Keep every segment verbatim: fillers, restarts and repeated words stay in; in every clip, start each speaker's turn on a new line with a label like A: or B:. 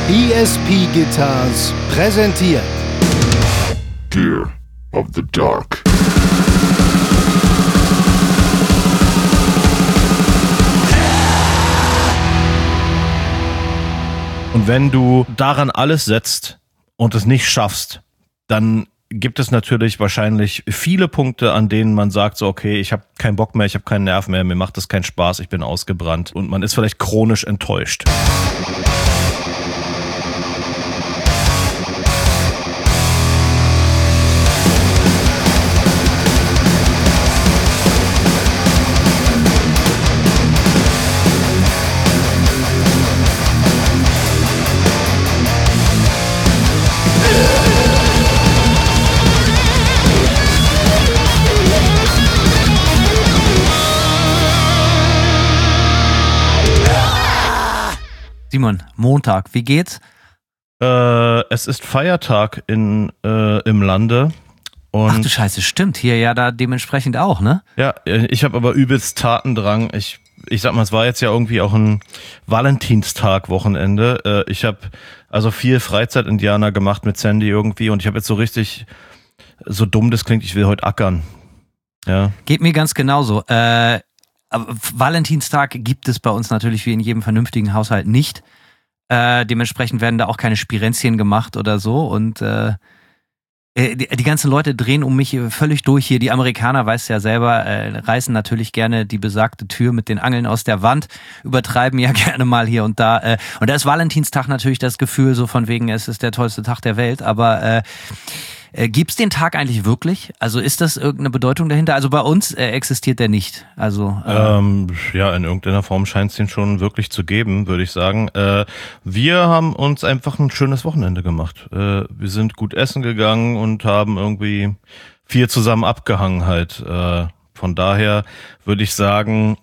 A: E S P Guitars präsentiert
B: Gear of the Dark.
C: Und wenn du daran alles setzt und es nicht schaffst, dann gibt es natürlich wahrscheinlich viele Punkte, an denen man sagt, so okay, ich habe keinen Bock mehr, ich habe keinen Nerv mehr, mir macht das keinen Spaß, ich bin ausgebrannt und man ist vielleicht chronisch enttäuscht.
D: Simon, Montag, wie geht's?
C: Äh, es ist Feiertag in, äh, im Lande. Und
D: Ach du Scheiße, stimmt. Hier ja da dementsprechend auch, ne?
C: Ja, ich habe aber übelst Tatendrang. Ich, ich sag mal, es war jetzt ja irgendwie auch ein Valentinstag-Wochenende. Äh, ich habe also viel Freizeit-Indianer gemacht mit Sandy irgendwie und ich habe jetzt so richtig, so dumm das klingt, ich will heute ackern. Ja.
D: Geht mir ganz genauso. Äh, Aber Valentinstag gibt es bei uns natürlich wie in jedem vernünftigen Haushalt nicht. Äh, dementsprechend werden da auch keine Spirenzchen gemacht oder so. Und äh, die, die ganzen Leute drehen um mich völlig durch hier. Die Amerikaner, weißt du ja selber, äh, reißen natürlich gerne die besagte Tür mit den Angeln aus der Wand, übertreiben ja gerne mal hier und da. Äh, und da ist Valentinstag natürlich das Gefühl so von wegen, es ist der tollste Tag der Welt. Aber äh, Äh, gibt's den Tag eigentlich wirklich? Also ist das irgendeine Bedeutung dahinter? Also bei uns äh, existiert der nicht. Also äh
C: ähm, ja, in irgendeiner Form scheint es den schon wirklich zu geben, würde ich sagen. Äh, wir haben uns einfach ein schönes Wochenende gemacht. Äh, wir sind gut essen gegangen und haben irgendwie viel zusammen abgehangen halt. Äh, von daher würde ich sagen,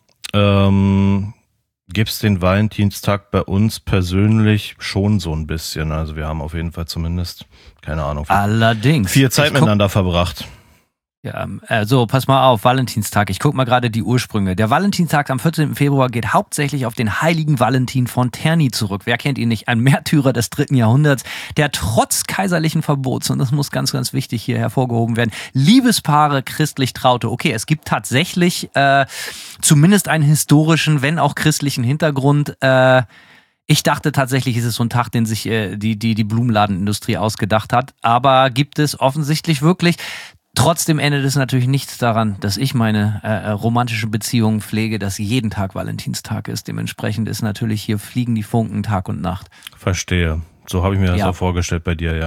C: ähm, gibt's den Valentinstag bei uns persönlich schon so ein bisschen. Also wir haben auf jeden Fall zumindest, keine Ahnung, viel,
D: allerdings
C: viel Zeit miteinander verbracht.
D: Ja, also pass mal auf, Valentinstag. Ich guck mal gerade die Ursprünge. Der Valentinstag am vierzehnten Februar geht hauptsächlich auf den heiligen Valentin von Terni zurück. Wer kennt ihn nicht? Ein Märtyrer des dritten Jahrhunderts, der trotz kaiserlichen Verbots, und das muss ganz, ganz wichtig hier hervorgehoben werden, Liebespaare christlich traute. Okay, es gibt tatsächlich äh, zumindest einen historischen, wenn auch christlichen Hintergrund. Äh, Ich dachte tatsächlich, ist es so ein Tag, den sich äh, die, die, die Blumenladenindustrie ausgedacht hat. Aber gibt es offensichtlich wirklich. Trotzdem ändert es natürlich nichts daran, dass ich meine äh, romantische Beziehungen pflege, dass jeden Tag Valentinstag ist. Dementsprechend ist natürlich hier fliegen die Funken Tag und Nacht.
C: Verstehe. So habe ich mir das
D: ja.
C: auch vorgestellt bei dir, ja.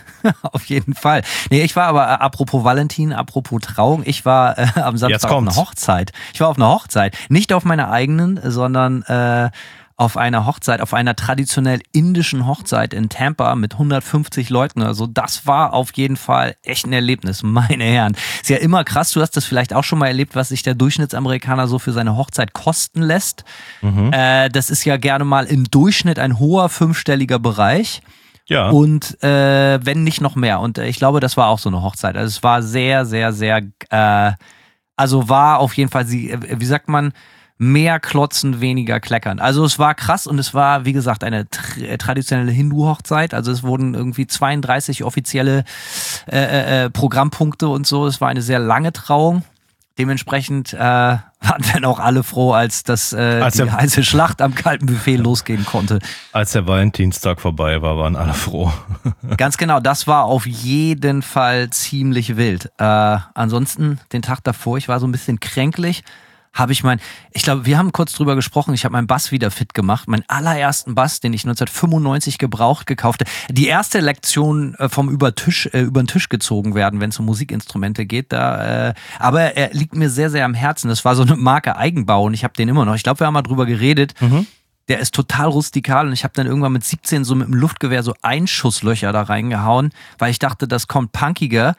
D: Auf jeden Fall. Nee, ich war aber, äh, apropos Valentin, apropos Trauung, ich war äh, am Samstag auf einer Hochzeit. Ich war auf einer Hochzeit. Nicht auf meiner eigenen, sondern äh, auf einer Hochzeit, auf einer traditionell indischen Hochzeit in Tampa mit hundertfünfzig Leuten. Also das war auf jeden Fall echt ein Erlebnis, meine Herren. Ist ja immer krass, du hast das vielleicht auch schon mal erlebt, was sich der Durchschnittsamerikaner so für seine Hochzeit kosten lässt. Mhm. Äh, das ist ja gerne mal im Durchschnitt ein hoher fünfstelliger Bereich.
C: Ja.
D: Und äh, wenn nicht noch mehr. Und äh, ich glaube, das war auch so eine Hochzeit. Also es war sehr, sehr, sehr, äh, also war auf jeden Fall, sie, äh, wie sagt man, mehr klotzen, weniger kleckern. Also es war krass und es war, wie gesagt, eine tr- traditionelle Hindu-Hochzeit. Also es wurden irgendwie zweiunddreißig offizielle äh, äh, Programmpunkte und so. Es war eine sehr lange Trauung. Dementsprechend äh, waren dann auch alle froh, als das äh, als die heiße Schlacht am kalten Buffet losgehen konnte.
C: Als der Valentinstag vorbei war, waren alle froh.
D: Ganz genau, das war auf jeden Fall ziemlich wild. Äh, ansonsten, den Tag davor, ich war so ein bisschen kränklich. Habe ich mein, ich glaube, wir haben kurz drüber gesprochen, ich habe meinen Bass wieder fit gemacht, meinen allerersten Bass, den ich neunzehnhundertfünfundneunzig gebraucht gekauft. Die erste Lektion vom über Tisch, äh, über den Tisch gezogen werden, wenn es um Musikinstrumente geht, da, äh, aber er liegt mir sehr, sehr am Herzen. Das war so eine Marke Eigenbau und ich habe den immer noch. Ich glaube, wir haben mal drüber geredet. Mhm. Der ist total rustikal und ich habe dann irgendwann mit siebzehn so mit dem Luftgewehr so Einschusslöcher da reingehauen, weil ich dachte, das kommt punkiger.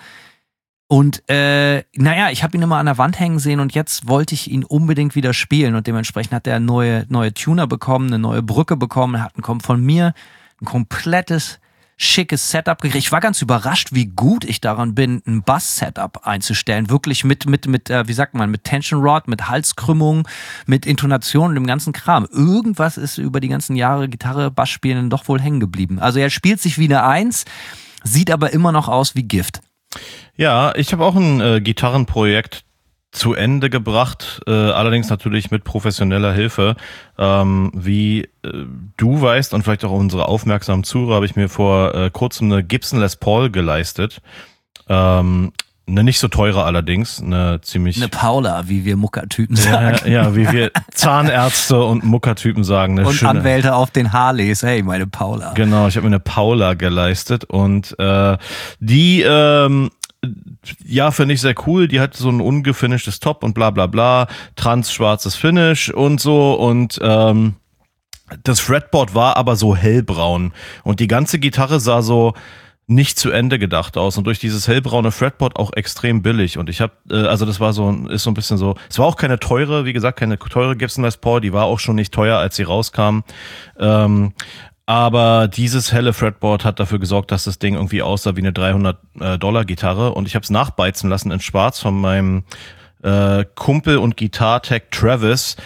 D: Und äh, naja, ich habe ihn immer an der Wand hängen sehen und jetzt wollte ich ihn unbedingt wieder spielen und dementsprechend hat er neue neue Tuner bekommen, eine neue Brücke bekommen, hat ein, von mir ein komplettes schickes Setup gekriegt. Ich war ganz überrascht, wie gut ich daran bin, ein Bass-Setup einzustellen. Wirklich mit, mit, mit, äh, wie sagt man, mit Tension Rod, mit Halskrümmung, mit Intonation und dem ganzen Kram. Irgendwas ist über die ganzen Jahre Gitarre, Bass spielen doch wohl hängen geblieben. Also er spielt sich wie eine Eins, sieht aber immer noch aus wie Gift.
C: Ja, ich habe auch ein äh, Gitarrenprojekt zu Ende gebracht, äh, allerdings natürlich mit professioneller Hilfe. Ähm, wie äh, du weißt und vielleicht auch unsere aufmerksamen Zuhörer, habe ich mir vor äh, kurzem eine Gibson Les Paul geleistet. Ähm, eine nicht so teure allerdings, eine ziemlich...
D: Eine Paula, wie wir Muckertypen
C: ja,
D: sagen.
C: Ja, wie wir Zahnärzte und Muckertypen sagen. Eine
D: und
C: schöne,
D: Anwälte auf den Harleys, hey, meine Paula.
C: Genau, ich habe mir eine Paula geleistet und äh, die... Ähm, ja, finde ich sehr cool. Die hat so ein ungefinishtes Top und bla bla bla, trans-schwarzes Finish und so und ähm, das Fretboard war aber so hellbraun und die ganze Gitarre sah so nicht zu Ende gedacht aus und durch dieses hellbraune Fretboard auch extrem billig und ich habe, äh, also das war so, ist so ein bisschen so, es war auch keine teure, wie gesagt, keine teure Gibson Les Paul, die war auch schon nicht teuer, als sie rauskam, ähm, aber dieses helle Fretboard hat dafür gesorgt, dass das Ding irgendwie aussah wie eine dreihundert Dollar Gitarre und ich habe es nachbeizen lassen in Schwarz von meinem äh, Kumpel und Gitartech Travis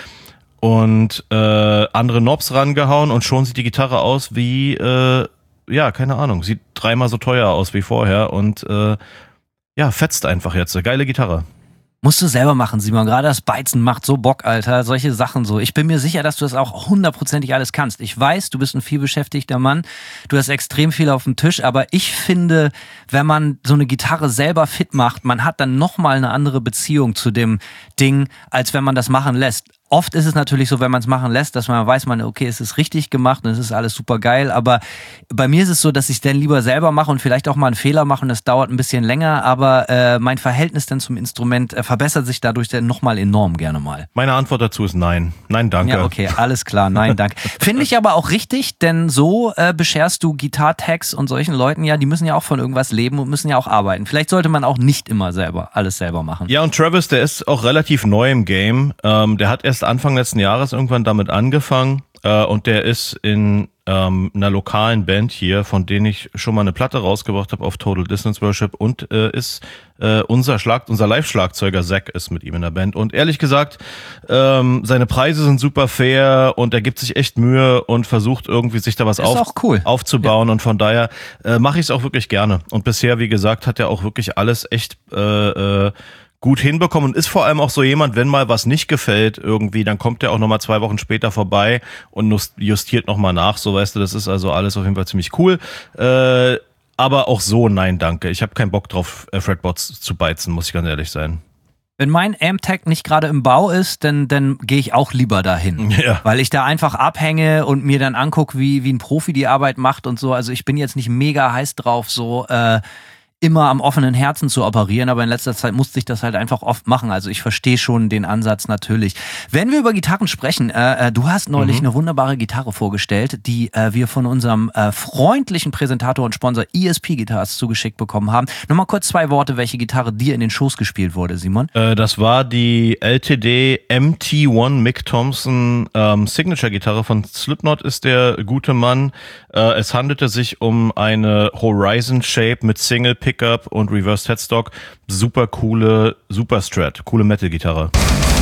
C: und äh, andere Knobs rangehauen und schon sieht die Gitarre aus wie, äh, ja, keine Ahnung, sieht dreimal so teuer aus wie vorher und äh, ja, fetzt einfach jetzt. Eine geile Gitarre.
D: Musst du selber machen, Simon. Gerade das Beizen macht so Bock, Alter. Solche Sachen so. Ich bin mir sicher, dass du das auch hundertprozentig alles kannst. Ich weiß, du bist ein vielbeschäftigter Mann. Du hast extrem viel auf dem Tisch. Aber ich finde, wenn man so eine Gitarre selber fit macht, man hat dann nochmal eine andere Beziehung zu dem Ding, als wenn man das machen lässt. Oft ist es natürlich so, wenn man es machen lässt, dass man weiß, man, okay, es ist richtig gemacht und es ist alles super geil, aber bei mir ist es so, dass ich es dann lieber selber mache und vielleicht auch mal einen Fehler mache und das dauert ein bisschen länger, aber äh, mein Verhältnis dann zum Instrument äh, verbessert sich dadurch dann nochmal enorm gerne mal.
C: Meine Antwort dazu ist nein. Nein, danke.
D: Ja, okay, alles klar, nein, danke. Finde ich aber auch richtig, denn so äh, bescherst du Gitartechs und solchen Leuten ja, die müssen ja auch von irgendwas leben und müssen ja auch arbeiten. Vielleicht sollte man auch nicht immer selber alles selber machen.
C: Ja, und Travis, der ist auch relativ neu im Game. Ähm, der hat erst Anfang letzten Jahres irgendwann damit angefangen äh, und der ist in ähm, einer lokalen Band hier, von denen ich schon mal eine Platte rausgebracht habe auf Total Distance Worship und äh, ist äh, unser Schlag, unser Live-Schlagzeuger Zack ist mit ihm in der Band und ehrlich gesagt, ähm, seine Preise sind super fair und er gibt sich echt Mühe und versucht irgendwie sich da was auf,
D: auch cool.
C: aufzubauen
D: ja.
C: und von daher äh, mache ich es auch wirklich gerne und bisher, wie gesagt, hat er auch wirklich alles echt äh, äh, gut hinbekommen und ist vor allem auch so jemand, wenn mal was nicht gefällt irgendwie, dann kommt er auch nochmal zwei Wochen später vorbei und justiert nochmal nach, so weißt du, das ist also alles auf jeden Fall ziemlich cool, äh, aber auch so, nein, danke, ich habe keinen Bock drauf, äh, Fretboards zu beizen, muss ich ganz ehrlich sein.
D: Wenn mein Amp-Tech nicht gerade im Bau ist, dann, dann gehe ich auch lieber dahin,
C: ja.
D: Weil ich da einfach abhänge und mir dann angucke, wie, wie ein Profi die Arbeit macht und so, also ich bin jetzt nicht mega heiß drauf, so, äh, immer am offenen Herzen zu operieren, aber in letzter Zeit musste ich das halt einfach oft machen. Also ich verstehe schon den Ansatz natürlich. Wenn wir über Gitarren sprechen, äh, du hast neulich mhm. eine wunderbare Gitarre vorgestellt, die äh, wir von unserem äh, freundlichen Präsentator und Sponsor E S P Guitars zugeschickt bekommen haben. Nochmal kurz zwei Worte, welche Gitarre dir in den Schoß gespielt wurde, Simon.
C: Äh, das war die L T D M T eins Mick Thompson ähm, Signature-Gitarre von Slipknot ist der gute Mann. Äh, es handelte sich um eine Horizon Shape mit Single Pickup und Reversed Headstock. Super coole, super Strat, coole Metal-Gitarre.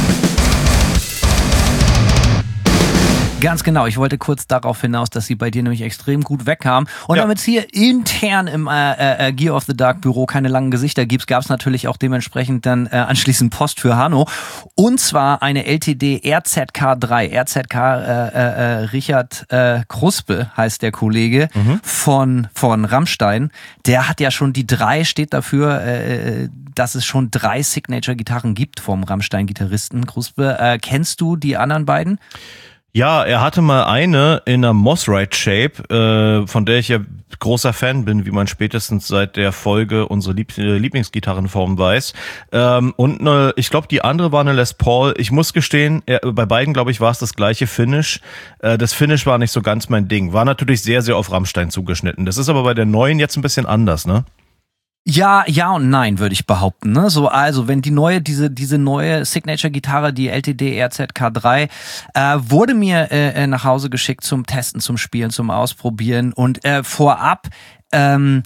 D: Ganz genau, ich wollte kurz darauf hinaus, dass sie bei dir nämlich extrem gut wegkam. Und
C: ja.
D: damit es hier intern im äh, äh, Gear of the Dark Büro keine langen Gesichter gibt, gab es natürlich auch dementsprechend dann äh, anschließend Post für Hanno. Und zwar eine L T D R Z K drei. R Z K äh, äh, Richard äh, Kruspe heißt der Kollege mhm. von, von Rammstein. Der hat ja schon die drei, steht dafür, äh, dass es schon drei Signature-Gitarren gibt vom Rammstein-Gitarristen Kruspe. Äh, kennst du die anderen beiden?
C: Ja, er hatte mal eine in einer Moss-Ride-Shape, äh, von der ich ja großer Fan bin, wie man spätestens seit der Folge unsere Lieb- Lieblingsgitarrenform weiß. Ähm, und eine, ich glaube, die andere war eine Les Paul. Ich muss gestehen, er, bei beiden, glaube ich, war es das gleiche Finish. Äh, das Finish war nicht so ganz mein Ding. War natürlich sehr, sehr auf Rammstein zugeschnitten. Das ist aber bei der neuen jetzt ein bisschen anders, ne?
D: Ja, ja und nein, würde ich behaupten. Ne? So, also wenn die neue, diese diese neue Signature-Gitarre, die L T D R Z K drei, äh, wurde mir äh, nach Hause geschickt zum Testen, zum Spielen, zum Ausprobieren und äh, vorab Ähm,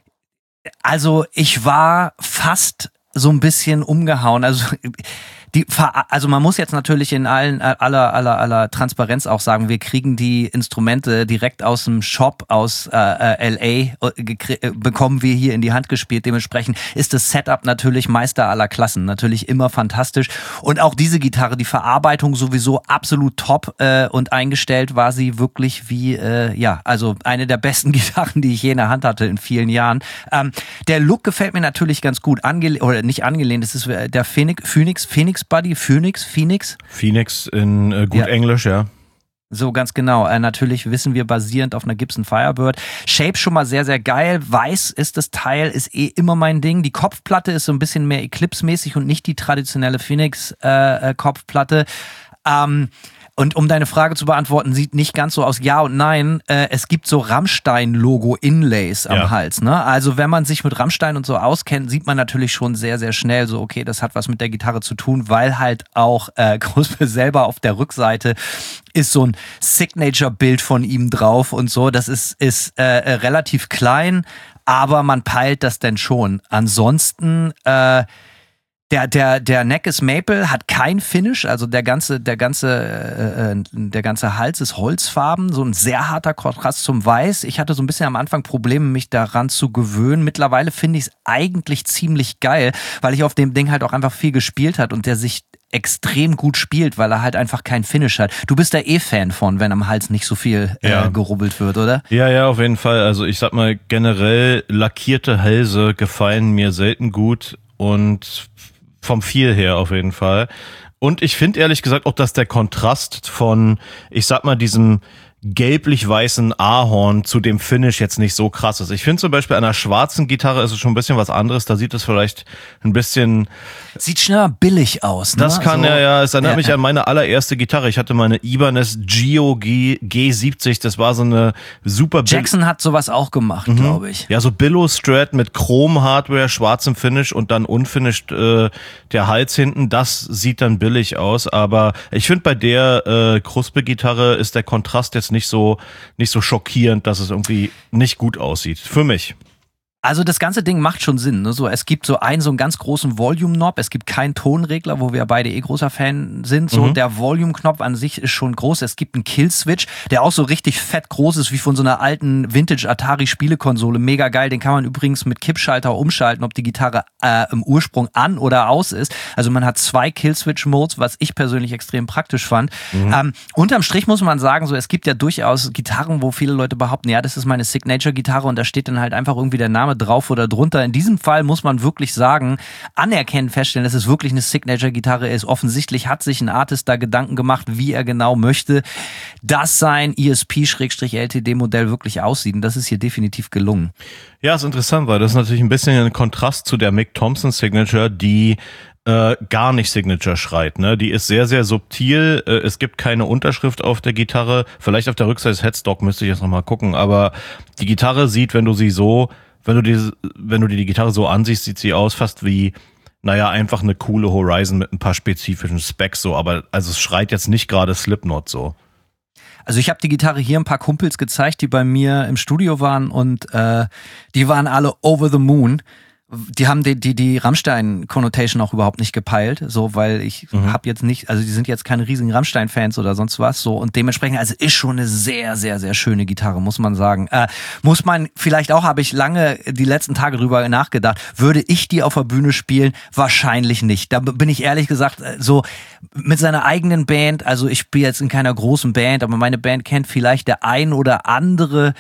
D: also ich war fast so ein bisschen umgehauen. Also die, also man muss jetzt natürlich in allen aller aller aller Transparenz auch sagen, wir kriegen die Instrumente direkt aus dem Shop aus äh, L A gekrie- bekommen wir hier in die Hand gespielt. Dementsprechend ist das Setup natürlich Meister aller Klassen, natürlich immer fantastisch. Und auch diese Gitarre, die Verarbeitung sowieso absolut top äh, und eingestellt war sie wirklich wie äh, ja, also eine der besten Gitarren, die ich je in der Hand hatte in vielen Jahren. Ähm, der Look gefällt mir natürlich ganz gut, angelehnt oder nicht angelehnt. Das ist der Phoenix Phoenix Phoenix Buddy, Phoenix, Phoenix.
C: Phoenix in äh, gut
D: ja.
C: Englisch, ja.
D: So, ganz genau. Äh, natürlich wissen wir, basierend auf einer Gibson Firebird. Shape schon mal sehr, sehr geil. Weiß ist das Teil, ist eh immer mein Ding. Die Kopfplatte ist so ein bisschen mehr Eclipse-mäßig und nicht die traditionelle Phoenix-Kopfplatte. Äh, ähm, Und um deine Frage zu beantworten, sieht nicht ganz so aus Ja und Nein. Äh, es gibt so Rammstein-Logo-Inlays am
C: ja.
D: Hals. Ne? Also wenn man sich mit Rammstein und so auskennt, sieht man natürlich schon sehr, sehr schnell so, okay, das hat was mit der Gitarre zu tun, weil halt auch äh, Kruspe selber auf der Rückseite ist so ein Signature-Bild von ihm drauf und so. Das ist, ist äh, relativ klein, aber man peilt das denn schon. Ansonsten äh, Der, der, der Neck ist Maple, hat kein Finish, also der ganze, der ganze, äh, der ganze Hals ist Holzfarben, so ein sehr harter Kontrast zum Weiß. Ich hatte so ein bisschen am Anfang Probleme, mich daran zu gewöhnen. Mittlerweile finde ich es eigentlich ziemlich geil, weil ich auf dem Ding halt auch einfach viel gespielt hat und der sich extrem gut spielt, weil er halt einfach kein Finish hat. Du bist da eh Fan von, wenn am Hals nicht so viel äh,
C: ja.
D: gerubbelt wird, oder?
C: Ja, ja, auf jeden Fall. Also ich sag mal, generell lackierte Hälse gefallen mir selten gut und vom Feel her auf jeden Fall. Und ich finde ehrlich gesagt auch, dass der Kontrast von, ich sag mal, diesem gelblich-weißen Ahorn zu dem Finish jetzt nicht so krass ist. Ich finde zum Beispiel an einer schwarzen Gitarre ist es schon ein bisschen was anderes. Da sieht es vielleicht ein bisschen...
D: Sieht schneller billig aus, ne?
C: Das kann
D: so,
C: ja, ja. Es erinnert
D: ja,
C: mich
D: ja.
C: an meine allererste Gitarre. Ich hatte meine Ibanez Geo G, G siebzig. Das war so eine super...
D: Jackson hat sowas auch gemacht, mhm. glaube ich.
C: Ja, so Billow-Strat mit Chrom-Hardware, schwarzem Finish und dann unfinished äh, der Hals hinten. Das sieht dann billig aus. Aber ich finde, bei der äh, Kruspe-Gitarre ist der Kontrast jetzt nicht so nicht so schockierend, dass es irgendwie nicht gut aussieht. Für mich.
D: Also das ganze Ding macht schon Sinn. Ne? So, es gibt so einen, so einen ganz großen Volume-Knob. Es gibt keinen Tonregler, wo wir beide eh großer Fan sind. So, mhm. Der Volume-Knopf an sich ist schon groß. Es gibt einen Kill-Switch, der auch so richtig fett groß ist, wie von so einer alten Vintage-Atari-Spielekonsole. Mega geil. Den kann man übrigens mit Kippschalter umschalten, ob die Gitarre äh, im Ursprung an oder aus ist. Also man hat zwei Kill-Switch-Modes, was ich persönlich extrem praktisch fand. Mhm. Ähm, unterm Strich muss man sagen, so es gibt ja durchaus Gitarren, wo viele Leute behaupten, ja, das ist meine Signature-Gitarre und da steht dann halt einfach irgendwie der Name drauf oder drunter. In diesem Fall muss man wirklich sagen, anerkennen, feststellen, dass es wirklich eine Signature-Gitarre ist. Offensichtlich hat sich ein Artist da Gedanken gemacht, wie er genau möchte, dass sein E S P-L T D-Modell wirklich aussieht. Und das ist hier definitiv gelungen.
C: Ja, ist interessant, weil das ist natürlich ein bisschen ein Kontrast zu der Mick Thompson Signature, die äh, gar nicht Signature schreit. Ne? Die ist sehr, sehr subtil. Äh, es gibt keine Unterschrift auf der Gitarre. Vielleicht auf der Rückseite des Headstock müsste ich jetzt nochmal gucken. Aber die Gitarre sieht, wenn du sie so Wenn du die, wenn du dir die Gitarre so ansiehst, sieht sie aus fast wie, naja, einfach eine coole Horizon mit ein paar spezifischen Specs so, aber also es schreit jetzt nicht gerade Slipknot so.
D: Also ich habe die Gitarre hier ein paar Kumpels gezeigt, die bei mir im Studio waren und äh, die waren alle over the moon. Die haben die die die Rammstein-Connotation auch überhaupt nicht gepeilt, so, weil ich mhm. habe jetzt nicht, also die sind jetzt keine riesigen Rammstein-Fans oder sonst was, so, und dementsprechend, also ist schon eine sehr, sehr, sehr schöne Gitarre, muss man sagen. Äh, muss man vielleicht auch, habe ich lange die letzten Tage drüber nachgedacht, würde ich die auf der Bühne spielen? Wahrscheinlich nicht. Da bin ich ehrlich gesagt so mit seiner eigenen Band, also ich spiele jetzt in keiner großen Band, aber meine Band kennt vielleicht der ein oder andere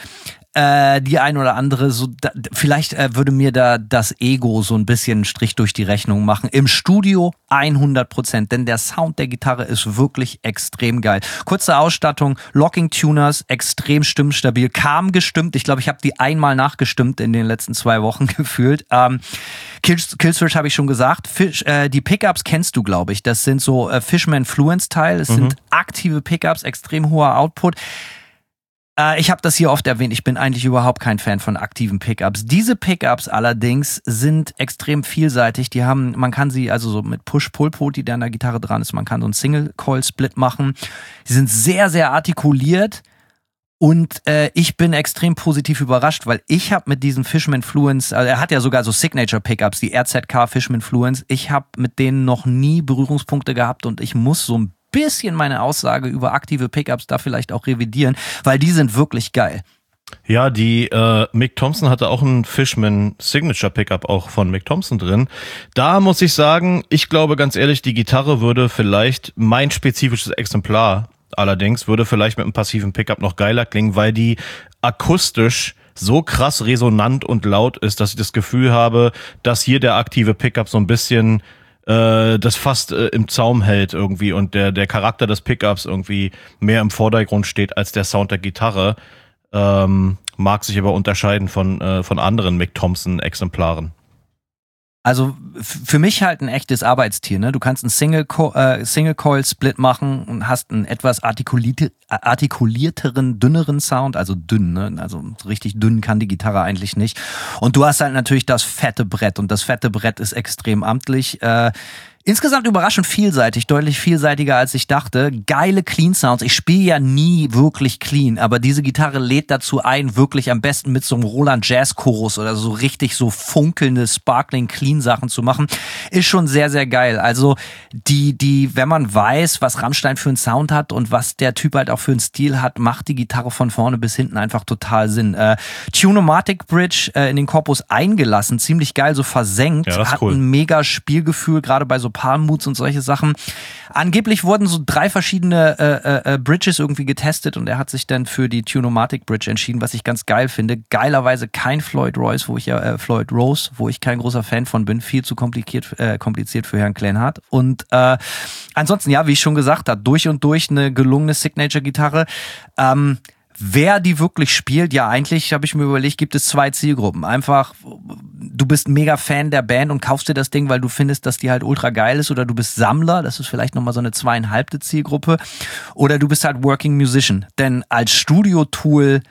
D: Äh, die ein oder andere, so da, vielleicht äh, würde mir da das Ego so ein bisschen einen Strich durch die Rechnung machen. Im Studio hundert Prozent, denn der Sound der Gitarre ist wirklich extrem geil. Kurze Ausstattung, Locking Tuners, extrem stimmstabil, kaum gestimmt. Ich glaube, ich habe die einmal nachgestimmt in den letzten zwei Wochen gefühlt. Ähm, Killswitch habe ich schon gesagt. Fish, äh, die Pickups kennst du, glaube ich. Das sind so äh, Fishman Fluence-Teil. Es mhm. sind aktive Pickups, extrem hoher Output. Ich habe das hier oft erwähnt, ich bin eigentlich überhaupt kein Fan von aktiven Pickups. Diese Pickups allerdings sind extrem vielseitig. Die haben, man kann sie also so mit Push-Pull-Pot, die da an der Gitarre dran ist, man kann so einen Single-Coil-Split machen. Sie sind sehr, sehr artikuliert Und äh, ich bin extrem positiv überrascht, weil ich habe mit diesen Fishman Fluence, also er hat ja sogar so Signature-Pickups, die R Z K Fishman Fluence, ich habe mit denen noch nie Berührungspunkte gehabt und ich muss so ein bisschen meine Aussage über aktive Pickups da vielleicht auch revidieren, weil die sind wirklich geil.
C: Ja, die äh, Mick Thompson hatte auch einen Fishman Signature Pickup auch von Mick Thompson drin. Da muss ich sagen, ich glaube ganz ehrlich, die Gitarre würde vielleicht mein spezifisches Exemplar allerdings würde vielleicht mit einem passiven Pickup noch geiler klingen, weil die akustisch so krass resonant und laut ist, dass ich das Gefühl habe, dass hier der aktive Pickup so ein bisschen äh, das fast äh, im Zaum hält irgendwie und der der Charakter des Pickups irgendwie mehr im Vordergrund steht als der Sound der Gitarre. Ähm, mag sich aber unterscheiden von äh, von anderen Mick Thompson Exemplaren.
D: Also f- für mich halt ein echtes Arbeitstier, ne? Du kannst einen Single Co- äh, Single Coil Split machen und hast einen etwas artikulierte, artikulierteren, dünneren Sound, also dünn, ne? Also richtig dünn kann die Gitarre eigentlich nicht. Und du hast halt natürlich das fette Brett und das fette Brett ist extrem amtlich. Äh, Insgesamt überraschend vielseitig, deutlich vielseitiger als ich dachte. Geile Clean Sounds. Ich spiele ja nie wirklich clean, aber diese Gitarre lädt dazu ein, wirklich am besten mit so einem Roland Jazz Chorus oder so richtig so funkelnde, sparkling Clean Sachen zu machen. Ist schon sehr, sehr geil. Also die, die, wenn man weiß, was Rammstein für einen Sound hat und was der Typ halt auch für einen Stil hat, macht die Gitarre von vorne bis hinten einfach total Sinn. Äh, Tune-O-Matic Bridge äh, in den Korpus eingelassen, ziemlich geil, so versenkt.
C: Ja, das ist
D: hat
C: cool.
D: ein mega Spielgefühl, gerade bei so Palm Moods und solche Sachen. Angeblich wurden so drei verschiedene äh, äh, Bridges irgendwie getestet und er hat sich dann für die Tune-O-Matic Bridge entschieden, was ich ganz geil finde. Geilerweise kein Floyd Rose, wo ich ja äh, Floyd Rose, wo ich kein großer Fan von bin, viel zu kompliziert, äh, kompliziert für Herrn Kleinhardt. Und äh, ansonsten, ja, wie ich schon gesagt habe, durch und durch eine gelungene Signature-Gitarre. Ähm, Wer die wirklich spielt, ja eigentlich, habe ich mir überlegt, gibt es zwei Zielgruppen. Einfach, du bist mega Fan der Band und kaufst dir das Ding, weil du findest, dass die halt ultra geil ist, oder du bist Sammler, das ist vielleicht nochmal so eine zweieinhalbte Zielgruppe, oder du bist halt Working Musician. Denn als Studio-Tool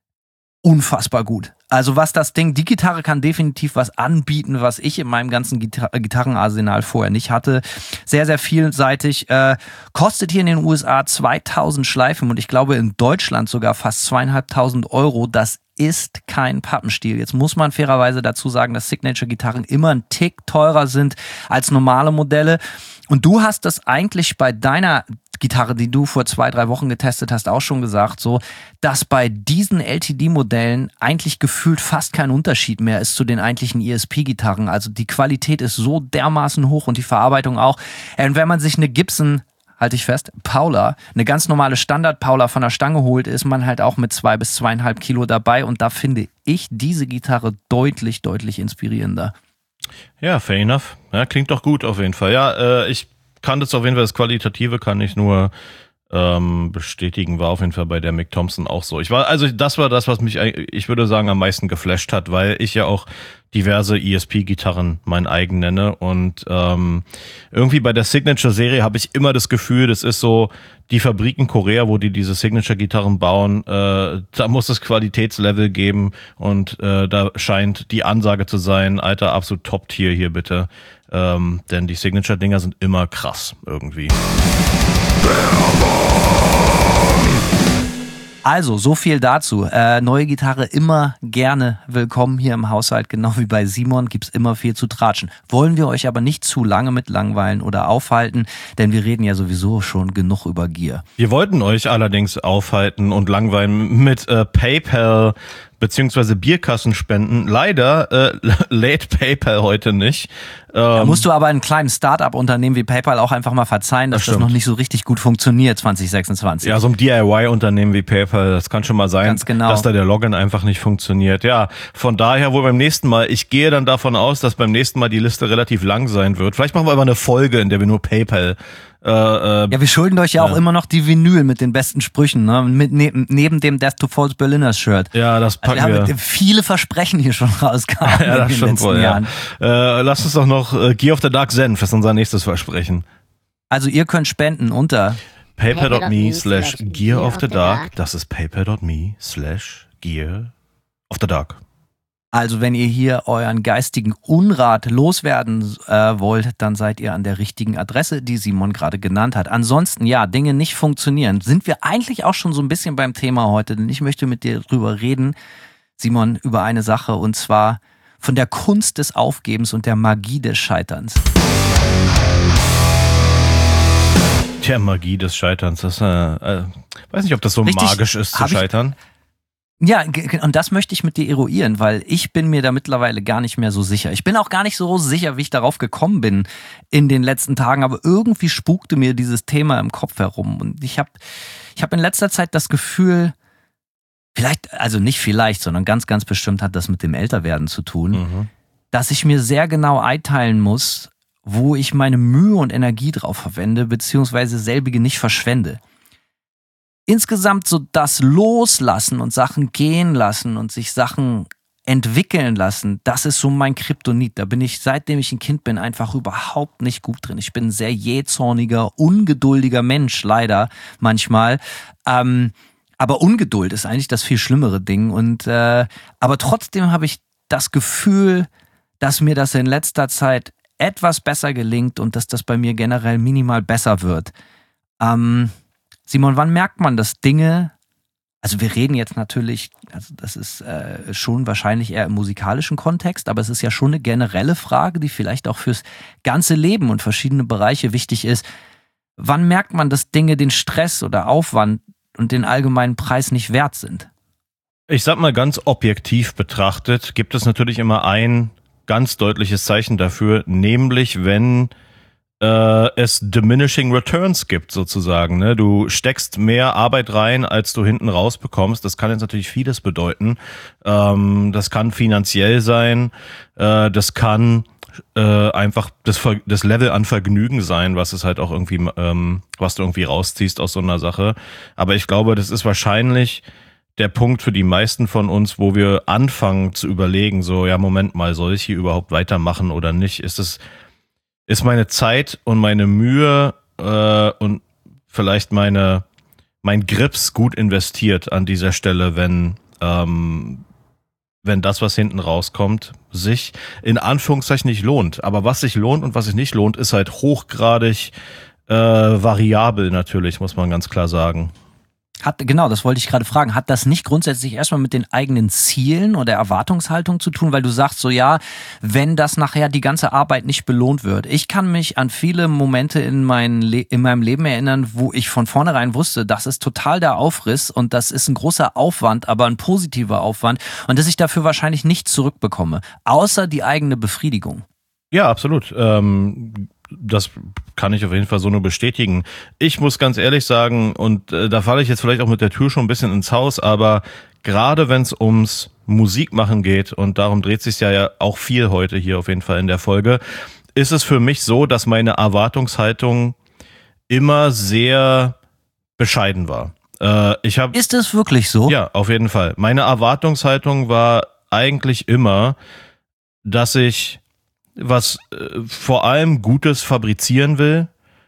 D: unfassbar gut. Also was das Ding, die Gitarre kann definitiv was anbieten, was ich in meinem ganzen Gitar- Gitarrenarsenal vorher nicht hatte. Sehr, sehr vielseitig. Äh, kostet hier in den U S A zweitausend Schleifen und ich glaube in Deutschland sogar fast zweieinhalbtausend Euro. Das ist kein Pappenstiel. Jetzt muss man fairerweise dazu sagen, dass Signature-Gitarren immer ein Tick teurer sind als normale Modelle. Und du hast das eigentlich bei deiner Gitarre, die du vor zwei, drei Wochen getestet hast, auch schon gesagt, so, dass bei diesen L T D-Modellen eigentlich gefühlt fast kein Unterschied mehr ist zu den eigentlichen E S P-Gitarren. Also die Qualität ist so dermaßen hoch und die Verarbeitung auch. Und wenn man sich eine Gibson, halte ich fest, Paula, eine ganz normale Standard-Paula von der Stange holt, ist man halt auch mit zwei bis zweieinhalb Kilo dabei und da finde ich diese Gitarre deutlich, deutlich inspirierender.
C: Ja, fair enough. Ja, klingt doch gut auf jeden Fall. Ja, äh, ich kann das auf jeden Fall, das Qualitative kann ich nur ähm, bestätigen, war auf jeden Fall bei der Mick Thompson auch so. Ich war, also das war das, was mich, ich würde sagen, am meisten geflasht hat, weil ich ja auch diverse E S P-Gitarren mein eigen nenne und ähm, irgendwie bei der Signature-Serie habe ich immer das Gefühl, das ist so die Fabrik in Korea, wo die diese Signature-Gitarren bauen, äh, da muss es Qualitätslevel geben und äh, da scheint die Ansage zu sein, Alter, absolut Top-Tier hier bitte, ähm, denn die Signature-Dinger sind immer krass irgendwie.
D: Also, so viel dazu. Äh, neue Gitarre immer gerne willkommen hier im Haushalt. Genau wie bei Simon gibt's immer viel zu tratschen. Wollen wir euch aber nicht zu lange mit langweilen oder aufhalten, denn wir reden ja sowieso schon genug über Gear.
C: Wir wollten euch allerdings aufhalten und langweilen mit äh, PayPal beziehungsweise Bierkassenspenden. Leider äh, lädt PayPal heute nicht. Ähm,
D: Da musst du aber einem kleinen Start-up-Unternehmen wie PayPal auch einfach mal verzeihen, dass
C: Das
D: das,
C: stimmt.
D: noch nicht so richtig gut funktioniert zwanzig sechsundzwanzig.
C: Ja, so ein D I Y-Unternehmen wie PayPal, das kann schon mal sein,
D: Ganz genau.
C: dass da der Login einfach nicht funktioniert. Ja, von daher wohl beim nächsten Mal, ich gehe dann davon aus, dass beim nächsten Mal die Liste relativ lang sein wird. Vielleicht machen wir aber eine Folge, in der wir nur PayPal äh, äh,
D: Ja, wir schulden euch ja auch
C: Ja.
D: immer noch die Vinyl mit den besten Sprüchen, ne? Mit, neben, neben dem Death to Falls Berliners Shirt.
C: ja, das
D: Also
C: packen
D: wir haben
C: wir.
D: viele Versprechen hier schon rauskamen
C: Ja,
D: in
C: das
D: den
C: stimmt
D: letzten
C: wohl, ja.
D: Jahren.
C: Äh, lass uns doch noch äh, Gear of the Dark Senf, ist unser nächstes Versprechen.
D: Also ihr könnt spenden unter
C: paypal.me slash Gear of the Dark. Das ist paypal.me slash Gear of the Dark.
D: Also wenn ihr hier euren geistigen Unrat loswerden äh, wollt, dann seid ihr an der richtigen Adresse, die Simon gerade genannt hat. Ansonsten, ja, Dinge nicht funktionieren. Sind wir eigentlich auch schon so ein bisschen beim Thema heute, denn ich möchte mit dir drüber reden, Simon, über eine Sache, und zwar von der Kunst des Aufgebens und der Magie des Scheiterns.
C: Tja, Magie des Scheiterns, das äh, äh, weiß nicht, ob das so Richtig, magisch ist zu scheitern.
D: Ja, und das möchte ich mit dir eruieren, weil ich bin mir da mittlerweile gar nicht mehr so sicher. Ich bin auch gar nicht so sicher, wie ich darauf gekommen bin in den letzten Tagen, aber irgendwie spukte mir dieses Thema im Kopf herum. Und ich habe ich hab in letzter Zeit das Gefühl, vielleicht, also nicht vielleicht, sondern ganz, ganz bestimmt hat das mit dem Älterwerden zu tun, mhm. dass ich mir sehr genau einteilen muss, wo ich meine Mühe und Energie drauf verwende, beziehungsweise selbige nicht verschwende. Insgesamt so das Loslassen und Sachen gehen lassen und sich Sachen entwickeln lassen, das ist so mein Kryptonit. Da bin ich, seitdem ich ein Kind bin, einfach überhaupt nicht gut drin. Ich bin ein sehr jähzorniger, ungeduldiger Mensch, leider manchmal. Ähm, aber Ungeduld ist eigentlich das viel schlimmere Ding. Und äh, aber trotzdem habe ich das Gefühl, dass mir das in letzter Zeit etwas besser gelingt und dass das bei mir generell minimal besser wird. Ähm, Simon, wann merkt man, dass Dinge, also wir reden jetzt natürlich, also das ist äh, schon wahrscheinlich eher im musikalischen Kontext, aber es ist ja schon eine generelle Frage, die vielleicht auch fürs ganze Leben und verschiedene Bereiche wichtig ist. Wann merkt man, dass Dinge den Stress oder Aufwand und den allgemeinen Preis nicht wert sind?
C: Ich sag mal, ganz objektiv betrachtet gibt es natürlich immer ein ganz deutliches Zeichen dafür, nämlich wenn äh, es diminishing returns gibt sozusagen. Ne? Du steckst mehr Arbeit rein, als du hinten rausbekommst. Das kann jetzt natürlich vieles bedeuten. Ähm, das kann finanziell sein, äh, das kann äh, einfach das, das Level an Vergnügen sein, was es halt auch irgendwie, ähm, was du irgendwie rausziehst aus so einer Sache. Aber ich glaube, das ist wahrscheinlich der Punkt für die meisten von uns, wo wir anfangen zu überlegen, so, ja, Moment mal, soll ich hier überhaupt weitermachen oder nicht? Ist es, ist meine Zeit und meine Mühe äh, und vielleicht meine, mein Grips gut investiert an dieser Stelle, wenn, ähm, wenn das, was hinten rauskommt, sich in Anführungszeichen nicht lohnt. Aber was sich lohnt und was sich nicht lohnt, ist halt hochgradig äh, variabel natürlich, muss man ganz klar sagen.
D: Hat, genau, das wollte ich gerade fragen. Hat das nicht grundsätzlich erstmal mit den eigenen Zielen oder Erwartungshaltung zu tun? Weil du sagst so, ja, wenn das nachher die ganze Arbeit nicht belohnt wird. Ich kann mich an viele Momente in, mein Le- in meinem Leben erinnern, wo ich von vornherein wusste, das ist total der Aufriss und das ist ein großer Aufwand, aber ein positiver Aufwand und dass ich dafür wahrscheinlich nichts zurückbekomme, außer die eigene Befriedigung.
C: Ja, absolut. Ähm Das kann ich auf jeden Fall so nur bestätigen. Ich muss ganz ehrlich sagen, und äh, da falle ich jetzt vielleicht auch mit der Tür schon ein bisschen ins Haus, aber gerade wenn es ums Musikmachen geht, und darum dreht sich ja, ja auch viel heute hier auf jeden Fall in der Folge, ist es für mich so, dass meine Erwartungshaltung immer sehr bescheiden war. Äh, ich hab,
D: ist es wirklich so?
C: Ja, auf jeden Fall. Meine Erwartungshaltung war eigentlich immer, dass ich was äh, vor allem Gutes fabrizieren will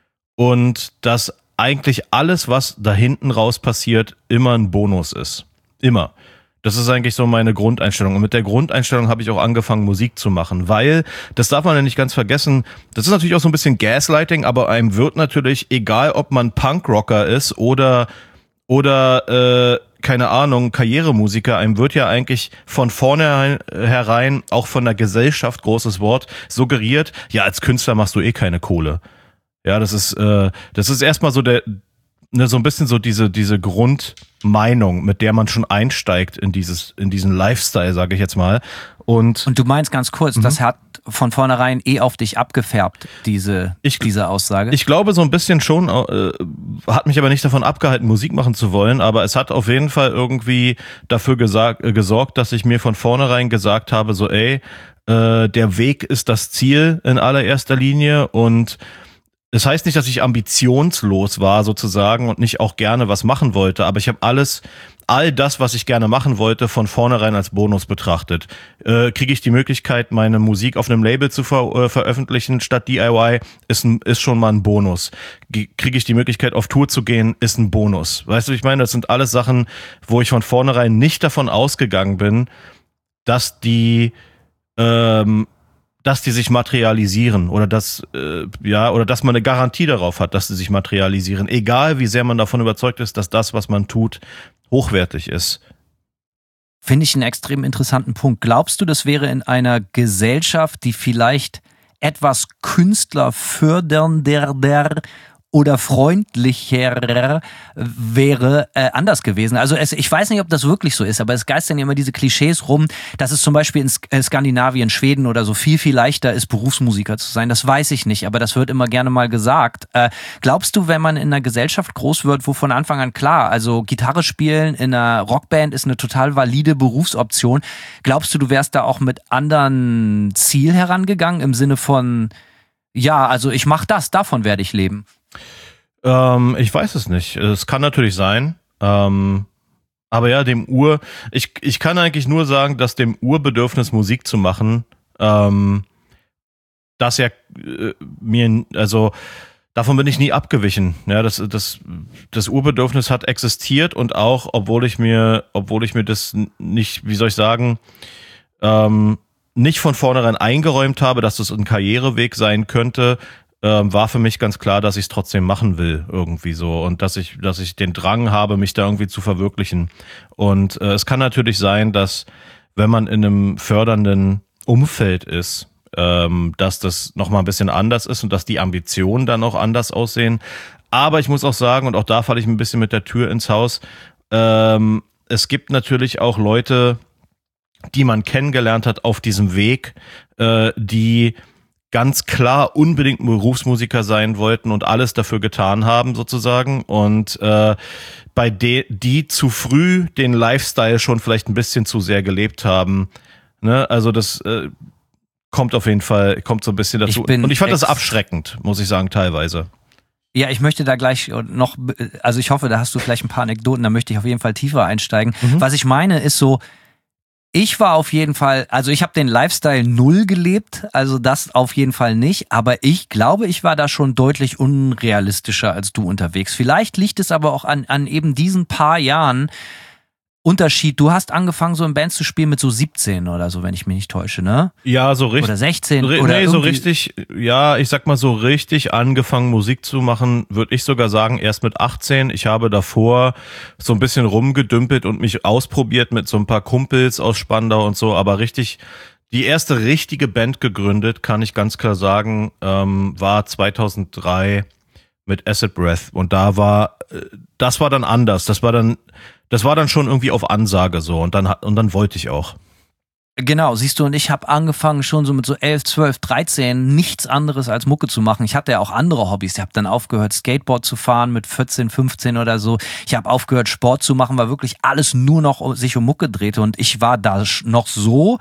C: und dass eigentlich alles, was da hinten raus passiert, immer ein Bonus ist. Immer. Das ist eigentlich so meine Grundeinstellung. Und mit der Grundeinstellung habe ich auch angefangen, Musik zu machen, weil, das darf man ja nicht ganz vergessen, das ist natürlich auch so ein bisschen Gaslighting, aber einem wird natürlich, egal ob man Punkrocker ist oder oder äh, keine Ahnung, Karrieremusiker, einem wird ja eigentlich von vornherein, auch von der Gesellschaft, großes Wort, suggeriert, ja, als Künstler machst du eh keine Kohle. Ja, das ist, äh, das ist erstmal so der, ne, so ein bisschen so diese, diese Grundmeinung, mit der man schon einsteigt in dieses, in diesen Lifestyle, sage ich jetzt mal. Und,
D: Und du meinst ganz kurz, mhm. das hat von vornherein eh auf dich abgefärbt, diese, ich, diese Aussage?
C: Ich glaube so ein bisschen schon, äh, hat mich aber nicht davon abgehalten, Musik machen zu wollen, aber es hat auf jeden Fall irgendwie dafür gesagt, äh, gesorgt, dass ich mir von vornherein gesagt habe, so ey, äh, der Weg ist das Ziel in allererster Linie und das heißt nicht, dass ich ambitionslos war sozusagen und nicht auch gerne was machen wollte, aber ich habe alles, all das, was ich gerne machen wollte, von vornherein als Bonus betrachtet. Äh, kriege ich die Möglichkeit, meine Musik auf einem Label zu ver- äh, veröffentlichen statt D I Y, ist, ein, ist schon mal ein Bonus. G- kriege ich die Möglichkeit, auf Tour zu gehen, ist ein Bonus. Weißt du, ich meine, das sind alles Sachen, wo ich von vornherein nicht davon ausgegangen bin, dass die ähm, dass die sich materialisieren oder dass äh, ja oder dass man eine Garantie darauf hat, dass sie sich materialisieren, egal wie sehr man davon überzeugt ist, dass das, was man tut, hochwertig ist.
D: Finde ich einen extrem interessanten Punkt. Glaubst du, das wäre in einer Gesellschaft, die vielleicht etwas künstlerfördernder oder freundlicher wäre, äh, anders gewesen? Also es, ich weiß nicht, ob das wirklich so ist, aber es geistern ja immer diese Klischees rum, dass es zum Beispiel in Skandinavien, Schweden oder so viel, viel leichter ist, Berufsmusiker zu sein. Das weiß ich nicht, aber das wird immer gerne mal gesagt. Äh, glaubst du, wenn man in einer Gesellschaft groß wird, wo von Anfang an klar, also Gitarre spielen in einer Rockband ist eine total valide Berufsoption, glaubst du, du wärst da auch mit anderen Ziel herangegangen im Sinne von, ja, also ich mache das, davon werde ich leben?
C: Ähm, ich weiß es nicht. Es kann natürlich sein. Ähm, aber ja, dem Ur, ich, ich kann eigentlich nur sagen, dass dem Urbedürfnis Musik zu machen, ähm, das ja äh, mir, also davon bin ich nie abgewichen. Ja, das, das, das Urbedürfnis hat existiert und auch, obwohl ich mir, obwohl ich mir das nicht, wie soll ich sagen, ähm, nicht von vornherein eingeräumt habe, dass das ein Karriereweg sein könnte, war für mich ganz klar, dass ich es trotzdem machen will, irgendwie so. Und dass ich, dass ich den Drang habe, mich da irgendwie zu verwirklichen. Und äh, es kann natürlich sein, dass, wenn man in einem fördernden Umfeld ist, ähm, dass das nochmal ein bisschen anders ist und dass die Ambitionen dann auch anders aussehen. Aber ich muss auch sagen, und auch da falle ich ein bisschen mit der Tür ins Haus, ähm, es gibt natürlich auch Leute, die man kennengelernt hat auf diesem Weg, äh, die ganz klar unbedingt Berufsmusiker sein wollten und alles dafür getan haben sozusagen und äh, bei de die zu früh den Lifestyle schon vielleicht ein bisschen zu sehr gelebt haben. Ne? Also das äh, kommt auf jeden Fall, kommt so ein bisschen dazu.
D: Ich
C: und ich fand das abschreckend, muss ich sagen, teilweise.
D: Ja, ich möchte da gleich noch, also ich hoffe, da hast du vielleicht ein paar Anekdoten, da möchte ich auf jeden Fall tiefer einsteigen. Mhm. Was ich meine ist so, ich war auf jeden Fall, also ich habe den Lifestyle null gelebt, also das auf jeden Fall nicht, aber ich glaube, ich war da schon deutlich unrealistischer als du unterwegs. Vielleicht liegt es aber auch an, an eben diesen paar Jahren Unterschied. Du hast angefangen, so in Bands zu spielen mit so siebzehn oder so, wenn ich mich nicht täusche, ne?
C: Ja, so richtig.
D: Oder sechzehn.
C: Re-
D: oder
C: nee, so richtig, ja, ich sag mal so richtig angefangen Musik zu machen, würde ich sogar sagen, erst mit achtzehn. Ich habe davor so ein bisschen rumgedümpelt und mich ausprobiert mit so ein paar Kumpels aus Spandau und so, aber richtig, die erste richtige Band gegründet, kann ich ganz klar sagen, ähm, war zweitausenddrei mit Acid Breath. Und da war, das war dann anders. Das war dann, das war dann schon irgendwie auf Ansage so. Und dann, und dann wollte ich auch.
D: Genau, siehst du, und ich habe angefangen schon so mit so elf, zwölf, dreizehn nichts anderes als Mucke zu machen. Ich hatte ja auch andere Hobbys. Ich habe dann aufgehört, Skateboard zu fahren mit vierzehn, fünfzehn oder so. Ich habe aufgehört, Sport zu machen, weil wirklich alles nur noch sich um Mucke drehte. Und ich war da noch so,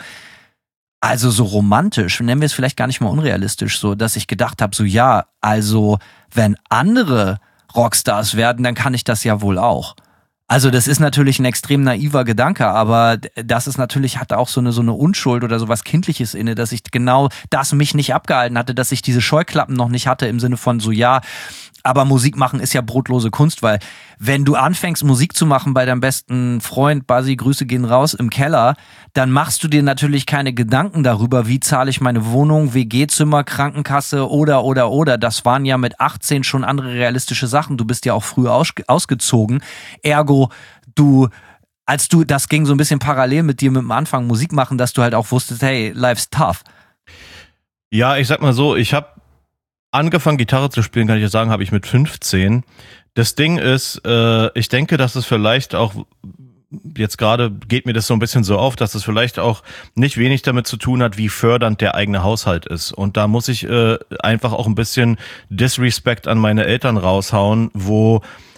D: also so romantisch, nennen wir es vielleicht gar nicht mal unrealistisch, so, dass ich gedacht habe, so ja, also wenn andere Rockstars werden, dann kann ich das ja wohl auch. Also das ist natürlich ein extrem naiver Gedanke, aber das ist natürlich, hatte auch so eine so eine Unschuld oder so was Kindliches inne, dass ich genau das mich nicht abgehalten hatte, dass ich diese Scheuklappen noch nicht hatte im Sinne von so, ja, aber Musik machen ist ja brotlose Kunst, weil wenn du anfängst Musik zu machen bei deinem besten Freund, Basi, Grüße gehen raus, im Keller, dann machst du dir natürlich keine Gedanken darüber, wie zahle ich meine Wohnung, W G-Zimmer, Krankenkasse oder, oder, oder. Das waren ja mit achtzehn schon andere realistische Sachen. Du bist ja auch früh aus, ausgezogen. Ergo, du, als du, das ging so ein bisschen parallel mit dir mit dem Anfang Musik machen, dass du halt auch wusstest, hey, life's tough.
C: Ja, ich sag mal so, ich habe angefangen Gitarre zu spielen, kann ich ja sagen, habe ich mit fünfzehn. Das Ding ist, äh, ich denke, dass es vielleicht auch, jetzt gerade geht mir das so ein bisschen so auf, dass es vielleicht auch nicht wenig damit zu tun hat, wie fördernd der eigene Haushalt ist. Und da muss ich äh, einfach auch ein bisschen Disrespect an meine Eltern raushauen, wo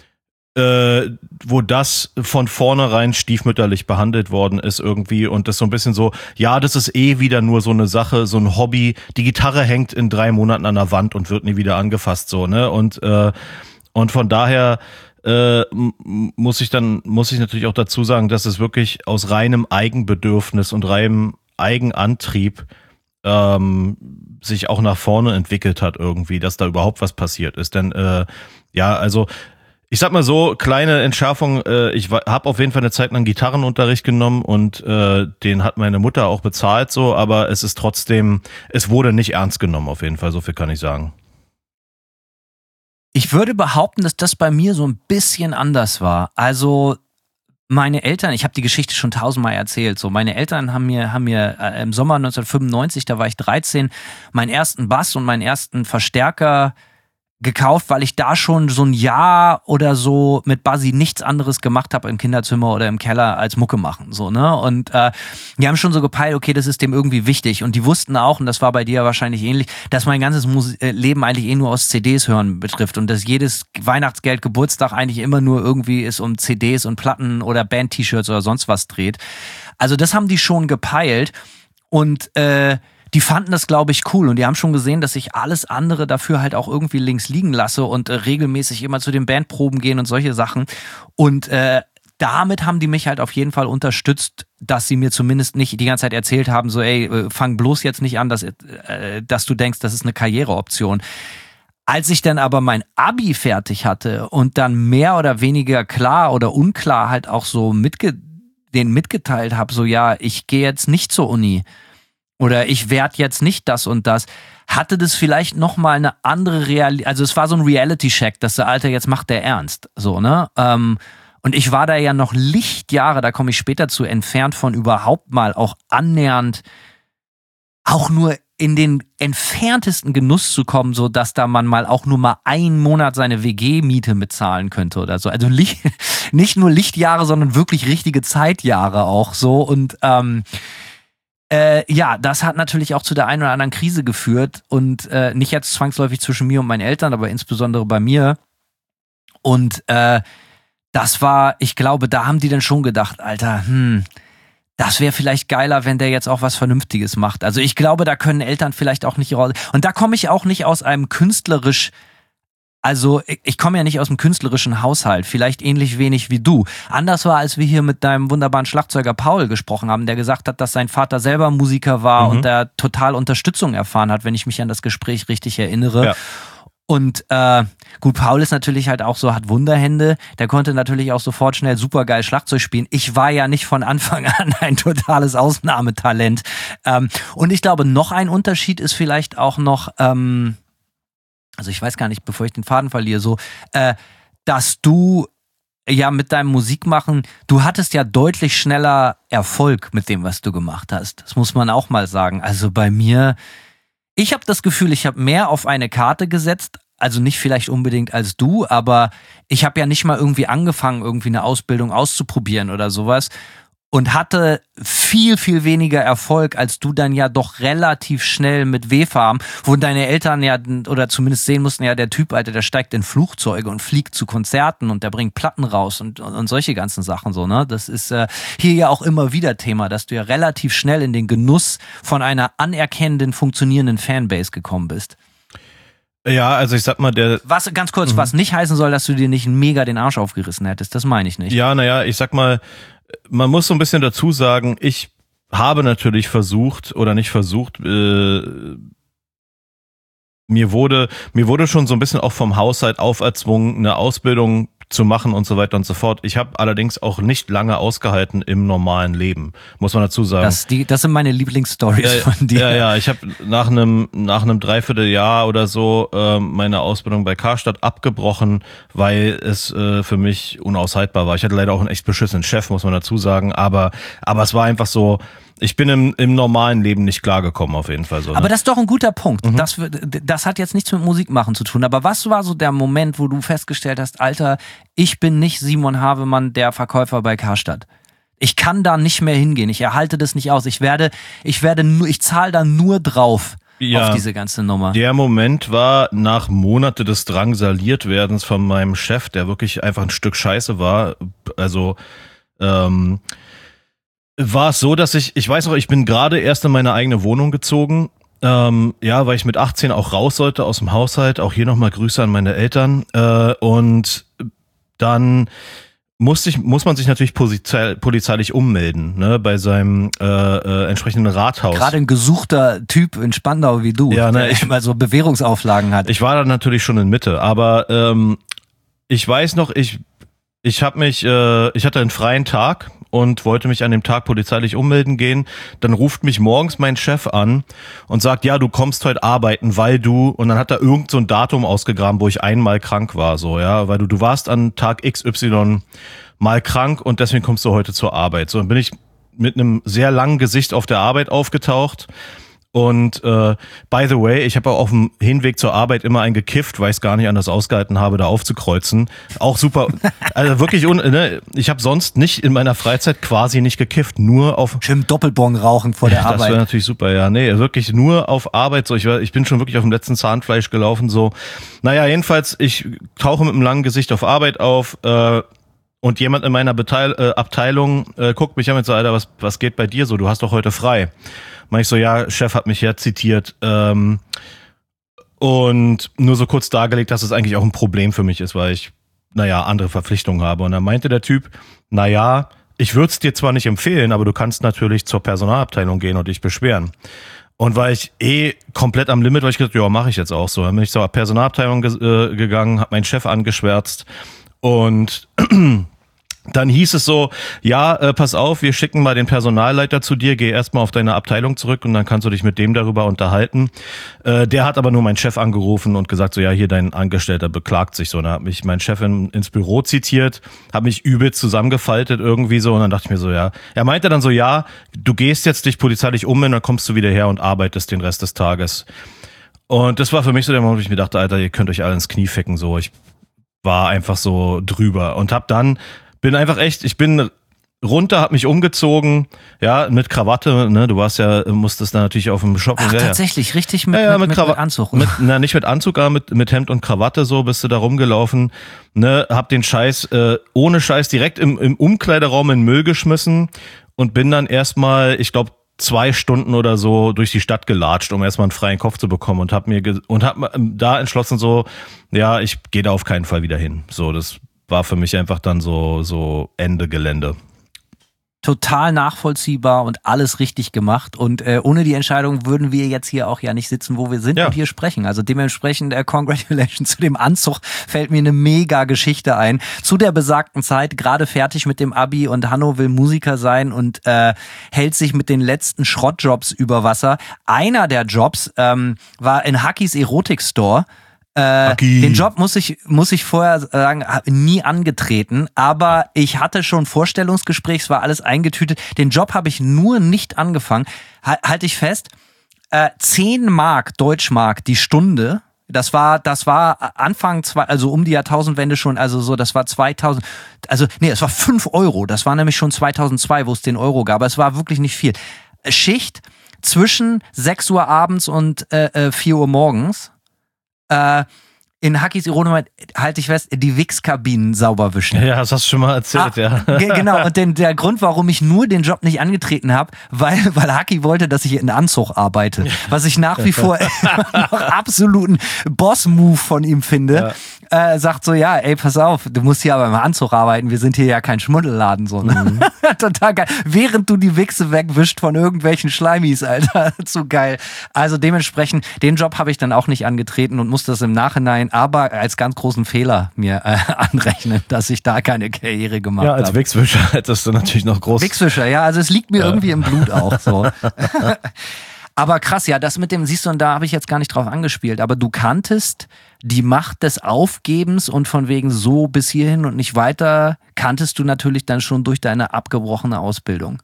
C: äh, wo das von vornherein stiefmütterlich behandelt worden ist irgendwie und das so ein bisschen so, ja, das ist eh wieder nur so eine Sache, so ein Hobby. Die Gitarre hängt in drei Monaten an der Wand und wird nie wieder angefasst, so, ne? Und äh, und von daher äh, muss ich dann, muss ich natürlich auch dazu sagen, dass es wirklich aus reinem Eigenbedürfnis und reinem Eigenantrieb ähm, sich auch nach vorne entwickelt hat irgendwie, dass da überhaupt was passiert ist. Denn äh, ja, also ich ich sag mal so, kleine Entschärfung, äh, ich habe auf jeden Fall eine Zeit lang Gitarrenunterricht genommen und äh, den hat meine Mutter auch bezahlt so, aber es ist trotzdem, es wurde nicht ernst genommen auf jeden Fall, so viel kann ich sagen.
D: Ich würde behaupten, dass das bei mir so ein bisschen anders war. Also meine Eltern, ich habe die Geschichte schon tausendmal erzählt, so meine Eltern haben mir, haben mir äh, im Sommer neunzehnhundertfünfundneunzig, da war ich dreizehn, meinen ersten Bass und meinen ersten Verstärker gekauft, weil ich da schon so ein Jahr oder so mit Basi nichts anderes gemacht habe im Kinderzimmer oder im Keller als Mucke machen, so, ne? Und äh, die haben schon so gepeilt, okay, das ist dem irgendwie wichtig. Und die wussten auch, und das war bei dir wahrscheinlich ähnlich, dass mein ganzes Mus- äh, Leben eigentlich eh nur aus C Ds hören betrifft und dass jedes Weihnachtsgeld, Geburtstag eigentlich immer nur irgendwie ist um C Ds und Platten oder Band-T-Shirts oder sonst was dreht. Also das haben die schon gepeilt und äh, die fanden das, glaube ich, cool und die haben schon gesehen, dass ich alles andere dafür halt auch irgendwie links liegen lasse und äh, regelmäßig immer zu den Bandproben gehen und solche Sachen. Und äh, damit haben die mich halt auf jeden Fall unterstützt, dass sie mir zumindest nicht die ganze Zeit erzählt haben, so ey, äh, fang bloß jetzt nicht an, dass, äh, dass du denkst, das ist eine Karriereoption. Als ich dann aber mein Abi fertig hatte und dann mehr oder weniger klar oder unklar halt auch so mitge- denen mitgeteilt habe, so ja, ich gehe jetzt nicht zur Uni, oder ich werde jetzt nicht das und das, hatte das vielleicht nochmal eine andere Realität, also es war so ein Reality-Check, dass der Alter, jetzt macht der ernst, so, ne? Ähm, und ich war da ja noch Lichtjahre, da komme ich später zu, entfernt von überhaupt mal auch annähernd, auch nur in den entferntesten Genuss zu kommen, so dass da man mal auch nur mal einen Monat seine W G-Miete bezahlen könnte oder so. Also Licht, nicht nur Lichtjahre, sondern wirklich richtige Zeitjahre auch so und ähm, Äh, ja, das hat natürlich auch zu der einen oder anderen Krise geführt und äh, nicht jetzt zwangsläufig zwischen mir und meinen Eltern, aber insbesondere bei mir. Und äh, das war, ich glaube, da haben die dann schon gedacht, Alter, hm, das wäre vielleicht geiler, wenn der jetzt auch was Vernünftiges macht. Also ich glaube, da können Eltern vielleicht auch nicht raus. Und da komme ich auch nicht aus einem künstlerisch Also ich komme ja nicht aus dem künstlerischen Haushalt, vielleicht ähnlich wenig wie du. Anders war, als wir hier mit deinem wunderbaren Schlagzeuger Paul gesprochen haben, der gesagt hat, dass sein Vater selber Musiker war mhm. und der total Unterstützung erfahren hat, wenn ich mich an das Gespräch richtig erinnere. Ja. Und äh, gut, Paul ist natürlich halt auch so, hat Wunderhände, der konnte natürlich auch sofort schnell supergeil Schlagzeug spielen. Ich war ja nicht von Anfang an ein totales Ausnahmetalent. Ähm, und ich glaube, noch ein Unterschied ist vielleicht auch noch... Ähm, also ich weiß gar nicht, bevor ich den Faden verliere, so, äh, dass du ja mit deinem Musikmachen, du hattest ja deutlich schneller Erfolg mit dem, was du gemacht hast. Das muss man auch mal sagen. Also bei mir, ich habe das Gefühl, ich habe mehr auf eine Karte gesetzt, also nicht vielleicht unbedingt als du, aber ich habe ja nicht mal irgendwie angefangen, irgendwie eine Ausbildung auszuprobieren oder sowas. Und hatte viel, viel weniger Erfolg, als du dann ja doch relativ schnell mit W-Farm, wo deine Eltern ja, oder zumindest sehen mussten, ja, der Typ, Alter, der steigt in Flugzeuge und fliegt zu Konzerten und der bringt Platten raus und, und, und solche ganzen Sachen so, ne? Das ist äh, hier ja auch immer wieder Thema, dass du ja relativ schnell in den Genuss von einer anerkennenden, funktionierenden Fanbase gekommen bist.
C: Ja, also ich sag mal, der...
D: Was, ganz kurz, mhm. was nicht heißen soll, dass du dir nicht mega den Arsch aufgerissen hättest, das meine ich nicht.
C: Ja, naja, ich sag mal, man muss so ein bisschen dazu sagen, ich habe natürlich versucht oder nicht versucht, äh, mir wurde mir wurde schon so ein bisschen auch vom Haushalt auferzwungen, eine Ausbildung zu machen und so weiter und so fort. Ich habe allerdings auch nicht lange ausgehalten im normalen Leben, muss man dazu sagen.
D: Das, die, das sind meine Lieblingsstories
C: ja,
D: von dir.
C: Ja, ja, ich habe nach einem nach einem Dreivierteljahr oder so äh, meine Ausbildung bei Karstadt abgebrochen, weil es äh, für mich unaushaltbar war. Ich hatte leider auch einen echt beschissenen Chef, muss man dazu sagen, aber aber es war einfach so, ich bin im, im normalen Leben nicht klargekommen, auf jeden Fall so. Ne?
D: Aber das ist doch ein guter Punkt.
C: Mhm.
D: Das, das hat jetzt nichts mit Musik machen zu tun. Aber was war so der Moment, wo du festgestellt hast, Alter, ich bin nicht Simon Havemann, der Verkäufer bei Karstadt. Ich kann da nicht mehr hingehen. Ich erhalte das nicht aus. Ich werde, ich werde nur, ich zahle da nur drauf. Ja, auf diese ganze Nummer.
C: Der Moment war nach Monate des Drangsaliertwerdens von meinem Chef, der wirklich einfach ein Stück Scheiße war. Also, ähm, war es so, dass ich, ich weiß noch, ich bin gerade erst in meine eigene Wohnung gezogen, ähm, ja, weil ich mit achtzehn auch raus sollte aus dem Haushalt, auch hier nochmal Grüße an meine Eltern, äh, und dann musste ich, muss man sich natürlich polizei, polizeilich ummelden, ne, bei seinem äh, äh, entsprechenden Rathaus.
D: Gerade ein gesuchter Typ in Spandau wie du,
C: ja, ne,
D: der
C: ich
D: mal so Bewährungsauflagen hat.
C: Ich war da natürlich schon in Mitte, aber ähm, ich weiß noch, ich ich habe mich, äh, ich hatte einen freien Tag und wollte mich an dem Tag polizeilich ummelden gehen. Dann ruft mich morgens mein Chef an und sagt, ja, du kommst heute arbeiten, weil du, und dann hat er irgend so ein Datum ausgegraben, wo ich einmal krank war, so, ja, weil du, du warst an Tag X Y mal krank und deswegen kommst du heute zur Arbeit. So, dann bin ich mit einem sehr langen Gesicht auf der Arbeit aufgetaucht. Und äh, by the way, ich habe auch auf dem Hinweg zur Arbeit immer einen gekifft, weil ich es gar nicht anders ausgehalten habe, da aufzukreuzen. Auch super, also wirklich, un, ne, ich habe sonst nicht in meiner Freizeit quasi nicht gekifft, nur auf...
D: Schön Doppelbong rauchen vor der
C: das
D: Arbeit.
C: Das wäre natürlich super, ja. Nee, wirklich nur auf Arbeit. So, ich, war, ich bin schon wirklich auf dem letzten Zahnfleisch gelaufen. So, naja, jedenfalls, ich tauche mit einem langen Gesicht auf Arbeit auf äh, und jemand in meiner Beteil, äh, Abteilung äh, guckt mich an und so, Alter, was, was geht bei dir so? Du hast doch heute frei. Mach ich so, ja, Chef hat mich ja zitiert ähm, und nur so kurz dargelegt, dass es eigentlich auch ein Problem für mich ist, weil ich, naja, andere Verpflichtungen habe. Und dann meinte der Typ, naja, ich würde es dir zwar nicht empfehlen, aber du kannst natürlich zur Personalabteilung gehen und dich beschweren. Und weil ich eh komplett am Limit war, ich gesagt, ja, mache ich jetzt auch so. Dann bin ich zur Personalabteilung ge- äh, gegangen, habe meinen Chef angeschwärzt und dann hieß es so, ja, äh, pass auf, wir schicken mal den Personalleiter zu dir, geh erstmal auf deine Abteilung zurück und dann kannst du dich mit dem darüber unterhalten. Äh, der hat aber nur meinen Chef angerufen und gesagt so, ja, hier dein Angestellter beklagt sich so. Und dann hat mich mein Chef in, ins Büro zitiert, hat mich übel zusammengefaltet irgendwie so und dann dachte ich mir so, ja. Er meinte dann so, ja, du gehst jetzt dich polizeilich um und dann kommst du wieder her und arbeitest den Rest des Tages. Und das war für mich so der Moment, wo ich mir dachte, Alter, ihr könnt euch alle ins Knie ficken, so. Ich war einfach so drüber und hab dann bin einfach echt, ich bin runter, hab mich umgezogen, ja, mit Krawatte, ne, du warst ja, musstest da natürlich auf dem Shoppen.
D: Ach,
C: ja,
D: tatsächlich, richtig mit,
C: ja, ja,
D: mit,
C: mit,
D: mit,
C: Krawa-
D: mit Anzug.
C: Mit, na, nicht mit Anzug, aber mit, mit Hemd und Krawatte so, bist du da rumgelaufen, ne, hab den Scheiß, äh, ohne Scheiß direkt im, im Umkleideraum in den Müll geschmissen und bin dann erstmal, ich glaube, zwei Stunden oder so durch die Stadt gelatscht, um erstmal einen freien Kopf zu bekommen und hab mir ge- und hab da entschlossen so, ja, ich gehe da auf keinen Fall wieder hin. So, das war für mich einfach dann so so Ende Gelände.
D: Total nachvollziehbar und alles richtig gemacht. Und äh, ohne die Entscheidung würden wir jetzt hier auch ja nicht sitzen, wo wir sind
C: Ja.
D: und hier sprechen. Also dementsprechend äh, Congratulations zu dem Anzug. Fällt mir eine mega Geschichte ein. Zu der besagten Zeit, gerade fertig mit dem Abi und Hanno will Musiker sein und äh, hält sich mit den letzten Schrottjobs über Wasser. Einer der Jobs ähm, war in Hackis Erotik-Store. Äh, den Job muss ich muss ich vorher sagen, hab nie angetreten, aber ich hatte schon Vorstellungsgespräch, es war alles eingetütet. Den Job habe ich nur nicht angefangen. Halt, halte ich fest, äh, zehn Mark, Deutschmark die Stunde. Das war, das war Anfang zwei, also um die Jahrtausendwende schon, also so, das war zweitausend, also nee, es war fünf Euro. Das war nämlich schon zweitausendzwei, wo es den Euro gab. Aber es war wirklich nicht viel. Schicht zwischen sechs Uhr abends und äh, vier Uhr morgens. Äh, in Hackis Ironie halte ich fest, die Wichskabinen sauber wischen.
C: Ja, das hast du schon mal erzählt,
D: ah,
C: ja.
D: G- genau, und den, der Grund, warum ich nur den Job nicht angetreten habe, weil, weil Hacki wollte, dass ich in Anzug arbeite. Was ich nach wie vor noch absoluten Boss-Move von ihm finde. Ja. Äh, sagt so, ja, ey, pass auf, du musst hier aber im Anzug arbeiten, wir sind hier ja kein Schmuddelladen. So, ne? Mhm. Total geil. Während du die Wichse wegwischst von irgendwelchen Schleimis, Alter. Zu geil. Also dementsprechend, den Job habe ich dann auch nicht angetreten und musste das im Nachhinein aber als ganz großen Fehler mir äh, anrechnen, dass ich da keine Karriere gemacht habe.
C: Ja, als Wichswischer hättest du natürlich noch groß...
D: Wichswischer, ja, also es liegt mir
C: ja.
D: irgendwie im Blut auch so. Aber krass, ja, das mit dem, siehst du, und da habe ich jetzt gar nicht drauf angespielt, aber du kanntest die Macht des Aufgebens und von wegen so bis hierhin und nicht weiter, kanntest du natürlich dann schon durch deine abgebrochene Ausbildung.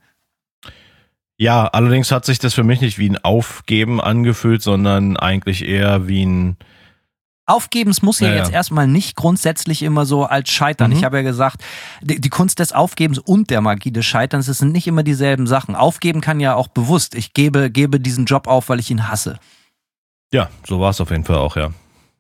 C: Ja, allerdings hat sich das für mich nicht wie ein Aufgeben angefühlt, sondern eigentlich eher wie ein...
D: Aufgeben, es muss ja, ja jetzt erstmal nicht grundsätzlich immer so als Scheitern. Mhm. Ich habe ja gesagt, die, die Kunst des Aufgebens und der Magie des Scheiterns, das sind nicht immer dieselben Sachen. Aufgeben kann ja auch bewusst. Ich gebe, gebe diesen Job auf, weil ich ihn hasse.
C: Ja, so war es auf jeden Fall auch, ja.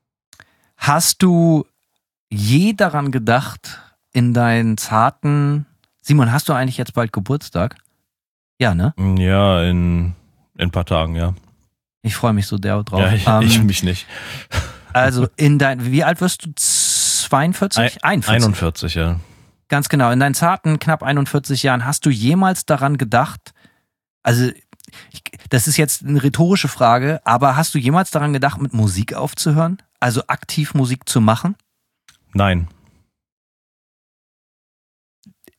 D: Hast du je daran gedacht, in deinen zarten... Simon, hast du eigentlich jetzt bald Geburtstag? Ja, ne?
C: Ja, in, in ein paar Tagen, ja.
D: Ich freue mich so derb drauf.
C: Ja, ich,
D: ähm,
C: ich mich nicht.
D: Also in dein, wie alt wirst du? zweiundvierzig? einundvierzig.
C: einundvierzig, ja.
D: Ganz genau. In deinen zarten, knapp einundvierzig Jahren hast du jemals daran gedacht, also ich, das ist jetzt eine rhetorische Frage, aber hast du jemals daran gedacht, mit Musik aufzuhören? Also aktiv Musik zu machen?
C: Nein.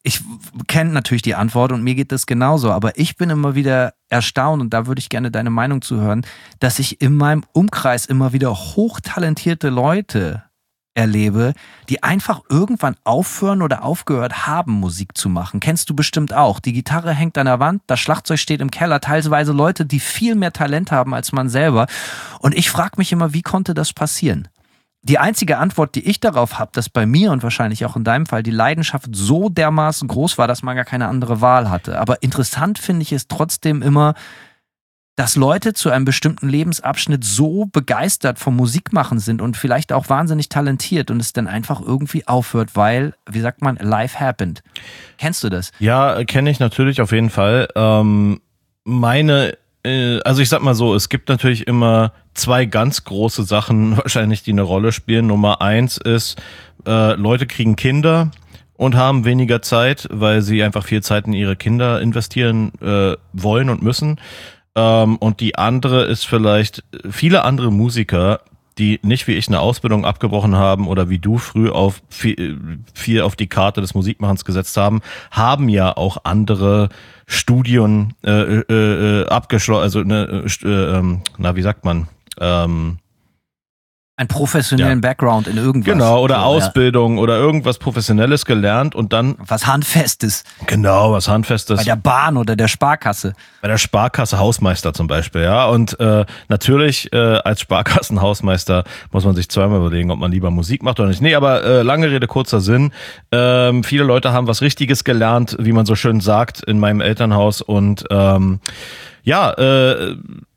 D: ich kenne natürlich die Antwort und mir geht das genauso, aber ich bin immer wieder erstaunt und da würde ich gerne deine Meinung zu hören, dass ich in meinem Umkreis immer wieder hochtalentierte Leute erlebe, die einfach irgendwann aufhören oder aufgehört haben, Musik zu machen. Kennst du bestimmt auch. Die Gitarre hängt an der Wand, das Schlagzeug steht im Keller, teilweise Leute, die viel mehr Talent haben als man selber. Und ich frage mich immer, wie konnte das passieren? Die einzige Antwort, die ich darauf habe, dass bei mir und wahrscheinlich auch in deinem Fall die Leidenschaft so dermaßen groß war, dass man gar keine andere Wahl hatte. Aber interessant finde ich es trotzdem immer, dass Leute zu einem bestimmten Lebensabschnitt so begeistert vom Musikmachen sind und vielleicht auch wahnsinnig talentiert und es dann einfach irgendwie aufhört, weil, wie sagt man, life happened. Kennst du das?
C: Ja, kenne ich natürlich auf jeden Fall. Ähm, meine Also ich sag mal so, es gibt natürlich immer zwei ganz große Sachen wahrscheinlich, die eine Rolle spielen. Nummer eins ist, äh, Leute kriegen Kinder und haben weniger Zeit, weil sie einfach viel Zeit in ihre Kinder investieren äh, wollen und müssen. Ähm, und die andere ist vielleicht viele andere Musiker, die nicht wie ich eine Ausbildung abgebrochen haben oder wie du früh auf viel, viel auf die Karte des Musikmachens gesetzt haben, haben ja auch andere Studien äh, äh, abgeschlossen, also ne, äh, äh, na wie sagt man, ähm,
D: einen professionellen ja. Background in irgendwas.
C: Genau, oder
D: so,
C: Ausbildung ja. oder irgendwas Professionelles gelernt und dann...
D: Was Handfestes.
C: Genau, was Handfestes.
D: Bei der Bahn oder der Sparkasse.
C: Bei der Sparkasse Hausmeister zum Beispiel, ja. Und äh, natürlich äh, als Sparkassenhausmeister muss man sich zweimal überlegen, ob man lieber Musik macht oder nicht. Nee, aber äh, lange Rede, kurzer Sinn. Ähm, viele Leute haben was Richtiges gelernt, wie man so schön sagt, in meinem Elternhaus und ähm, ja, äh,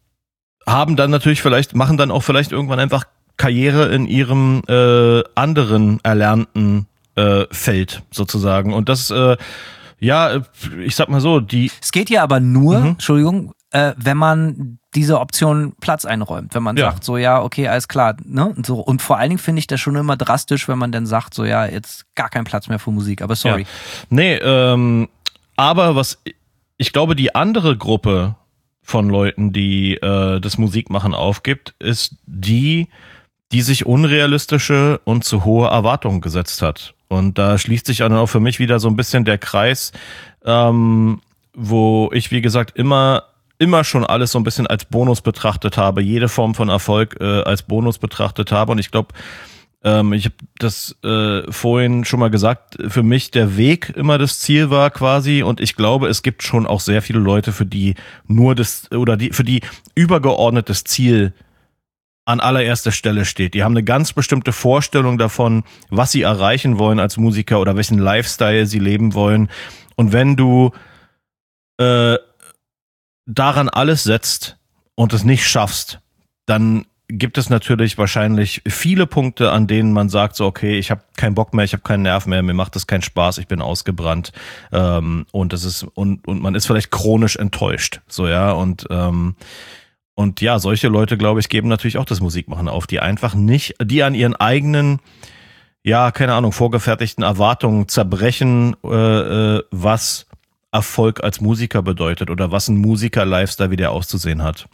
C: haben dann natürlich vielleicht, machen dann auch vielleicht irgendwann einfach Karriere in ihrem äh, anderen erlernten äh, Feld sozusagen. Und das, äh, ja, ich sag mal so, die...
D: Es geht ja aber nur,
C: mhm.
D: Entschuldigung, äh, wenn man diese Option Platz einräumt. Wenn man
C: ja.
D: sagt, so ja, okay, alles klar. Ne? Und, so. Und vor allen Dingen finde ich das schon immer drastisch, wenn man dann sagt, so ja, jetzt gar kein Platz mehr für Musik. Aber sorry.
C: Ja. Nee, ähm, aber was, ich glaube, die andere Gruppe von Leuten, die äh, das Musikmachen aufgibt, ist die, die sich unrealistische und zu hohe Erwartungen gesetzt hat. Und da schließt sich dann auch für mich wieder so ein bisschen der Kreis, ähm, wo ich, wie gesagt, immer immer schon alles so ein bisschen als Bonus betrachtet habe, jede Form von Erfolg äh, als Bonus betrachtet habe. Und ich glaube, ähm, ich habe das äh, vorhin schon mal gesagt, für mich der Weg immer das Ziel war quasi. Und ich glaube, es gibt schon auch sehr viele Leute, für die nur das oder die für die übergeordnetes Ziel an allererster Stelle steht. Die haben eine ganz bestimmte Vorstellung davon, was sie erreichen wollen als Musiker oder welchen Lifestyle sie leben wollen. Und wenn du äh, daran alles setzt und es nicht schaffst, dann gibt es natürlich wahrscheinlich viele Punkte, an denen man sagt, so okay, ich habe keinen Bock mehr, ich habe keinen Nerv mehr, mir macht das keinen Spaß, ich bin ausgebrannt ähm, und das ist und und man ist vielleicht chronisch enttäuscht, so ja und ähm, Und ja, solche Leute, glaube ich, geben natürlich auch das Musikmachen auf, die einfach nicht, die an ihren eigenen, ja, keine Ahnung, vorgefertigten Erwartungen zerbrechen, äh, was Erfolg als Musiker bedeutet oder was ein Musiker-Lifestyle, wie der auszusehen hat.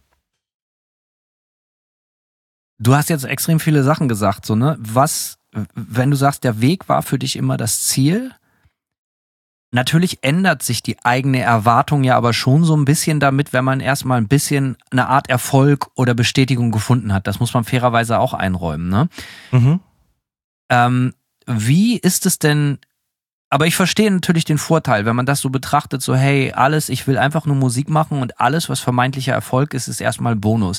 D: Du hast jetzt extrem viele Sachen gesagt, so, ne? Was, wenn du sagst, der Weg war für dich immer das Ziel? Natürlich ändert sich die eigene Erwartung ja aber schon so ein bisschen damit, wenn man erstmal ein bisschen eine Art Erfolg oder Bestätigung gefunden hat. Das muss man fairerweise auch einräumen, ne?
C: Mhm.
D: Ähm, wie ist es denn, aber ich verstehe natürlich den Vorteil, wenn man das so betrachtet, so hey, alles, ich will einfach nur Musik machen und alles, was vermeintlicher Erfolg ist, ist erstmal Bonus.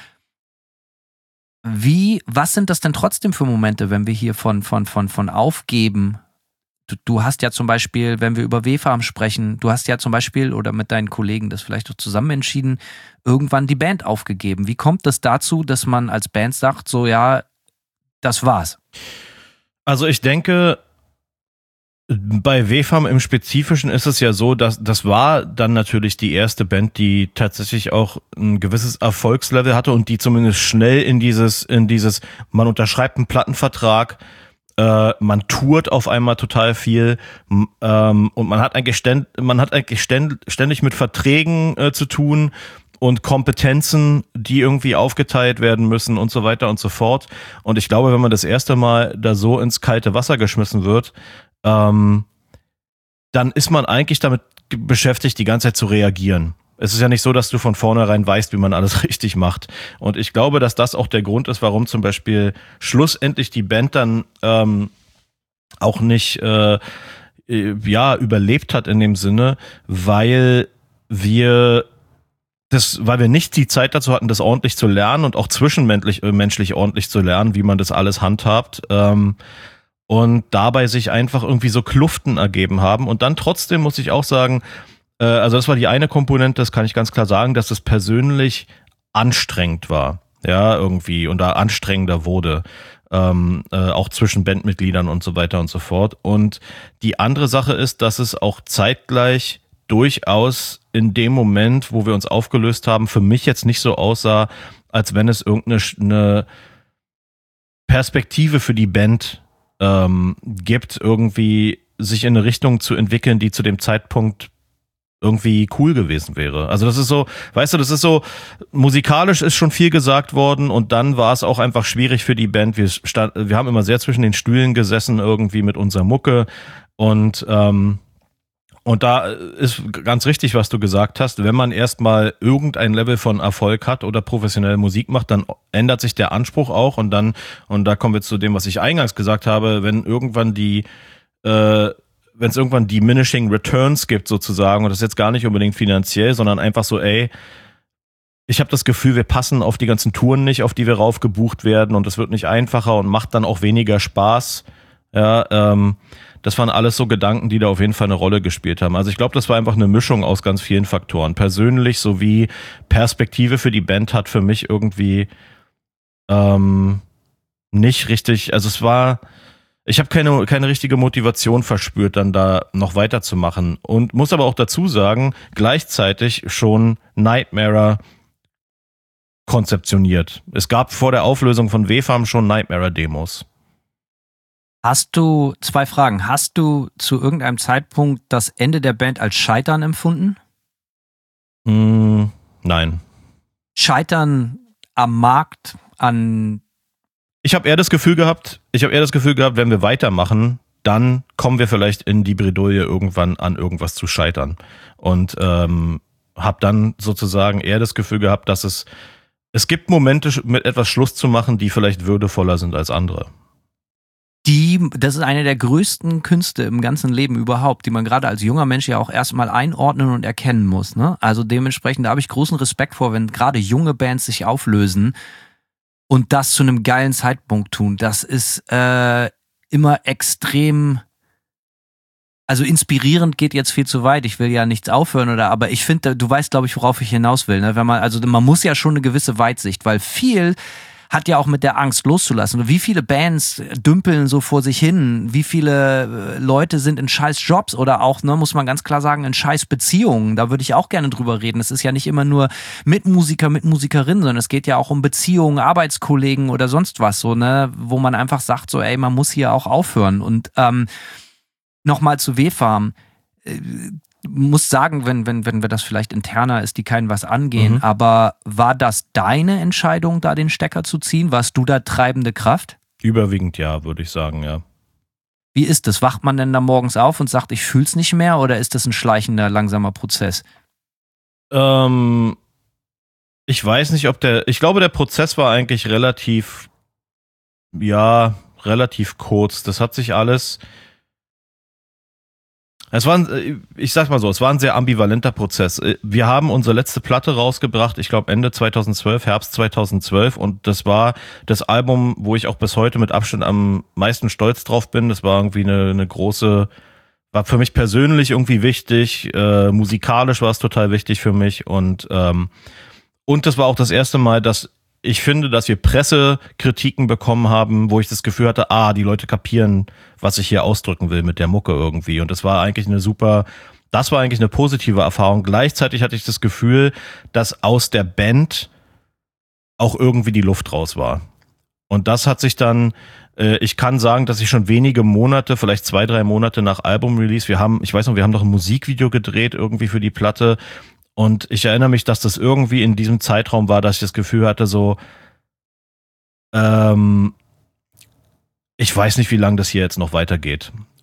D: Wie, was sind das denn trotzdem für Momente, wenn wir hier von, von, von, von aufgeben? Du, du hast ja zum Beispiel, wenn wir über W F A M sprechen, du hast ja zum Beispiel oder mit deinen Kollegen das vielleicht auch zusammen entschieden, irgendwann die Band aufgegeben. Wie kommt das dazu, dass man als Band sagt, so ja, das war's?
C: Also ich denke, bei W F A M im Spezifischen ist es ja so, dass das war dann natürlich die erste Band, die tatsächlich auch ein gewisses Erfolgslevel hatte und die zumindest schnell in dieses, in dieses, man unterschreibt einen Plattenvertrag, äh, man tourt auf einmal total viel ähm, und man hat eigentlich ständ, man hat eigentlich ständ, ständig mit Verträgen äh, zu tun und Kompetenzen, die irgendwie aufgeteilt werden müssen und so weiter und so fort. Und ich glaube, wenn man das erste Mal da so ins kalte Wasser geschmissen wird, ähm, dann ist man eigentlich damit beschäftigt, die ganze Zeit zu reagieren. Es ist ja nicht so, dass du von vornherein weißt, wie man alles richtig macht. Und ich glaube, dass das auch der Grund ist, warum zum Beispiel schlussendlich die Band dann ähm, auch nicht äh, ja überlebt hat in dem Sinne, weil wir das, weil wir nicht die Zeit dazu hatten, das ordentlich zu lernen und auch zwischenmenschlich äh, menschlich ordentlich zu lernen, wie man das alles handhabt. Ähm, und dabei sich einfach irgendwie so Kluften ergeben haben. Und dann trotzdem muss ich auch sagen, äh, also das war die eine Komponente, das kann ich ganz klar sagen, dass es persönlich anstrengend war. Ja, irgendwie und da anstrengender wurde. Ähm, äh, auch zwischen Bandmitgliedern und so weiter und so fort. Und die andere Sache ist, dass es auch zeitgleich durchaus in dem Moment, wo wir uns aufgelöst haben, für mich jetzt nicht so aussah, als wenn es irgendeine eine Perspektive für die Band ähm, gibt, irgendwie sich in eine Richtung zu entwickeln, die zu dem Zeitpunkt irgendwie cool gewesen wäre. Also das ist so, weißt du, das ist so, musikalisch ist schon viel gesagt worden und dann war es auch einfach schwierig für die Band. Wir, stand, wir haben immer sehr zwischen den Stühlen gesessen irgendwie mit unserer Mucke und ähm, und da ist ganz richtig, was du gesagt hast. Wenn man erstmal irgendein Level von Erfolg hat oder professionelle Musik macht, dann ändert sich der Anspruch auch und dann, und da kommen wir zu dem, was ich eingangs gesagt habe, wenn irgendwann die, äh, wenn es irgendwann diminishing returns gibt sozusagen, und das ist jetzt gar nicht unbedingt finanziell, sondern einfach so, ey, ich habe das Gefühl, wir passen auf die ganzen Touren nicht, auf die wir raufgebucht werden und es wird nicht einfacher und macht dann auch weniger Spaß. Ja, ähm, das waren alles so Gedanken, die da auf jeden Fall eine Rolle gespielt haben. Also ich glaube, das war einfach eine Mischung aus ganz vielen Faktoren. Persönlich sowie Perspektive für die Band hat für mich irgendwie ähm, nicht richtig, also es war, ich habe keine, keine richtige Motivation verspürt, dann da noch weiterzumachen. Und muss aber auch dazu sagen, gleichzeitig schon Nightmare konzeptioniert. Es gab vor der Auflösung von W F A M schon Nightmare-Demos.
D: Hast du, zwei Fragen, hast du zu irgendeinem Zeitpunkt das Ende der Band als Scheitern empfunden?
C: Mm, nein.
D: Scheitern am Markt, an...
C: Ich habe eher das Gefühl gehabt, ich habe eher das Gefühl gehabt, wenn wir weitermachen, dann kommen wir vielleicht in die Bredouille irgendwann an irgendwas zu scheitern. Und ähm, habe dann sozusagen eher das Gefühl gehabt, dass es, es gibt Momente mit etwas Schluss zu machen, die vielleicht würdevoller sind als andere.
D: Die, das ist eine der größten Künste im ganzen Leben überhaupt, die man gerade als junger Mensch ja auch erstmal einordnen und erkennen muss. Ne? Also dementsprechend, da habe ich großen Respekt vor, wenn gerade junge Bands sich auflösen und das zu einem geilen Zeitpunkt tun. Das ist äh, immer extrem, also inspirierend geht jetzt viel zu weit. Ich will ja nichts aufhören oder, aber ich finde, du weißt, glaube ich, worauf ich hinaus will. Ne? Wenn man, also man muss ja schon eine gewisse Weitsicht, weil viel hat ja auch mit der Angst loszulassen. Wie viele Bands dümpeln so vor sich hin? Wie viele Leute sind in scheiß Jobs oder auch, ne, muss man ganz klar sagen, in scheiß Beziehungen? Da würde ich auch gerne drüber reden. Es ist ja nicht immer nur mit Musiker, mit Musikerin, sondern es geht ja auch um Beziehungen, Arbeitskollegen oder sonst was, so, ne, wo man einfach sagt, so, ey, man muss hier auch aufhören. Und ähm, nochmal zu W F A M. Äh, muss sagen, wenn, wenn, wenn wir das vielleicht interner ist, die keinen was angehen, mhm. aber war das deine Entscheidung, da den Stecker zu ziehen? Warst du da treibende Kraft?
C: Überwiegend ja, würde ich sagen, ja.
D: Wie ist das? Wacht man denn da morgens auf und sagt, ich fühl's nicht mehr, oder ist das ein schleichender, langsamer Prozess?
C: Ähm, ich weiß nicht, ob der, ich glaube, der Prozess war eigentlich relativ, ja, relativ kurz. Das hat sich alles Es war, ein, ich sag mal so, es war ein sehr ambivalenter Prozess. Wir haben unsere letzte Platte rausgebracht, ich glaube Ende zweitausendzwölf, Herbst zweitausendzwölf, und das war das Album, wo ich auch bis heute mit Abstand am meisten stolz drauf bin. Das war irgendwie eine, eine große, war für mich persönlich irgendwie wichtig, äh, musikalisch war es total wichtig für mich, und ähm, und das war auch das erste Mal, dass ich finde, dass wir Pressekritiken bekommen haben, wo ich das Gefühl hatte, ah, die Leute kapieren, was ich hier ausdrücken will mit der Mucke irgendwie. Und das war eigentlich eine super, das war eigentlich eine positive Erfahrung. Gleichzeitig hatte ich das Gefühl, dass aus der Band auch irgendwie die Luft raus war. Und das hat sich dann, äh, ich kann sagen, dass ich schon wenige Monate, vielleicht zwei, drei Monate nach Album-Release, wir haben, ich weiß noch, wir haben noch ein Musikvideo gedreht irgendwie für die Platte. Und ich erinnere mich, dass das irgendwie in diesem Zeitraum war, dass ich das Gefühl hatte, so, ähm, ich weiß nicht, wie lange das hier jetzt noch weitergeht.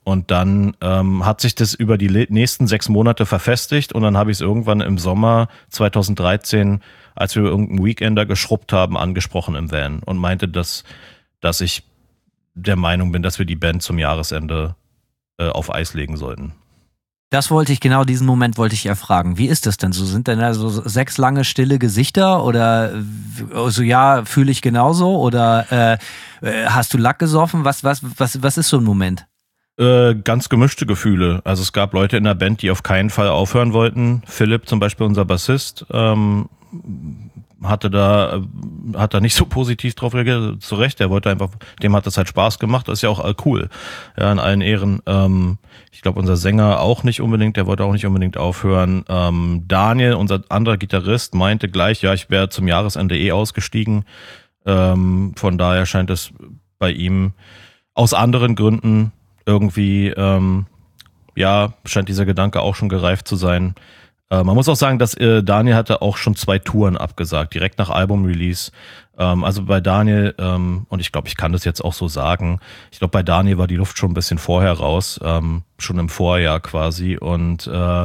C: und dann ähm, hat sich das über die le- nächsten sechs Monate verfestigt und dann habe ich es irgendwann im Sommer zweitausenddreizehn, als wir irgendeinen Weekender geschrubbt haben, angesprochen im Van und meinte, dass, dass ich der Meinung bin, dass wir die Band zum Jahresende äh, auf Eis legen sollten.
D: Das wollte ich, genau diesen Moment wollte ich erfragen. Wie ist das denn so? Sind denn da so sechs lange stille Gesichter oder so, ja, fühle ich genauso oder äh, hast du Lack gesoffen? Was, was, was, was ist so ein Moment?
C: Äh, ganz gemischte Gefühle. Also es gab Leute in der Band, die auf keinen Fall aufhören wollten. Philipp zum Beispiel, unser Bassist, ähm, hatte da, hat da nicht so positiv drauf reagiert. Zu Recht, der wollte einfach, dem hat das halt Spaß gemacht. Das ist ja auch cool. Ja, in allen Ehren. Ähm, ich glaube, unser Sänger auch nicht unbedingt, der wollte auch nicht unbedingt aufhören. Ähm, Daniel, unser anderer Gitarrist, meinte gleich, ja, ich wäre zum Jahresende eh ausgestiegen. Ähm, von daher scheint es bei ihm aus anderen Gründen irgendwie, ähm, ja, scheint dieser Gedanke auch schon gereift zu sein. Äh, man muss auch sagen, dass äh, Daniel hatte auch schon zwei Touren abgesagt, direkt nach Album-Release. Ähm, also bei Daniel, ähm, und ich glaube, ich kann das jetzt auch so sagen, ich glaube, bei Daniel war die Luft schon ein bisschen vorher raus, ähm, schon im Vorjahr quasi. Und äh,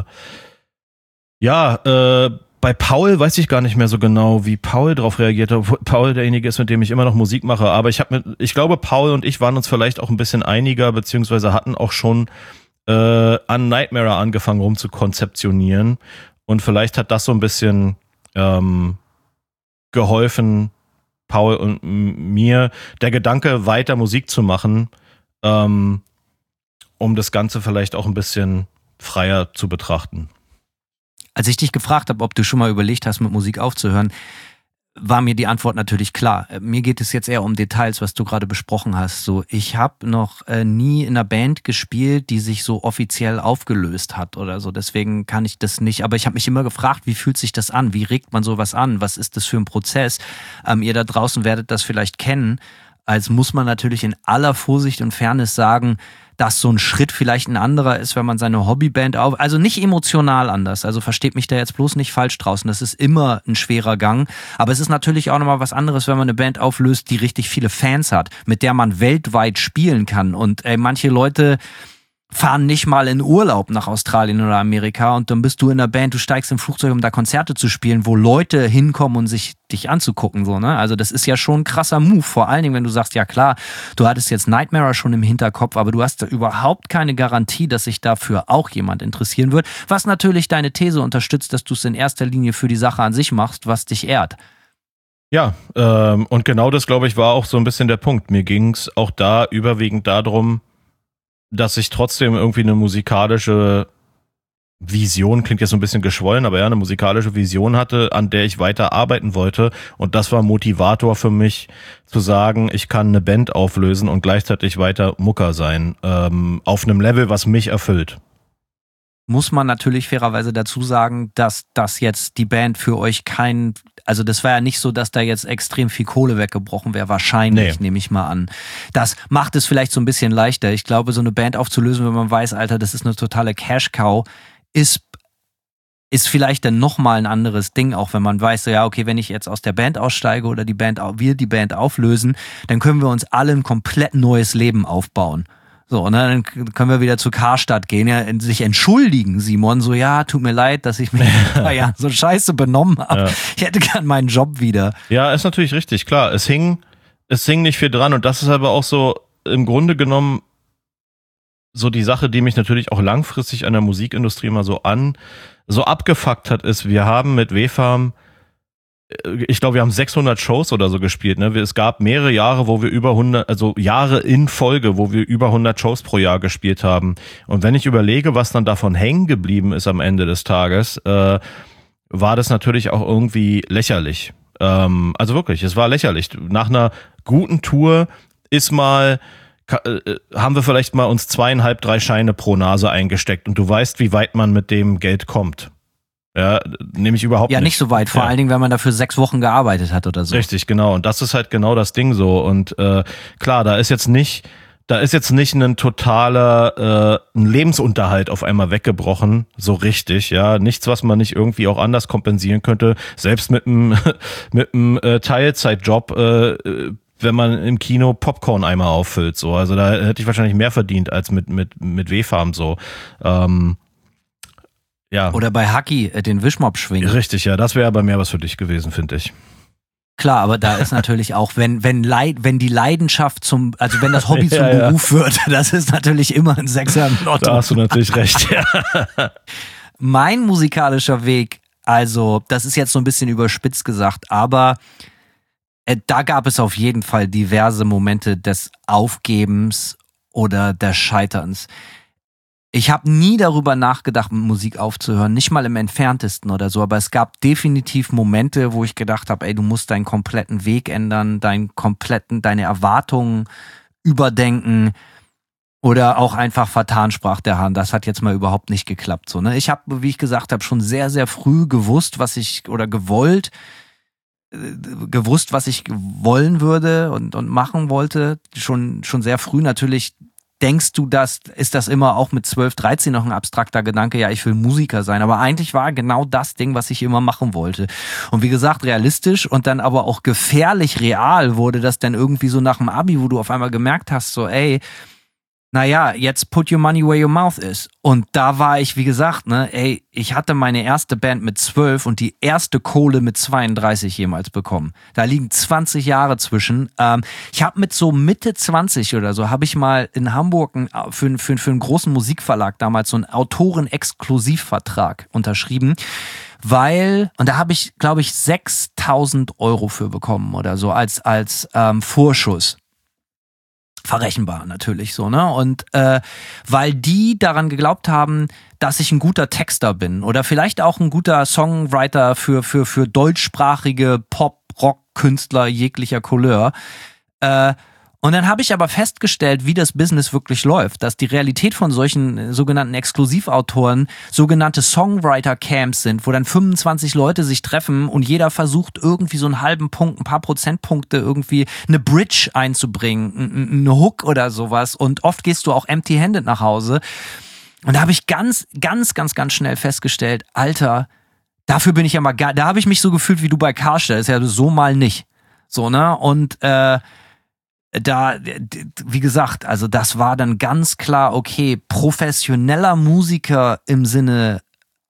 C: ja, äh, bei Paul weiß ich gar nicht mehr so genau, wie Paul darauf reagiert hat, obwohl Paul derjenige ist, mit dem ich immer noch Musik mache. Aber ich habe mit, ich glaube, Paul und ich waren uns vielleicht auch ein bisschen einiger, beziehungsweise hatten auch schon äh, an Nightmare angefangen rum zu konzeptionieren. Und vielleicht hat das so ein bisschen ähm, geholfen, Paul und m- mir, der Gedanke, weiter Musik zu machen, ähm, um das Ganze vielleicht auch ein bisschen freier zu betrachten.
D: Als ich dich gefragt habe, ob du schon mal überlegt hast, mit Musik aufzuhören, war mir die Antwort natürlich klar. Mir geht es jetzt eher um Details, was du gerade besprochen hast. So, ich habe noch äh, nie in einer Band gespielt, die sich so offiziell aufgelöst hat oder so. Deswegen kann ich das nicht. Aber ich habe mich immer gefragt, wie fühlt sich das an? Wie regt man sowas an? Was ist das für ein Prozess? Ähm, ihr da draußen werdet das vielleicht kennen. Als muss man natürlich in aller Vorsicht und Fairness sagen, dass so ein Schritt vielleicht ein anderer ist, wenn man seine Hobbyband auf... Also nicht emotional anders, also versteht mich da jetzt bloß nicht falsch draußen. Das ist immer ein schwerer Gang. Aber es ist natürlich auch nochmal was anderes, wenn man eine Band auflöst, die richtig viele Fans hat, mit der man weltweit spielen kann. Und ey, manche Leute fahren nicht mal in Urlaub nach Australien oder Amerika und dann bist du in der Band, du steigst im Flugzeug, um da Konzerte zu spielen, wo Leute hinkommen und sich dich anzugucken, so, ne? Also das ist ja schon ein krasser Move, vor allen Dingen, wenn du sagst, ja klar, du hattest jetzt Nightmare schon im Hinterkopf, aber du hast da überhaupt keine Garantie, dass sich dafür auch jemand interessieren wird, was natürlich deine These unterstützt, dass du es in erster Linie für die Sache an sich machst, was dich ehrt.
C: Ja, ähm, und genau das, glaube ich, war auch so ein bisschen der Punkt. Mir ging es auch da überwiegend darum, dass ich trotzdem irgendwie eine musikalische Vision, klingt jetzt so ein bisschen geschwollen, aber ja, eine musikalische Vision hatte, an der ich weiter arbeiten wollte. Und das war Motivator für mich, zu sagen, ich kann eine Band auflösen und gleichzeitig weiter Mucker sein, ähm, auf einem Level, was mich erfüllt.
D: Muss man natürlich fairerweise dazu sagen, dass das jetzt die Band für euch kein, also das war ja nicht so, dass da jetzt extrem viel Kohle weggebrochen wäre, wahrscheinlich, nee. Nehme ich mal an. Das macht es vielleicht so ein bisschen leichter. Ich glaube, so eine Band aufzulösen, wenn man weiß, Alter, das ist eine totale Cash-Cow, ist, ist vielleicht dann nochmal ein anderes Ding, auch wenn man weiß, so, ja, okay, wenn ich jetzt aus der Band aussteige oder die Band, wir die Band auflösen, dann können wir uns alle ein komplett neues Leben aufbauen. So, und dann können wir wieder zu Karstadt gehen, ja, sich entschuldigen, Simon, so, ja, tut mir leid, dass ich mich ja, so scheiße benommen habe. Ja. Ich hätte gern meinen Job wieder.
C: Ja, ist natürlich richtig, klar. Es hing, es hing nicht viel dran und das ist aber auch so im Grunde genommen so die Sache, die mich natürlich auch langfristig an der Musikindustrie mal so an, so abgefuckt hat, ist, wir haben mit W-Farm, ich glaube, wir haben sechshundert Shows oder so gespielt, ne? Es gab mehrere Jahre, wo wir über hundert, also Jahre in Folge, wo wir über hundert Shows pro Jahr gespielt haben. Und wenn ich überlege, was dann davon hängen geblieben ist am Ende des Tages, äh, war das natürlich auch irgendwie lächerlich. Ähm, also wirklich, es war lächerlich. Nach einer guten Tour ist mal, äh, haben wir vielleicht mal uns zweieinhalb, drei Scheine pro Nase eingesteckt und du weißt, wie weit man mit dem Geld kommt. Ja, nehme ich überhaupt nicht.
D: Ja, nicht so weit, vor ja. allen Dingen, wenn man dafür sechs Wochen gearbeitet hat oder so.
C: Richtig, genau. Und das ist halt genau das Ding so. Und äh, klar, da ist jetzt nicht, da ist jetzt nicht ein totaler äh, ein Lebensunterhalt auf einmal weggebrochen, so richtig, ja. Nichts, was man nicht irgendwie auch anders kompensieren könnte. Selbst mit einem mit einem äh, Teilzeitjob äh, wenn man im Kino Popcorn-Eimer auffüllt. So. Also da hätte ich wahrscheinlich mehr verdient als mit, mit, mit W-Farm so. Ähm, ja.
D: Oder bei Haki äh, den Wischmopp schwingen.
C: Richtig, ja, das wäre aber mehr was für dich gewesen, finde ich.
D: Klar, aber da ist natürlich auch, wenn, wenn Leid, wenn die Leidenschaft zum, also wenn das Hobby zum
C: ja, ja.
D: Beruf wird, das ist natürlich immer ein Sechser im Lotto.
C: Da hast du natürlich recht, ja.
D: Mein musikalischer Weg, also, das ist jetzt so ein bisschen überspitzt gesagt, aber äh, da gab es auf jeden Fall diverse Momente des Aufgebens oder des Scheiterns. Ich habe nie darüber nachgedacht, mit Musik aufzuhören, nicht mal im Entferntesten oder so, aber es gab definitiv Momente, wo ich gedacht habe, ey, du musst deinen kompletten Weg ändern, deinen kompletten, deine Erwartungen überdenken oder auch einfach vertan, sprach der Hahn. Das hat jetzt mal überhaupt nicht geklappt. So, ne? Ich habe, wie ich gesagt habe, schon sehr, sehr früh gewusst, was ich oder gewollt, äh, gewusst, was ich wollen würde und, und machen wollte. Schon, schon sehr früh natürlich. Denkst du, das ist das immer auch mit zwölf, dreizehn noch ein abstrakter Gedanke, ja, ich will Musiker sein, aber eigentlich war genau das Ding, was ich immer machen wollte. Und wie gesagt, realistisch und dann aber auch gefährlich real wurde das dann irgendwie so nach dem Abi, wo du auf einmal gemerkt hast, so ey, naja, jetzt put your money where your mouth is. Und da war ich, wie gesagt, ne, ey, ich hatte meine erste Band mit zwölf und die erste Kohle mit zweiunddreißig jemals bekommen. Da liegen zwanzig Jahre zwischen. Ähm, ich habe mit so Mitte zwanzig oder so, habe ich mal in Hamburg ein, für, für, für einen großen Musikverlag damals so einen Autoren-Exklusivvertrag unterschrieben. Weil, und da habe ich, glaube ich, sechstausend Euro für bekommen oder so als, als ähm, Vorschuss. Verrechenbar natürlich so, ne? Und äh, weil die daran geglaubt haben, dass ich ein guter Texter bin oder vielleicht auch ein guter Songwriter für, für, für deutschsprachige Pop-Rock-Künstler jeglicher Couleur. Äh, und dann habe ich aber festgestellt, wie das Business wirklich läuft, dass die Realität von solchen sogenannten Exklusivautoren sogenannte Songwriter-Camps sind, wo dann fünfundzwanzig Leute sich treffen und jeder versucht irgendwie so einen halben Punkt, ein paar Prozentpunkte irgendwie eine Bridge einzubringen, eine Hook oder sowas und oft gehst du auch empty-handed nach Hause und da habe ich ganz, ganz, ganz, ganz schnell festgestellt, Alter, dafür bin ich ja mal geil, da habe ich mich so gefühlt wie du bei Karstadt, ist ja so mal nicht, so, ne, und äh, da, wie gesagt, also das war dann ganz klar, okay, professioneller Musiker im Sinne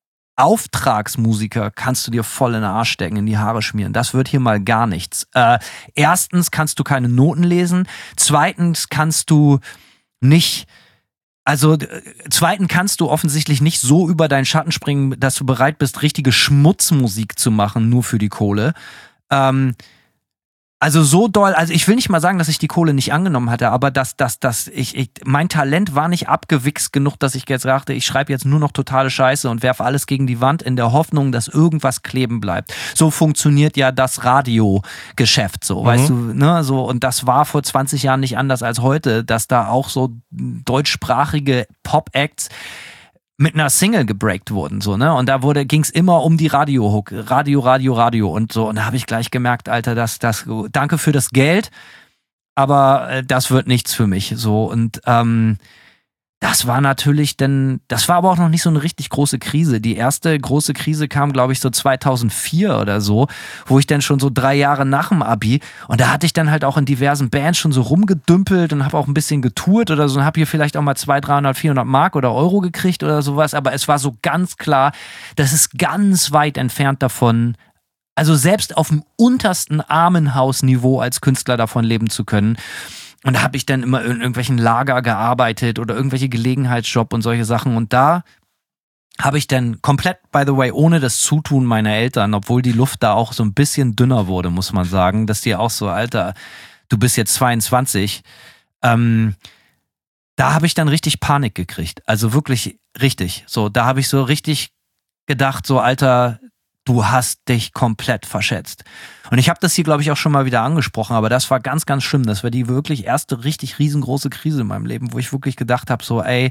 D: Auftragsmusiker kannst du dir voll in den Arsch stecken, in die Haare schmieren. Das wird hier mal gar nichts. Äh, erstens kannst du keine Noten lesen. Zweitens kannst du nicht, also zweitens kannst du offensichtlich nicht so über deinen Schatten springen, dass du bereit bist, richtige Schmutzmusik zu machen, nur für die Kohle. Ähm, Also so doll, also ich will nicht mal sagen, dass ich die Kohle nicht angenommen hatte, aber dass, dass, dass ich, ich, mein Talent war nicht abgewichst genug, dass ich jetzt dachte, ich schreibe jetzt nur noch totale Scheiße und werfe alles gegen die Wand in der Hoffnung, dass irgendwas kleben bleibt. So funktioniert ja das Radiogeschäft so, mhm. weißt du, ne, so, und das war vor zwanzig Jahren nicht anders als heute, dass da auch so deutschsprachige Pop-Acts mit einer Single gebreakt wurden, so, ne? Und da wurde, ging's immer um die Radio-Hook. Radio, Radio, Radio und so. Und da habe ich gleich gemerkt, Alter, das, das, danke für das Geld, aber äh, das wird nichts für mich, so. Und, ähm, das war natürlich dann, das war aber auch noch nicht so eine richtig große Krise. Die erste große Krise kam, glaube ich, so zweitausendvier oder so, wo ich dann schon so drei Jahre nach dem Abi und da hatte ich dann halt auch in diversen Bands schon so rumgedümpelt und habe auch ein bisschen getourt oder so und habe hier vielleicht auch mal zweihundert, dreihundert, vierhundert Mark oder Euro gekriegt oder sowas, aber es war so ganz klar, das ist ganz weit entfernt davon, also selbst auf dem untersten Armenhausniveau als Künstler davon leben zu können. Und da habe ich dann immer in irgendwelchen Lager gearbeitet oder irgendwelche Gelegenheitsjob und solche Sachen. Und da habe ich dann komplett, by the way, ohne das Zutun meiner Eltern, obwohl die Luft da auch so ein bisschen dünner wurde, muss man sagen, dass die auch so, Alter, du bist jetzt zweiundzwanzig. Ähm, da habe ich dann richtig Panik gekriegt. Also wirklich richtig. So, da habe ich so richtig gedacht, so, Alter, du hast dich komplett verschätzt. Und ich habe das hier, glaube ich, auch schon mal wieder angesprochen, aber das war ganz, ganz schlimm. Das war die wirklich erste richtig riesengroße Krise in meinem Leben, wo ich wirklich gedacht habe, so, ey,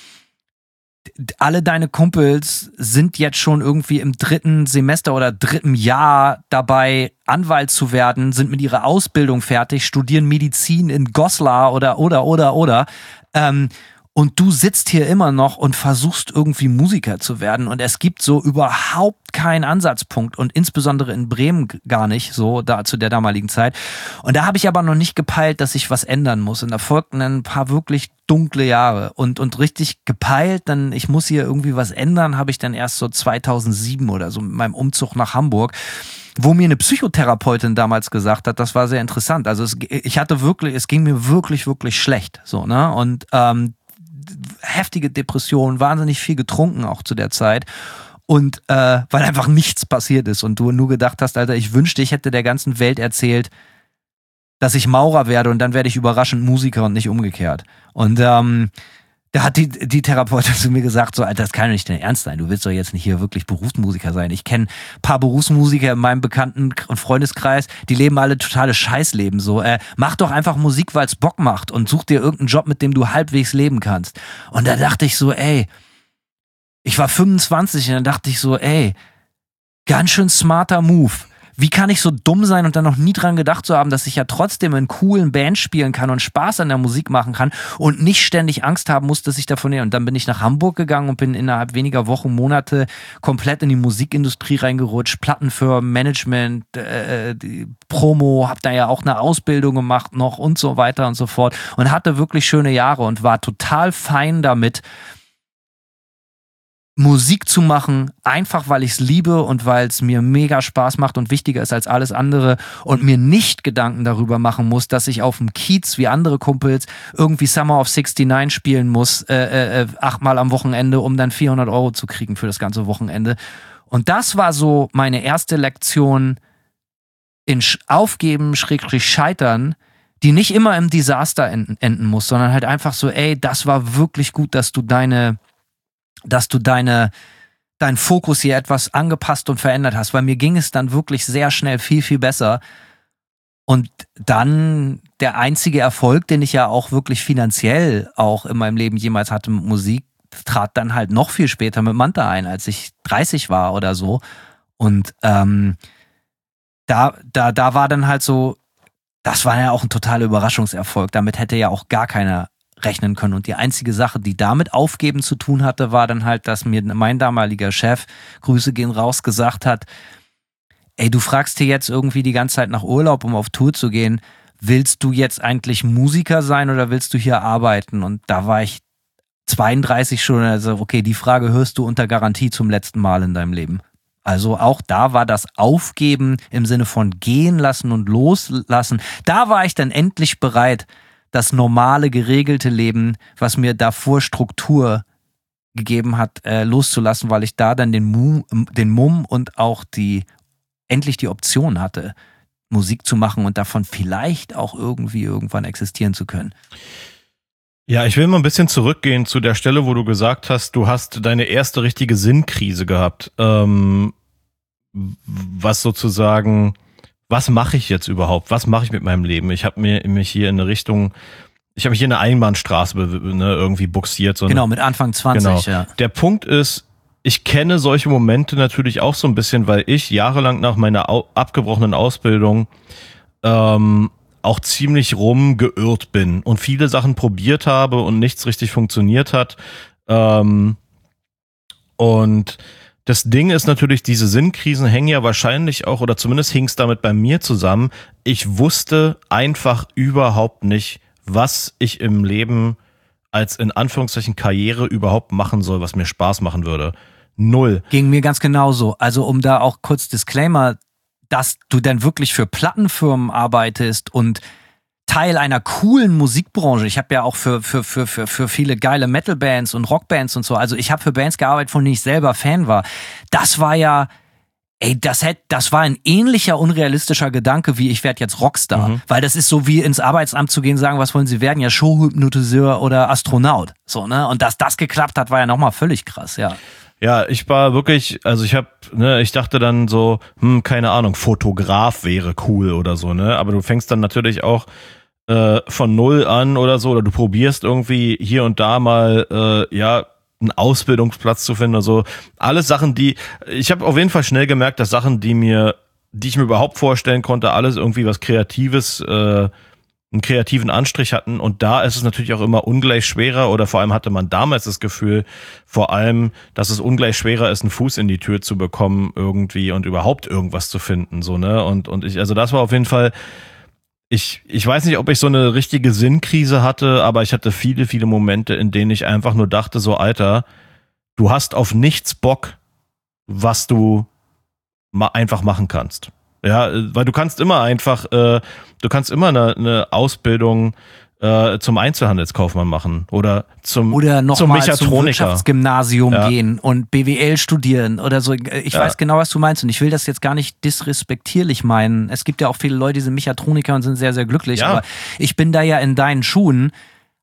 D: alle deine Kumpels sind jetzt schon irgendwie im dritten Semester oder dritten Jahr dabei, Anwalt zu werden, sind mit ihrer Ausbildung fertig, studieren Medizin in Goslar oder, oder, oder, oder. Ähm, Und du sitzt hier immer noch und versuchst irgendwie Musiker zu werden und es gibt so überhaupt keinen Ansatzpunkt und insbesondere in Bremen gar nicht, so da zu der damaligen Zeit. Und da habe ich aber noch nicht gepeilt, dass ich was ändern muss. Und da folgten ein paar wirklich dunkle Jahre und, und richtig gepeilt, dann ich muss hier irgendwie was ändern, habe ich dann erst so zweitausendsieben oder so mit meinem Umzug nach Hamburg, wo mir eine Psychotherapeutin damals gesagt hat, das war sehr interessant. Also es, ich hatte wirklich, es ging mir wirklich, wirklich schlecht, so, ne? Und ähm, heftige Depressionen, wahnsinnig viel getrunken auch zu der Zeit und äh, weil einfach nichts passiert ist und du nur gedacht hast, Alter, ich wünschte, ich hätte der ganzen Welt erzählt, dass ich Maurer werde und dann werde ich überraschend Musiker und nicht umgekehrt. Und ähm, da hat die, die Therapeutin zu mir gesagt, so, Alter, das kann doch nicht dein Ernst sein, du willst doch jetzt nicht hier wirklich Berufsmusiker sein. Ich kenne ein paar Berufsmusiker in meinem Bekannten- und Freundeskreis, die leben alle totale Scheißleben, so, äh, mach doch einfach Musik, weil es Bock macht und such dir irgendeinen Job, mit dem du halbwegs leben kannst. Und da dachte ich so, ey, ich war fünfundzwanzig und dann dachte ich so, ey, ganz schön smarter Move. Wie kann ich so dumm sein und dann noch nie dran gedacht zu haben, dass ich ja trotzdem in coolen Bands spielen kann und Spaß an der Musik machen kann und nicht ständig Angst haben muss, dass ich davon nähe. Und dann bin ich nach Hamburg gegangen und bin innerhalb weniger Wochen, Monate komplett in die Musikindustrie reingerutscht, Plattenfirmen, Management, äh, die Promo, hab da ja auch eine Ausbildung gemacht noch und so weiter und so fort und hatte wirklich schöne Jahre und war total fein damit, Musik zu machen, einfach weil ich es liebe und weil es mir mega Spaß macht und wichtiger ist als alles andere und mir nicht Gedanken darüber machen muss, dass ich auf dem Kiez wie andere Kumpels irgendwie Summer of neunundsiebzig spielen muss, äh, äh, achtmal am Wochenende, um dann vierhundert Euro zu kriegen für das ganze Wochenende. Und das war so meine erste Lektion in Aufgeben, Schrägstrich Scheitern, die nicht immer im Desaster enden, enden muss, sondern halt einfach so, ey, das war wirklich gut, dass du deine dass du deine, deinen Fokus hier etwas angepasst und verändert hast, weil mir ging es dann wirklich sehr schnell viel, viel besser. Und dann der einzige Erfolg, den ich ja auch wirklich finanziell auch in meinem Leben jemals hatte mit Musik, trat dann halt noch viel später mit Manta ein, als ich dreißig war oder so. Und ähm, da, da, da war dann halt so, das war ja auch ein totaler Überraschungserfolg. Damit hätte ja auch gar keiner rechnen können. Und die einzige Sache, die damit Aufgeben zu tun hatte, war dann halt, dass mir mein damaliger Chef, Grüße gehen raus, gesagt hat, ey, du fragst dir jetzt irgendwie die ganze Zeit nach Urlaub, um auf Tour zu gehen. Willst du jetzt eigentlich Musiker sein oder willst du hier arbeiten? Und da war ich zweiunddreißig schon, also okay, die Frage hörst du unter Garantie zum letzten Mal in deinem Leben. Also auch da war das Aufgeben im Sinne von gehen lassen und loslassen. Da war ich dann endlich bereit, das normale, geregelte Leben, was mir davor Struktur gegeben hat, äh, loszulassen, weil ich da dann den, Mu, den Mumm und auch die endlich die Option hatte, Musik zu machen und davon vielleicht auch irgendwie irgendwann existieren zu können.
C: Ja, ich will mal ein bisschen zurückgehen zu der Stelle, wo du gesagt hast, du hast deine erste richtige Sinnkrise gehabt. Ähm, was sozusagen... Was mache ich jetzt überhaupt? Was mache ich mit meinem Leben? Ich habe mir mich hier in eine Richtung, ich habe mich hier in eine Einbahnstraße ne, irgendwie buxiert. So
D: genau, mit Anfang zwanzig,
C: genau.
D: Ja.
C: Der Punkt ist, ich kenne solche Momente natürlich auch so ein bisschen, weil ich jahrelang nach meiner au- abgebrochenen Ausbildung ähm, auch ziemlich rumgeirrt bin und viele Sachen probiert habe und nichts richtig funktioniert hat. Ähm, und das Ding ist natürlich, diese Sinnkrisen hängen ja wahrscheinlich auch, oder zumindest hing es damit bei mir zusammen. Ich wusste einfach überhaupt nicht, was ich im Leben als in Anführungszeichen Karriere überhaupt machen soll, was mir Spaß machen würde. Null.
D: Ging mir ganz genauso. Also um da auch kurz Disclaimer, dass du dann wirklich für Plattenfirmen arbeitest und Teil einer coolen Musikbranche. Ich habe ja auch für, für, für, für, für viele geile Metal-Bands und Rockbands und so, also ich habe für Bands gearbeitet, von denen ich selber Fan war. Das war ja, ey, das hätte, das war ein ähnlicher unrealistischer Gedanke wie ich werde jetzt Rockstar. Mhm. Weil das ist so wie ins Arbeitsamt zu gehen, sagen, was wollen Sie werden? Ja, Showhypnotiseur oder Astronaut. So, ne? Und dass das geklappt hat, war ja nochmal völlig krass, ja.
C: Ja, ich war wirklich, also ich habe, ne, ich dachte dann so, hm, keine Ahnung, Fotograf wäre cool oder so, ne? Aber du fängst dann natürlich auch äh, von null an oder so, oder du probierst irgendwie hier und da mal, äh, ja, einen Ausbildungsplatz zu finden oder so. Alles Sachen, die, ich habe auf jeden Fall schnell gemerkt, dass Sachen, die mir, die ich mir überhaupt vorstellen konnte, alles irgendwie was Kreatives, äh, einen kreativen Anstrich hatten und da ist es natürlich auch immer ungleich schwerer oder vor allem hatte man damals das Gefühl, vor allem, dass es ungleich schwerer ist, einen Fuß in die Tür zu bekommen irgendwie und überhaupt irgendwas zu finden, so, ne, und, und ich, also das war auf jeden Fall, ich, ich weiß nicht, ob ich so eine richtige Sinnkrise hatte, aber ich hatte viele, viele Momente, in denen ich einfach nur dachte, so, Alter, du hast auf nichts Bock, was du ma- einfach machen kannst. Ja, weil du kannst immer einfach, äh, du kannst immer eine, eine Ausbildung äh, zum Einzelhandelskaufmann machen oder zum,
D: oder noch
C: zum
D: mal zum
C: Mechatroniker.
D: Wirtschaftsgymnasium
C: Ja.
D: gehen und B W L studieren oder so. Ich
C: Ja.
D: weiß genau, was du meinst und ich will das jetzt gar nicht disrespektierlich meinen. Es gibt ja auch viele Leute, die sind Mechatroniker und sind sehr, sehr glücklich,
C: Ja.
D: aber ich bin da ja in deinen Schuhen.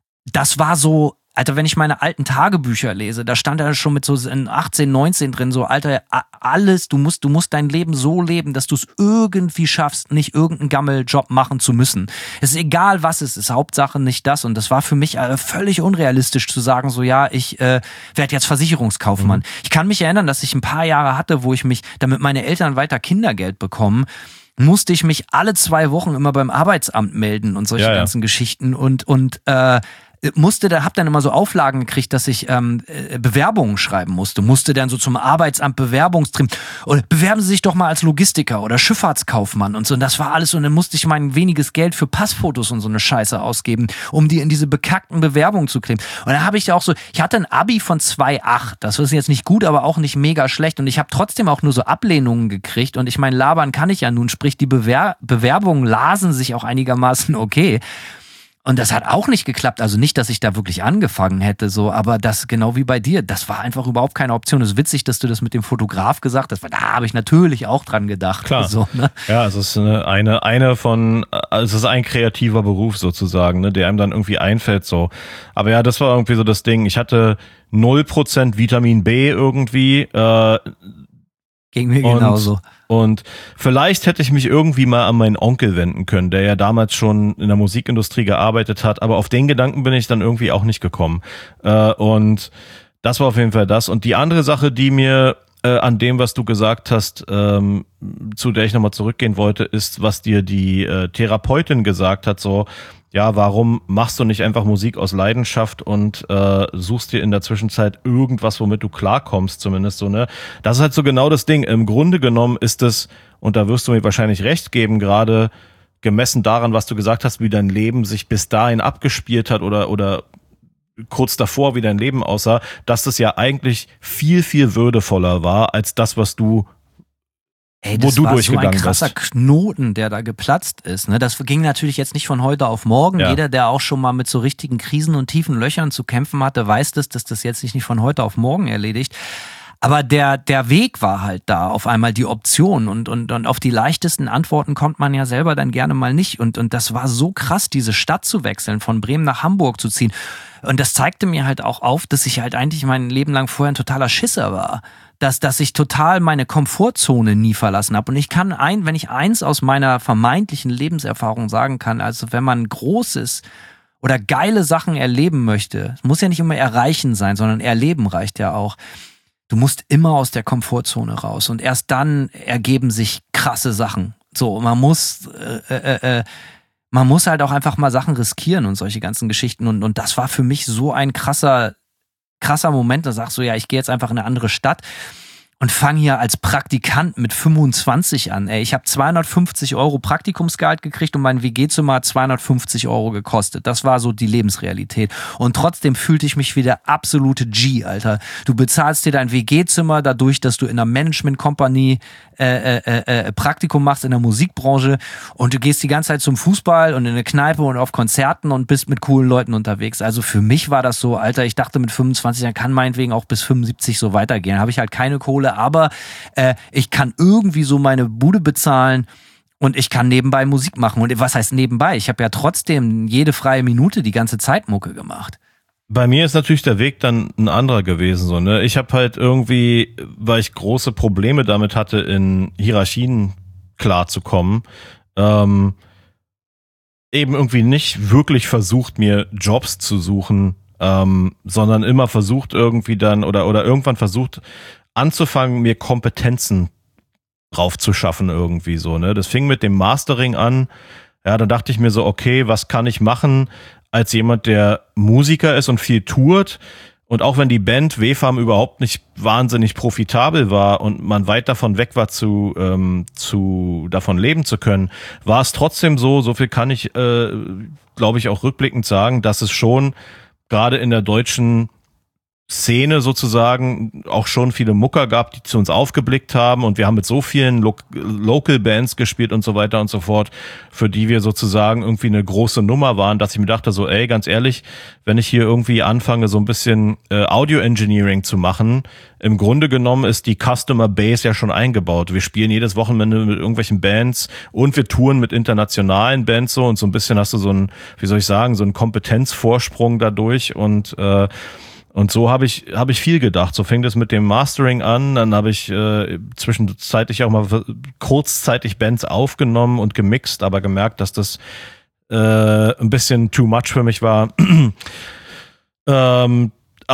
D: Das war so, Alter, wenn ich meine alten Tagebücher lese, da stand da schon mit so achtzehn, neunzehn drin, so, Alter, alles, du musst, du musst dein Leben so leben, dass du es irgendwie schaffst, nicht irgendeinen Gammeljob machen zu müssen. Es ist egal, was es ist, Hauptsache nicht das. Und das war für mich äh, völlig unrealistisch zu sagen, so, ja, ich äh, werde jetzt Versicherungskaufmann. Mhm. Ich kann mich erinnern, dass ich ein paar Jahre hatte, wo ich mich, damit meine Eltern weiter Kindergeld bekommen, musste ich mich alle zwei Wochen immer beim Arbeitsamt melden und solche
C: ja, ja.
D: ganzen Geschichten und, und, äh, musste da, hab dann immer so Auflagen gekriegt, dass ich ähm, Bewerbungen schreiben musste, musste dann so zum Arbeitsamt Bewerbungstrim oder bewerben Sie sich doch mal als Logistiker oder Schifffahrtskaufmann und so und das war alles und dann musste ich mein weniges Geld für Passfotos und so eine Scheiße ausgeben, um die in diese bekackten Bewerbungen zu kriegen und dann habe ich ja auch so, ich hatte ein Abi von zwei Komma acht, das ist jetzt nicht gut, aber auch nicht mega schlecht und ich habe trotzdem auch nur so Ablehnungen gekriegt und ich meine, labern kann ich ja nun, sprich die Bewer- Bewerbungen lasen sich auch einigermaßen okay. Und das hat auch nicht geklappt. Also nicht, dass ich da wirklich angefangen hätte, so, aber das genau wie bei dir, das war einfach überhaupt keine Option. Es ist witzig, dass du das mit dem Fotograf gesagt hast, weil da habe ich natürlich auch dran gedacht.
C: Klar.
D: So, ne?
C: Ja, es ist eine, eine, eine von, also es ist ein kreativer Beruf sozusagen, ne, der einem dann irgendwie einfällt, so. Aber ja, das war irgendwie so das Ding. Ich hatte null Prozent Vitamin B irgendwie, äh,
D: Ging mir
C: und,
D: genauso.
C: Und vielleicht hätte ich mich irgendwie mal an meinen Onkel wenden können, der ja damals schon in der Musikindustrie gearbeitet hat, aber auf den Gedanken bin ich dann irgendwie auch nicht gekommen. Äh, und das war auf jeden Fall das. Und die andere Sache, die mir äh, an dem, was du gesagt hast, ähm, zu der ich nochmal zurückgehen wollte, ist, was dir die äh, Therapeutin gesagt hat, so, ja, warum machst du nicht einfach Musik aus Leidenschaft und äh, suchst dir in der Zwischenzeit irgendwas, womit du klarkommst, zumindest so, ne? Das ist halt so genau das Ding. Im Grunde genommen ist es, und da wirst du mir wahrscheinlich recht geben, gerade gemessen daran, was du gesagt hast, wie dein Leben sich bis dahin abgespielt hat oder oder kurz davor, wie dein Leben aussah, dass das ja eigentlich viel, viel würdevoller war als das, was du
D: Ey,
C: wo
D: das
C: du
D: war so
C: durchgegangen
D: ein krasser
C: bist.
D: Knoten, der da geplatzt ist. Ne? Das ging natürlich jetzt nicht von heute auf morgen.
C: Ja.
D: Jeder, der auch schon mal mit so richtigen Krisen und tiefen Löchern zu kämpfen hatte, weiß das, dass das jetzt sich nicht von heute auf morgen erledigt. Aber der, der Weg war halt da, auf einmal die Option und, und, und auf die leichtesten Antworten kommt man ja selber dann gerne mal nicht. Und, und das war so krass, diese Stadt zu wechseln, von Bremen nach Hamburg zu ziehen. Und das zeigte mir halt auch auf, dass ich halt eigentlich mein Leben lang vorher ein totaler Schisser war. Dass, dass ich total meine Komfortzone nie verlassen habe. Und ich kann ein, wenn ich eins aus meiner vermeintlichen Lebenserfahrung sagen kann, also wenn man Großes oder geile Sachen erleben möchte, es muss ja nicht immer erreichen sein, sondern erleben reicht ja auch. Du musst immer aus der Komfortzone raus und erst dann ergeben sich krasse Sachen. So, man muss, äh, äh, äh, man muss halt auch einfach mal Sachen riskieren und solche ganzen Geschichten. Und, und das war für mich so ein krasser, krasser Moment. Da sagst du, ja, ich gehe jetzt einfach in eine andere Stadt und fange hier als Praktikant mit fünfundzwanzig an. Ey, ich habe zweihundertfünfzig Euro Praktikumsgehalt gekriegt und mein W G-Zimmer hat zweihundertfünfzig Euro gekostet. Das war so die Lebensrealität. Und trotzdem fühlte ich mich wie der absolute G, Alter. Du bezahlst dir dein W G-Zimmer dadurch, dass du in einer Management-Company äh, äh, äh, Praktikum machst in der Musikbranche und du gehst die ganze Zeit zum Fußball und in eine Kneipe und auf Konzerten und bist mit coolen Leuten unterwegs. Also für mich war das so, Alter, ich dachte mit fünfundzwanzig, dann kann meinetwegen auch bis fünfundsiebzig so weitergehen. Habe ich halt keine Kohle, aber äh, ich kann irgendwie so meine Bude bezahlen und ich kann nebenbei Musik machen. Und was heißt nebenbei? Ich habe ja trotzdem jede freie Minute die ganze Zeit Mucke gemacht.
C: Bei mir ist natürlich der Weg dann ein anderer gewesen, so, ne? Ich habe halt irgendwie, weil ich große Probleme damit hatte, in Hierarchien klarzukommen, ähm, eben irgendwie nicht wirklich versucht, mir Jobs zu suchen, ähm, sondern immer versucht irgendwie dann oder oder irgendwann versucht anzufangen, mir Kompetenzen drauf zu schaffen irgendwie so, ne? Das fing mit dem Mastering an. Ja, dann dachte ich mir so, okay, was kann ich machen als jemand, der Musiker ist und viel tourt? Und auch wenn die Band W-Farm überhaupt nicht wahnsinnig profitabel war und man weit davon weg war, zu, ähm, zu davon leben zu können, war es trotzdem so, so viel kann ich, äh, glaube ich, auch rückblickend sagen, dass es schon gerade in der deutschen Szene sozusagen auch schon viele Mucker gab, die zu uns aufgeblickt haben, und wir haben mit so vielen Lo- Local Bands gespielt und so weiter und so fort, für die wir sozusagen irgendwie eine große Nummer waren, dass ich mir dachte so, ey, ganz ehrlich, wenn ich hier irgendwie anfange, so ein bisschen äh, Audio Engineering zu machen, im Grunde genommen ist die Customer Base ja schon eingebaut. Wir spielen jedes Wochenende mit irgendwelchen Bands und wir touren mit internationalen Bands so, und so ein bisschen hast du so einen, wie soll ich sagen, so einen Kompetenzvorsprung dadurch, und äh, Und so habe ich habe ich viel gedacht. So fing das mit dem Mastering an. Dann habe ich äh, zwischenzeitlich auch mal kurzzeitig Bands aufgenommen und gemixt, aber gemerkt, dass das äh, ein bisschen too much für mich war. ähm,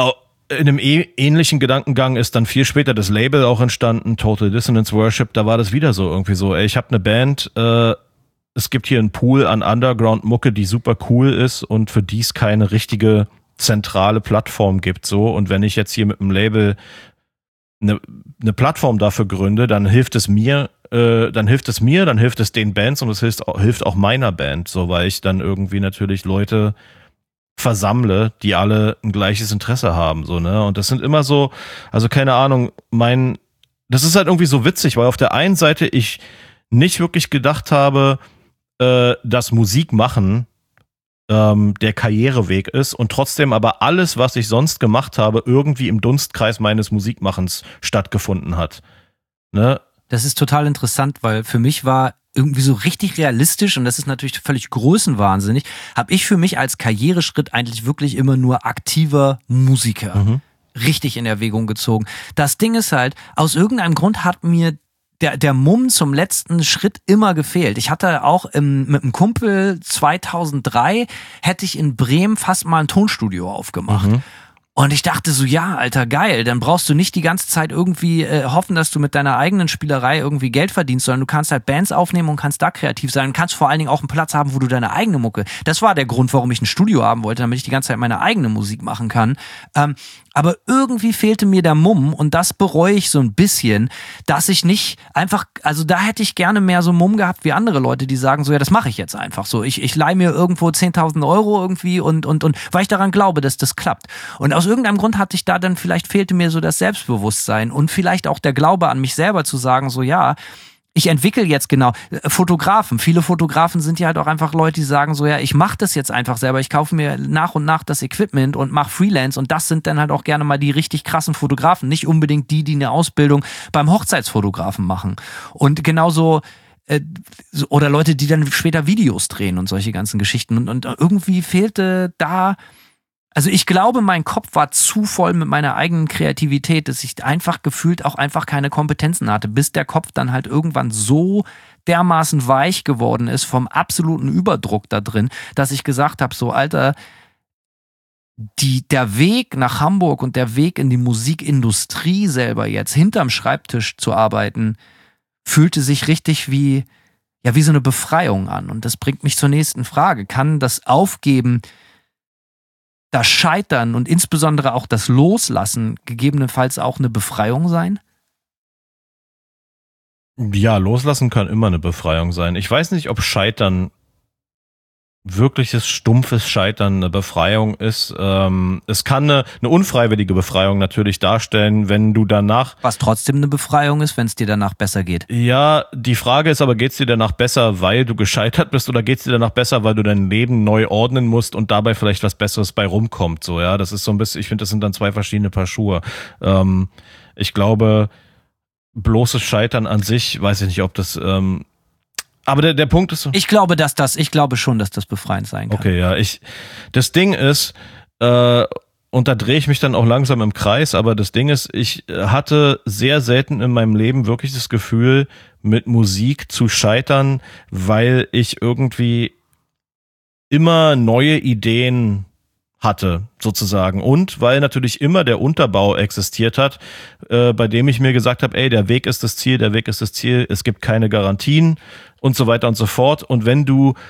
C: in einem e- ähnlichen Gedankengang ist dann viel später das Label auch entstanden, Total Dissonance Worship. Da war das wieder so irgendwie so, ey, ich habe eine Band, äh, es gibt hier einen Pool an Underground-Mucke, die super cool ist und für die es keine richtige zentrale Plattform gibt, so, und wenn ich jetzt hier mit dem Label eine, eine Plattform dafür gründe, dann hilft es mir, äh, dann hilft es mir, dann hilft es den Bands und es hilft, hilft auch meiner Band, so, weil ich dann irgendwie natürlich Leute versammle, die alle ein gleiches Interesse haben, so, ne, und das sind immer so, also keine Ahnung, mein, das ist halt irgendwie so witzig, weil auf der einen Seite ich nicht wirklich gedacht habe, äh, dass Musik machen ähm, der Karriereweg ist und trotzdem aber alles, was ich sonst gemacht habe, irgendwie im Dunstkreis meines Musikmachens stattgefunden hat. Ne?
D: Das ist total interessant, weil für mich war irgendwie so richtig realistisch, und das ist natürlich völlig größenwahnsinnig, habe ich für mich als Karriereschritt eigentlich wirklich immer nur aktiver Musiker mhm. richtig in Erwägung gezogen. Das Ding ist halt, aus irgendeinem Grund hat mir Der, der Mumm zum letzten Schritt immer gefehlt. Ich hatte auch im, mit einem Kumpel zweitausenddrei hätte ich in Bremen fast mal ein Tonstudio aufgemacht. Mhm. Und ich dachte so, ja, Alter, geil, dann brauchst du nicht die ganze Zeit irgendwie äh, hoffen, dass du mit deiner eigenen Spielerei irgendwie Geld verdienst, sondern du kannst halt Bands aufnehmen und kannst da kreativ sein und kannst vor allen Dingen auch einen Platz haben, wo du deine eigene Mucke. Das war der Grund, warum ich ein Studio haben wollte, damit ich die ganze Zeit meine eigene Musik machen kann. Ähm, aber irgendwie fehlte mir der Mumm, und das bereue ich so ein bisschen, dass ich nicht einfach, also da hätte ich gerne mehr so Mumm gehabt wie andere Leute, die sagen so, ja, das mache ich jetzt einfach so. Ich, ich leihe mir irgendwo zehntausend Euro irgendwie und, und, und, weil ich daran glaube, dass das klappt. Und aus irgendeinem Grund hatte ich da dann, vielleicht fehlte mir so das Selbstbewusstsein und vielleicht auch der Glaube an mich selber zu sagen so, ja, ich entwickle jetzt genau, Fotografen, viele Fotografen sind ja halt auch einfach Leute, die sagen so, ja, ich mache das jetzt einfach selber, ich kaufe mir nach und nach das Equipment und mache Freelance, und das sind dann halt auch gerne mal die richtig krassen Fotografen, nicht unbedingt die, die eine Ausbildung beim Hochzeitsfotografen machen. Und genauso, äh, oder Leute, die dann später Videos drehen und solche ganzen Geschichten, und, und irgendwie fehlte da, also ich glaube, mein Kopf war zu voll mit meiner eigenen Kreativität, dass ich einfach gefühlt auch einfach keine Kompetenzen hatte, bis der Kopf dann halt irgendwann so dermaßen weich geworden ist vom absoluten Überdruck da drin, dass ich gesagt habe, so Alter, die, der Weg nach Hamburg und der Weg in die Musikindustrie selber jetzt, hinterm Schreibtisch zu arbeiten, fühlte sich richtig wie, ja, wie so eine Befreiung an. Und das bringt mich zur nächsten Frage. Kann das Aufgeben, das Scheitern und insbesondere auch das Loslassen gegebenenfalls auch eine Befreiung sein?
C: Ja, loslassen kann immer eine Befreiung sein. Ich weiß nicht, ob Scheitern, wirkliches stumpfes Scheitern eine Befreiung ist. Ähm, es kann eine, eine unfreiwillige Befreiung natürlich darstellen, wenn du danach...
D: Was trotzdem eine Befreiung ist, wenn es dir danach besser geht.
C: Ja, die Frage ist aber, geht's dir danach besser, weil du gescheitert bist, oder geht's dir danach besser, weil du dein Leben neu ordnen musst und dabei vielleicht was Besseres bei rumkommt? So, ja, das ist so ein bisschen, ich finde, das sind dann zwei verschiedene Paar Schuhe. Ähm, ich glaube, bloßes Scheitern an sich, weiß ich nicht, ob das... Ähm, Aber der, der Punkt ist so.
D: Ich glaube, dass das, ich glaube schon, dass das befreiend sein kann.
C: Okay, ja, ich, das Ding ist, äh, und da drehe ich mich dann auch langsam im Kreis, aber das Ding ist, ich hatte sehr selten in meinem Leben wirklich das Gefühl, mit Musik zu scheitern, weil ich irgendwie immer neue Ideen hatte, sozusagen. Und weil natürlich immer der Unterbau existiert hat, äh, bei dem ich mir gesagt habe, ey, der Weg ist das Ziel, der Weg ist das Ziel, es gibt keine Garantien und so weiter und so fort. Und wenn du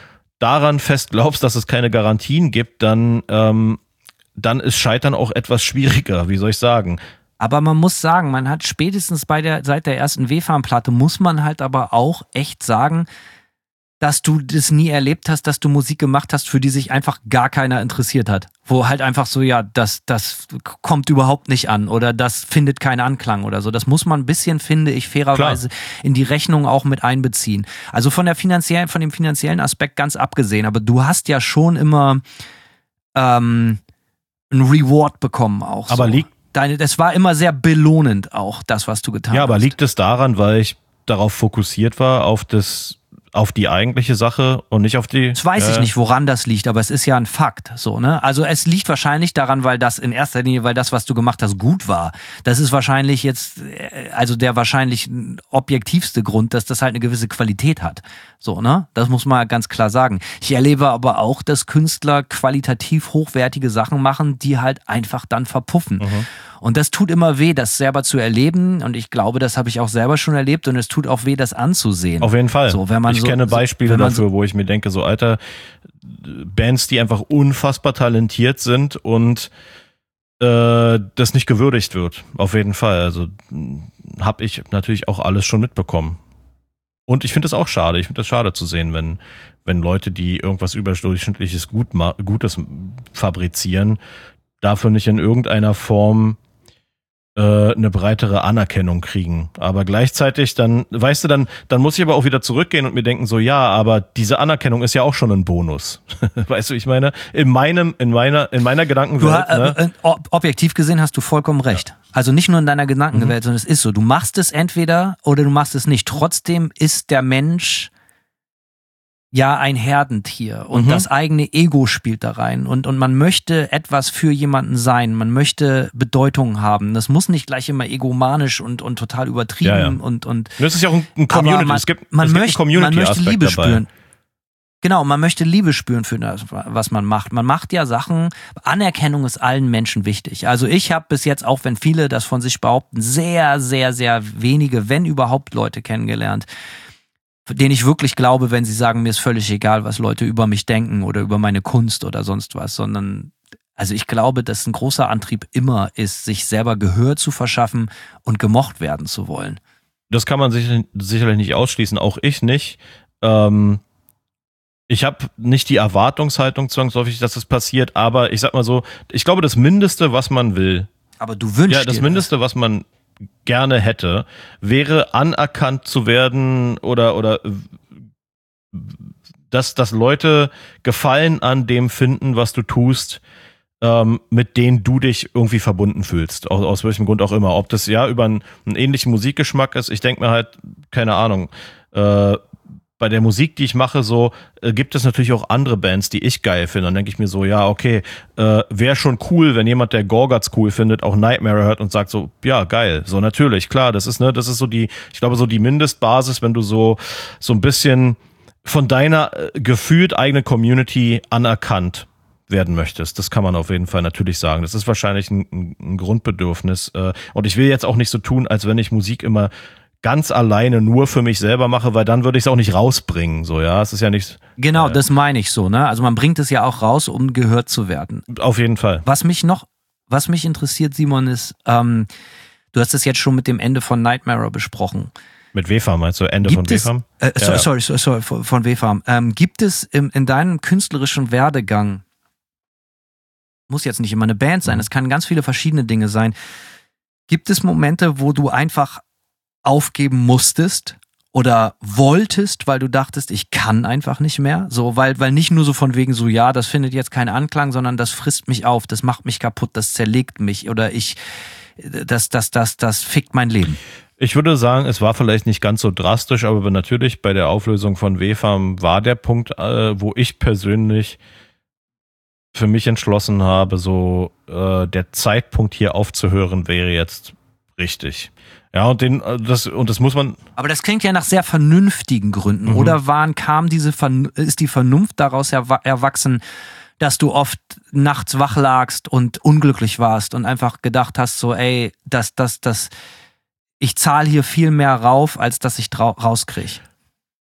C: daran fest glaubst, dass es keine Garantien gibt, dann, ähm, dann ist Scheitern auch etwas schwieriger, wie soll ich sagen.
D: Aber man muss sagen, man hat spätestens bei der, seit der ersten W-Farm-Platte muss man halt aber auch echt sagen, dass du das nie erlebt hast, dass du Musik gemacht hast, für die sich einfach gar keiner interessiert hat. Wo halt einfach so, ja, das, das kommt überhaupt nicht an oder das findet keinen Anklang oder so. Das muss man ein bisschen, finde ich, fairerweise Klar. in die Rechnung auch mit einbeziehen. Also von der finanziellen, von dem finanziellen Aspekt ganz abgesehen. Aber du hast ja schon immer ähm, ein Reward bekommen auch.
C: Aber
D: so.
C: liegt
D: Deine, das war immer sehr belohnend auch, das, was du getan hast.
C: Ja, aber hast. Liegt es daran, weil ich darauf fokussiert war, auf das auf die eigentliche Sache und nicht auf die...
D: Das weiß äh, ich nicht, woran das liegt, aber es ist ja ein Fakt, so, ne? Also es liegt wahrscheinlich daran, weil das in erster Linie, weil das, was du gemacht hast, gut war. Das ist wahrscheinlich jetzt, also der wahrscheinlich objektivste Grund, dass das halt eine gewisse Qualität hat. So, ne? Das muss man ganz klar sagen. Ich erlebe aber auch, dass Künstler qualitativ hochwertige Sachen machen, die halt einfach dann verpuffen. Mhm. Und das tut immer weh, das selber zu erleben. Und ich glaube, das habe ich auch selber schon erlebt. Und es tut auch weh, das anzusehen.
C: Auf jeden Fall.
D: So, wenn man
C: ich
D: so,
C: kenne Beispiele
D: so,
C: dafür,
D: so,
C: wo ich mir denke, so Alter, Bands, die einfach unfassbar talentiert sind und äh, das nicht gewürdigt wird. Auf jeden Fall. Also habe ich natürlich auch alles schon mitbekommen. Und ich finde es auch schade. Ich finde es schade zu sehen, wenn, wenn Leute, die irgendwas überdurchschnittliches Gut, Gutes fabrizieren, dafür nicht in irgendeiner Form äh, eine breitere Anerkennung kriegen. Aber gleichzeitig dann, weißt du, dann, dann muss ich aber auch wieder zurückgehen und mir denken so, ja, aber diese Anerkennung ist ja auch schon ein Bonus. Weißt du, ich meine, in meinem, in meiner, in meiner Gedankenwelt.
D: Du,
C: ne?
D: äh, ob, objektiv gesehen hast du vollkommen recht. Ja. Also nicht nur in deiner Gedankenwelt, mhm. sondern es ist so. Du machst es entweder oder du machst es nicht. Trotzdem ist der Mensch ja ein Herdentier und mhm. das eigene Ego spielt da rein und, und man möchte etwas für jemanden sein, man möchte Bedeutung haben. Das muss nicht gleich immer egomanisch und, und total übertrieben ja, ja. und und.
C: Das ist ja auch ein Community.
D: Man,
C: es gibt,
D: man
C: es
D: möchte,
C: gibt einen Community
D: man möchte Liebe
C: dabei.
D: spüren. Genau, man möchte Liebe spüren für das, was man macht. Man macht ja Sachen, Anerkennung ist allen Menschen wichtig. Also ich habe bis jetzt, auch wenn viele das von sich behaupten, sehr, sehr, sehr wenige, wenn überhaupt, Leute kennengelernt, denen ich wirklich glaube, wenn sie sagen, mir ist völlig egal, was Leute über mich denken oder über meine Kunst oder sonst was, sondern also ich glaube, dass ein großer Antrieb immer ist, sich selber Gehör zu verschaffen und gemocht werden zu wollen.
C: Das kann man sicher, sicherlich nicht ausschließen, auch ich nicht. Ähm, ich habe nicht die Erwartungshaltung zwangsläufig, dass es passiert, aber ich sag mal so, ich glaube, das Mindeste, was man will.
D: Aber du wünschst
C: Ja, das
D: dir
C: Mindeste, was man gerne hätte, wäre anerkannt zu werden oder oder dass, dass Leute Gefallen an dem finden, was du tust, ähm, mit denen du dich irgendwie verbunden fühlst, aus, aus welchem Grund auch immer. Ob das ja über einen, einen ähnlichen Musikgeschmack ist, ich denke mir halt, keine Ahnung, äh, bei der Musik, die ich mache, so äh, gibt es natürlich auch andere Bands, die ich geil finde. Dann denke ich mir so, ja, okay, äh, wäre schon cool, wenn jemand, der Gorguts cool findet, auch Nightmare hört und sagt so, ja, geil. So natürlich, klar, das ist, ne, das ist so die, ich glaube, so die Mindestbasis, wenn du so, so ein bisschen von deiner äh, gefühlt eigenen Community anerkannt werden möchtest. Das kann man auf jeden Fall natürlich sagen. Das ist wahrscheinlich ein, ein Grundbedürfnis. Äh, und ich will jetzt auch nicht so tun, als wenn ich Musik immer ganz alleine nur für mich selber mache, weil dann würde ich es auch nicht rausbringen, so, ja, es ist ja nicht...
D: Genau,
C: äh,
D: das meine ich so, ne, also man bringt es ja auch raus, um gehört zu werden.
C: Auf jeden Fall.
D: Was mich noch, was mich interessiert, Simon, ist, ähm, du hast es jetzt schon mit dem Ende von Nightmare besprochen.
C: Mit W-Farm, meinst du, Ende
D: gibt
C: von W-Farm?
D: Äh, so,
C: ja,
D: sorry, sorry, sorry, von, von W-Farm. Ähm, gibt es im, in deinem künstlerischen Werdegang, muss jetzt nicht immer eine Band sein, es kann ganz viele verschiedene Dinge sein, gibt es Momente, wo du einfach aufgeben musstest oder wolltest, weil du dachtest, ich kann einfach nicht mehr, so, weil, weil nicht nur so von wegen so, ja, das findet jetzt keinen Anklang, sondern das frisst mich auf, das macht mich kaputt, das zerlegt mich oder ich, das, das, das, das fickt mein Leben.
C: Ich würde sagen, es war vielleicht nicht ganz so drastisch, aber natürlich bei der Auflösung von W-Farm war der Punkt, äh, wo ich persönlich für mich entschlossen habe, so äh, der Zeitpunkt hier aufzuhören wäre jetzt richtig. Ja, und den, das, und das muss man.
D: Aber das klingt ja nach sehr vernünftigen Gründen. Mhm. Oder waren, kam diese, ist die Vernunft daraus erwachsen, dass du oft nachts wach lagst und unglücklich warst und einfach gedacht hast, so, ey, das, das, das, ich zahle hier viel mehr rauf, als dass ich rauskriege.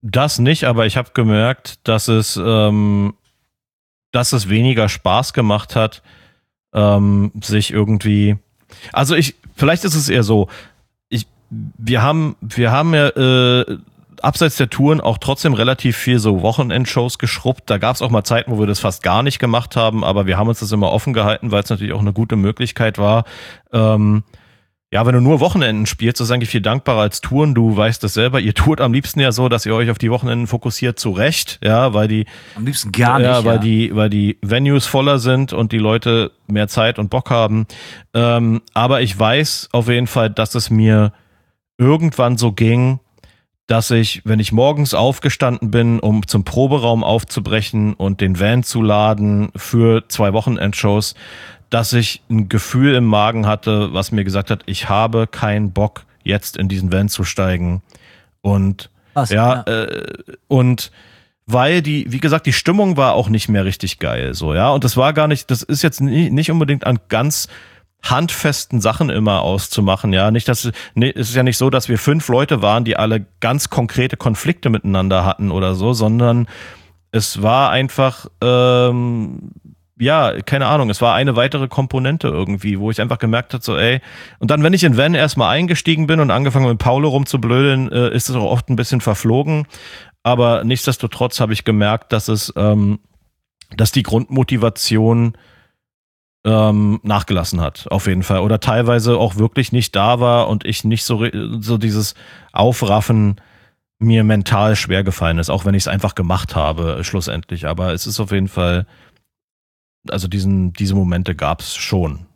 C: das nicht, aber ich habe gemerkt, dass es, ähm, dass es weniger Spaß gemacht hat, ähm, sich irgendwie. Also ich, vielleicht ist es eher so. Ich, wir haben, wir haben ja äh, abseits der Touren auch trotzdem relativ viel so Wochenendshows geschrubbt. Da gab es auch mal Zeiten, wo wir das fast gar nicht gemacht haben, aber wir haben uns das immer offen gehalten, weil es natürlich auch eine gute Möglichkeit war. Ähm, Ja, wenn du nur Wochenenden spielst, ist es eigentlich viel dankbarer als Touren. Du weißt das selber. Ihr tourt am liebsten ja so, dass ihr euch auf die Wochenenden fokussiert, zu Recht, ja, weil die
D: am liebsten gar nicht,
C: ja, weil
D: ja.
C: die, weil die Venues voller sind und die Leute mehr Zeit und Bock haben. Ähm, aber ich weiß auf jeden Fall, dass es mir irgendwann so ging, dass ich, wenn ich morgens aufgestanden bin, um zum Proberaum aufzubrechen und den Van zu laden für zwei Wochenendshows, dass ich ein Gefühl im Magen hatte, was mir gesagt hat, ich habe keinen Bock, jetzt in diesen Van zu steigen. Und
D: Was,
C: ja,
D: ja.
C: Äh, und weil die, wie gesagt, die Stimmung war auch nicht mehr richtig geil, so, ja. Und das war gar nicht, das ist jetzt nie, nicht unbedingt an ganz handfesten Sachen immer auszumachen, ja. Nicht, dass, nee, es ist ja nicht so, dass wir fünf Leute waren, die alle ganz konkrete Konflikte miteinander hatten oder so, sondern es war einfach, ähm, ja, keine Ahnung, es war eine weitere Komponente irgendwie, wo ich einfach gemerkt habe, so ey, und dann, wenn ich in Van erstmal eingestiegen bin und angefangen mit Paulo rumzublödeln, äh, ist es auch oft ein bisschen verflogen, aber nichtsdestotrotz habe ich gemerkt, dass es, ähm, dass die Grundmotivation ähm, nachgelassen hat, auf jeden Fall, oder teilweise auch wirklich nicht da war und ich nicht so, so dieses Aufraffen mir mental schwer gefallen ist, auch wenn ich es einfach gemacht habe, schlussendlich, aber es ist auf jeden Fall. Also diesen, diese Momente gab es schon.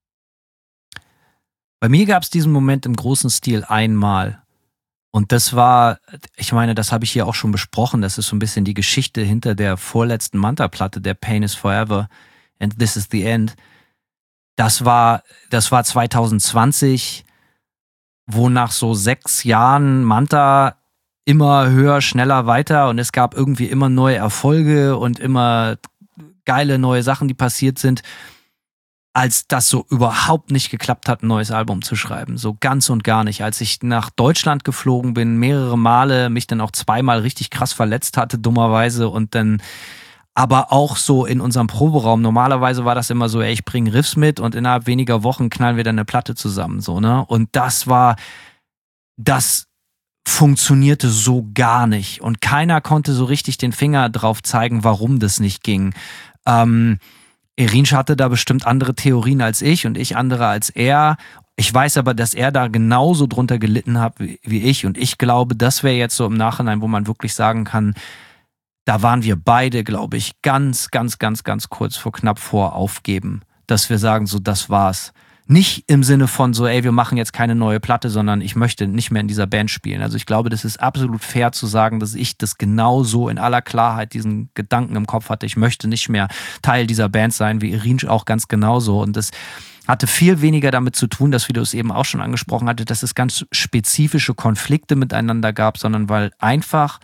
D: Bei mir gab es diesen Moment im großen Stil einmal. Und das war, ich meine, das habe ich hier auch schon besprochen, das ist so ein bisschen die Geschichte hinter der vorletzten Manta-Platte, der Pain is Forever and This is the End. Das war, das war zwanzig zwanzig, wo nach so sechs Jahren Manta immer höher, schneller, weiter und es gab irgendwie immer neue Erfolge und immer geile neue Sachen, die passiert sind, als das so überhaupt nicht geklappt hat, ein neues Album zu schreiben. So ganz und gar nicht. Als ich nach Deutschland geflogen bin, mehrere Male, mich dann auch zweimal richtig krass verletzt hatte, dummerweise, und dann aber auch so in unserem Proberaum. Normalerweise war das immer so, ey, ich bringe Riffs mit und innerhalb weniger Wochen knallen wir dann eine Platte zusammen, so, ne? Und das war, das funktionierte so gar nicht. Und keiner konnte so richtig den Finger drauf zeigen, warum das nicht ging. Ähm, Erinsch hatte da bestimmt andere Theorien als ich und ich andere als er. Ich weiß aber, dass er da genauso drunter gelitten hat wie, wie ich. Und ich glaube, das wäre jetzt so im Nachhinein, wo man wirklich sagen kann, da waren wir beide, glaube ich, ganz, ganz, ganz, ganz kurz vor knapp vor Aufgeben. Dass wir sagen, so, das war's. Nicht im Sinne von so, ey, wir machen jetzt keine neue Platte, sondern ich möchte nicht mehr in dieser Band spielen. Also ich glaube, das ist absolut fair zu sagen, dass ich das genau so in aller Klarheit diesen Gedanken im Kopf hatte. Ich möchte nicht mehr Teil dieser Band sein, wie Erinsch auch ganz genauso. Und das hatte viel weniger damit zu tun, dass, wie du es eben auch schon angesprochen hattest, dass es ganz spezifische Konflikte miteinander gab, sondern weil einfach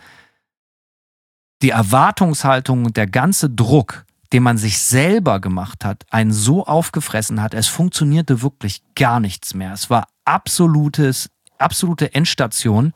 D: die Erwartungshaltung und der ganze Druck, den man sich selber gemacht hat, einen so aufgefressen hat, es funktionierte wirklich gar nichts mehr. Es war absolutes, absolute Endstation.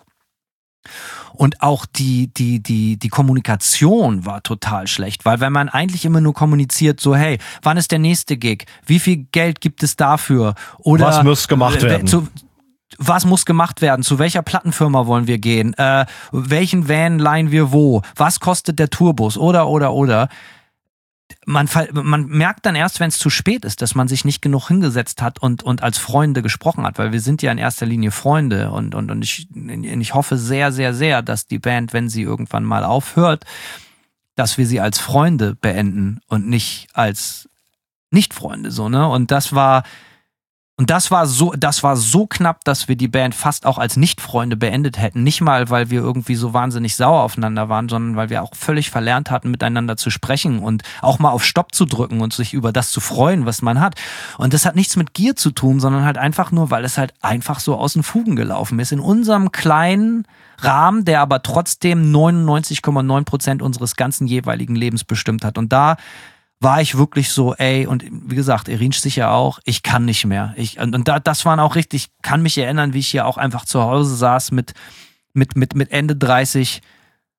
D: Und auch die, die, die, die Kommunikation war total schlecht, weil wenn man eigentlich immer nur kommuniziert, so, hey, wann ist der nächste Gig? Wie viel Geld gibt es dafür? Oder
C: was muss gemacht werden?
D: Zu, was muss gemacht werden? Zu welcher Plattenfirma wollen wir gehen? Äh, welchen Van leihen wir wo? Was kostet der Tourbus? Oder, oder, oder. Man, man merkt dann erst, wenn es zu spät ist, dass man sich nicht genug hingesetzt hat und, und als Freunde gesprochen hat, weil wir sind ja in erster Linie Freunde und, und, und ich, ich hoffe sehr, sehr, sehr, dass die Band, wenn sie irgendwann mal aufhört, dass wir sie als Freunde beenden und nicht als Nicht-Freunde, so, ne? Und das war, und das war so, das war so knapp, dass wir die Band fast auch als Nicht-Freunde beendet hätten. Nicht mal, weil wir irgendwie so wahnsinnig sauer aufeinander waren, sondern weil wir auch völlig verlernt hatten, miteinander zu sprechen und auch mal auf Stopp zu drücken und sich über das zu freuen, was man hat. Und das hat nichts mit Gier zu tun, sondern halt einfach nur, weil es halt einfach so aus den Fugen gelaufen ist. In unserem kleinen Rahmen, der aber trotzdem neunundneunzig Komma neun Prozent unseres ganzen jeweiligen Lebens bestimmt hat. Und da war ich wirklich so, ey, und wie gesagt, Erinsch sicher auch, ich kann nicht mehr. Ich, und und da, das waren auch richtig, kann mich erinnern, wie ich hier auch einfach zu Hause saß mit, mit, mit, mit Ende dreißig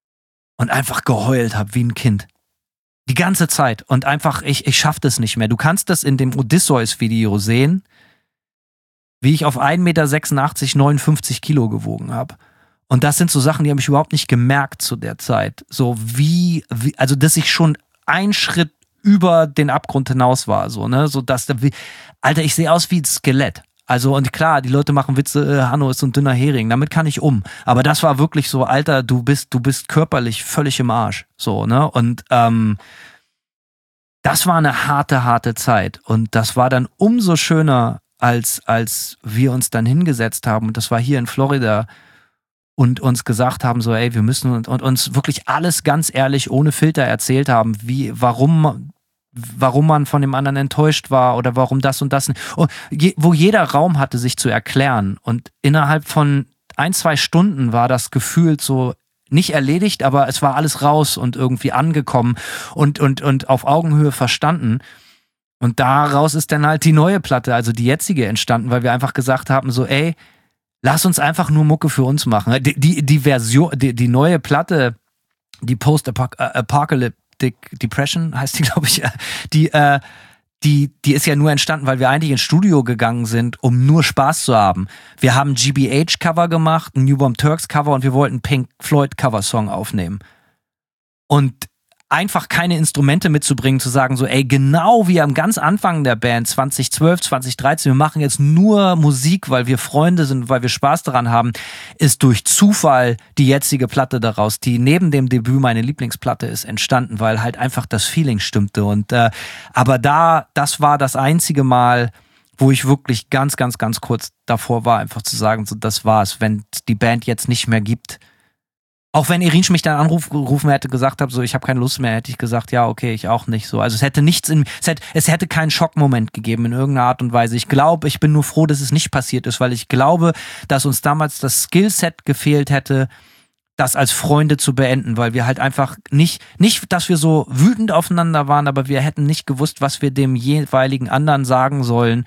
D: und einfach geheult habe wie ein Kind. Die ganze Zeit. Und einfach, ich, ich schaff das nicht mehr. Du kannst das in dem Odysseus-Video sehen, wie ich auf ein Meter sechsundachtzig, neunundfünfzig Kilo gewogen habe. Und das sind so Sachen, die habe ich überhaupt nicht gemerkt zu der Zeit. So wie, wie also dass ich schon einen Schritt über den Abgrund hinaus war. So, ne? So, dass, Alter, ich sehe aus wie ein Skelett. Also, und klar, die Leute machen Witze, äh, Hanno ist so ein dünner Hering, damit kann ich um. Aber das war wirklich so, Alter, du bist, du bist körperlich völlig im Arsch. So, ne? Und ähm, das war eine harte, harte Zeit. Und das war dann umso schöner, als, als wir uns dann hingesetzt haben. Und das war hier in Florida und uns gesagt haben, so, ey, wir müssen und, und uns wirklich alles ganz ehrlich, ohne Filter erzählt haben, wie, warum warum man von dem anderen enttäuscht war oder warum das und das. Und je, wo jeder Raum hatte, sich zu erklären. Und innerhalb von ein, zwei Stunden war das gefühlt so nicht erledigt, aber es war alles raus und irgendwie angekommen und, und, und auf Augenhöhe verstanden. Und daraus ist dann halt die neue Platte, also die jetzige, entstanden, weil wir einfach gesagt haben, so, ey, lass uns einfach nur Mucke für uns machen. Die, die, die Version, die, die neue Platte, die Post-Apocalypse Depression heißt die, glaube ich, die, äh, die, die ist ja nur entstanden, weil wir eigentlich ins Studio gegangen sind, um nur Spaß zu haben. Wir haben ein G B H-Cover gemacht, ein New Bomb Turks-Cover und wir wollten einen Pink Floyd-Cover-Song aufnehmen. Und einfach keine Instrumente mitzubringen, zu sagen so, ey, genau wie am ganz Anfang der Band, zwanzig zwölf, zwanzig dreizehn, wir machen jetzt nur Musik, weil wir Freunde sind, weil wir Spaß daran haben, ist durch Zufall die jetzige Platte daraus, die neben dem Debüt meine Lieblingsplatte ist, entstanden, weil halt einfach das Feeling stimmte. Und äh, aber da, das war das einzige Mal, wo ich wirklich ganz, ganz, ganz kurz davor war, einfach zu sagen, so, das war's, wenn die Band jetzt nicht mehr gibt. Auch wenn Irinsch mich dann angerufen hätte, gesagt habe, so, ich habe keine Lust mehr, hätte ich gesagt, ja, okay, ich auch nicht. So, also es hätte nichts in, es hätte, es hätte keinen Schockmoment gegeben in irgendeiner Art und Weise. Ich glaube, ich bin nur froh, dass es nicht passiert ist, weil ich glaube, dass uns damals das Skillset gefehlt hätte, das als Freunde zu beenden, weil wir halt einfach nicht, nicht, dass wir so wütend aufeinander waren, aber wir hätten nicht gewusst, was wir dem jeweiligen anderen sagen sollen,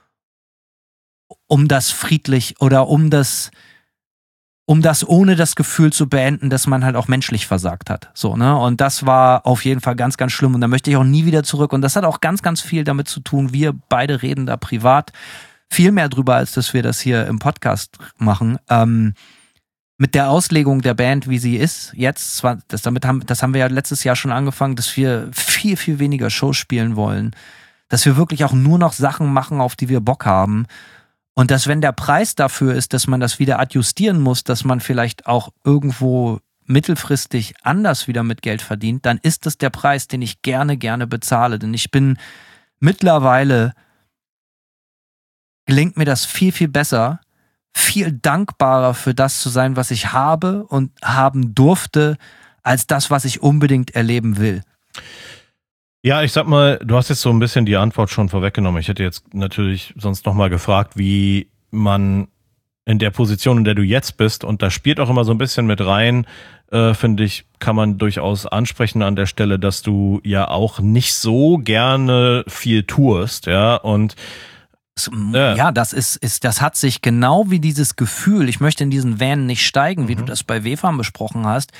D: um das friedlich oder um das um das ohne das Gefühl zu beenden, dass man halt auch menschlich versagt hat. So, ne? Und das war auf jeden Fall ganz, ganz schlimm und da möchte ich auch nie wieder zurück. Und das hat auch ganz, ganz viel damit zu tun, wir beide reden da privat viel mehr drüber, als dass wir das hier im Podcast machen. Ähm, mit der Auslegung der Band, wie sie ist, jetzt, zwar, das, damit haben, das haben wir ja letztes Jahr schon angefangen, dass wir viel, viel weniger Shows spielen wollen. Dass wir wirklich auch nur noch Sachen machen, auf die wir Bock haben. Und dass, wenn der Preis dafür ist, dass man das wieder adjustieren muss, dass man vielleicht auch irgendwo mittelfristig anders wieder mit Geld verdient, dann ist das der Preis, den ich gerne, gerne bezahle. Denn ich bin mittlerweile, gelingt mir das viel, viel besser, viel dankbarer für das zu sein, was ich habe und haben durfte, als das, was ich unbedingt erleben will.
C: Ja, ich sag mal, du hast jetzt so ein bisschen die Antwort schon vorweggenommen. Ich hätte jetzt natürlich sonst nochmal gefragt, wie man in der Position, in der du jetzt bist, und da spielt auch immer so ein bisschen mit rein, äh, finde ich, kann man durchaus ansprechen an der Stelle, dass du ja auch nicht so gerne viel tust, ja, und
D: ja, ja das ist, ist, das hat sich genau wie dieses Gefühl, ich möchte in diesen Van nicht steigen, wie mhm. du das bei W F A M besprochen hast.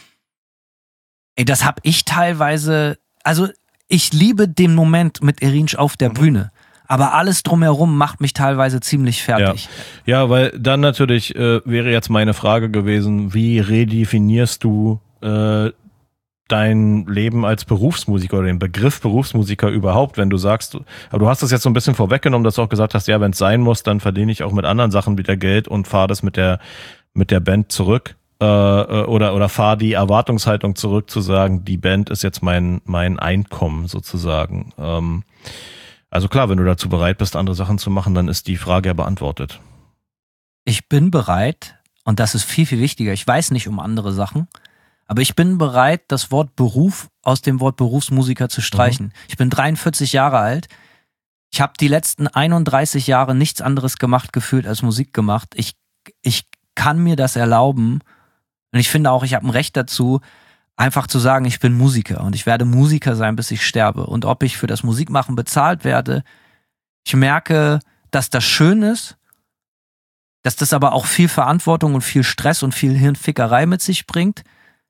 D: Ey, das hab ich teilweise, also ich liebe den Moment mit Irinsch auf der mhm. Bühne, aber alles drumherum macht mich teilweise ziemlich fertig.
C: Ja, ja, weil dann natürlich äh, wäre jetzt meine Frage gewesen, wie redefinierst du äh, dein Leben als Berufsmusiker oder den Begriff Berufsmusiker überhaupt, wenn du sagst, aber du hast das jetzt so ein bisschen vorweggenommen, dass du auch gesagt hast, ja, wenn es sein muss, dann verdiene ich auch mit anderen Sachen wieder Geld und fahre das mit der, mit der Band zurück. Oder, oder fahr die Erwartungshaltung zurück, zu sagen, die Band ist jetzt mein, mein Einkommen sozusagen. Ähm, also klar, wenn du dazu bereit bist, andere Sachen zu machen, dann ist die Frage ja beantwortet.
D: Ich bin bereit, und das ist viel, viel wichtiger, ich weiß nicht um andere Sachen, aber ich bin bereit, das Wort Beruf aus dem Wort Berufsmusiker zu streichen. Mhm. Ich bin dreiundvierzig Jahre alt. Ich habe die letzten einunddreißig Jahre nichts anderes gemacht, gefühlt, als Musik gemacht. Ich, ich kann mir das erlauben. Und ich finde auch, ich habe ein Recht dazu, einfach zu sagen, ich bin Musiker und ich werde Musiker sein, bis ich sterbe. Und ob ich für das Musikmachen bezahlt werde, ich merke, dass das schön ist, dass das aber auch viel Verantwortung und viel Stress und viel Hirnfickerei mit sich bringt.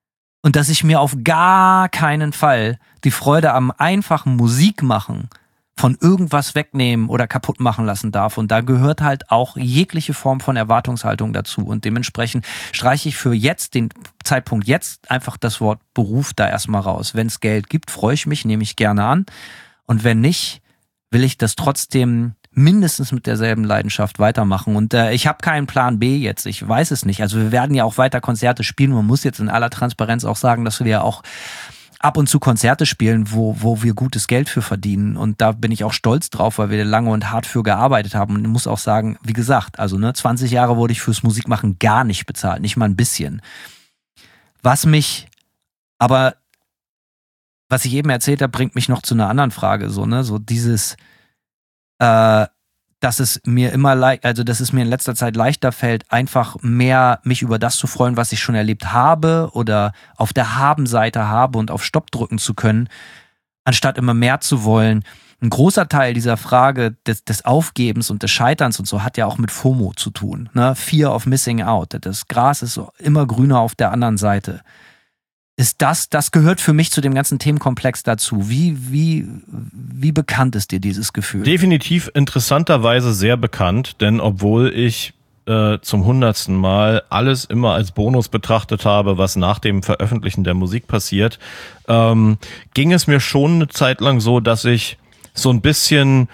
D: Und dass ich mir auf gar keinen Fall die Freude am einfachen Musikmachen von irgendwas wegnehmen oder kaputt machen lassen darf. Und da gehört halt auch jegliche Form von Erwartungshaltung dazu. Und dementsprechend streiche ich für jetzt, den Zeitpunkt jetzt, einfach das Wort Beruf da erstmal raus. Wenn es Geld gibt, freue ich mich, nehme ich gerne an. Und wenn nicht, will ich das trotzdem mindestens mit derselben Leidenschaft weitermachen. Und äh, ich habe keinen Plan B jetzt, ich weiß es nicht. Also wir werden ja auch weiter Konzerte spielen. Man muss jetzt in aller Transparenz auch sagen, dass wir ja auch ab und zu Konzerte spielen, wo, wo wir gutes Geld für verdienen. Und da bin ich auch stolz drauf, weil wir lange und hart für gearbeitet haben. Und ich muss auch sagen, wie gesagt, also ne, zwanzig Jahre wurde ich fürs Musikmachen gar nicht bezahlt, nicht mal ein bisschen. Was mich aber, was ich eben erzählt habe, bringt mich noch zu einer anderen Frage. So, ne, so dieses, äh, dass es mir immer leicht, also dass es mir in letzter Zeit leichter fällt, einfach mehr mich über das zu freuen, was ich schon erlebt habe oder auf der Haben-Seite habe und auf Stopp drücken zu können, anstatt immer mehr zu wollen. Ein großer Teil dieser Frage des, des Aufgebens und des Scheiterns und so hat ja auch mit FOMO zu tun, ne? Fear of Missing Out. Das Gras ist immer grüner auf der anderen Seite. Ist das, das gehört für mich zu dem ganzen Themenkomplex dazu. Wie, wie, wie bekannt ist dir dieses Gefühl?
C: Definitiv interessanterweise sehr bekannt, denn obwohl ich äh, zum hundertsten Mal alles immer als Bonus betrachtet habe, was nach dem Veröffentlichen der Musik passiert, ähm, ging es mir schon eine Zeit lang so, dass ich so ein bisschen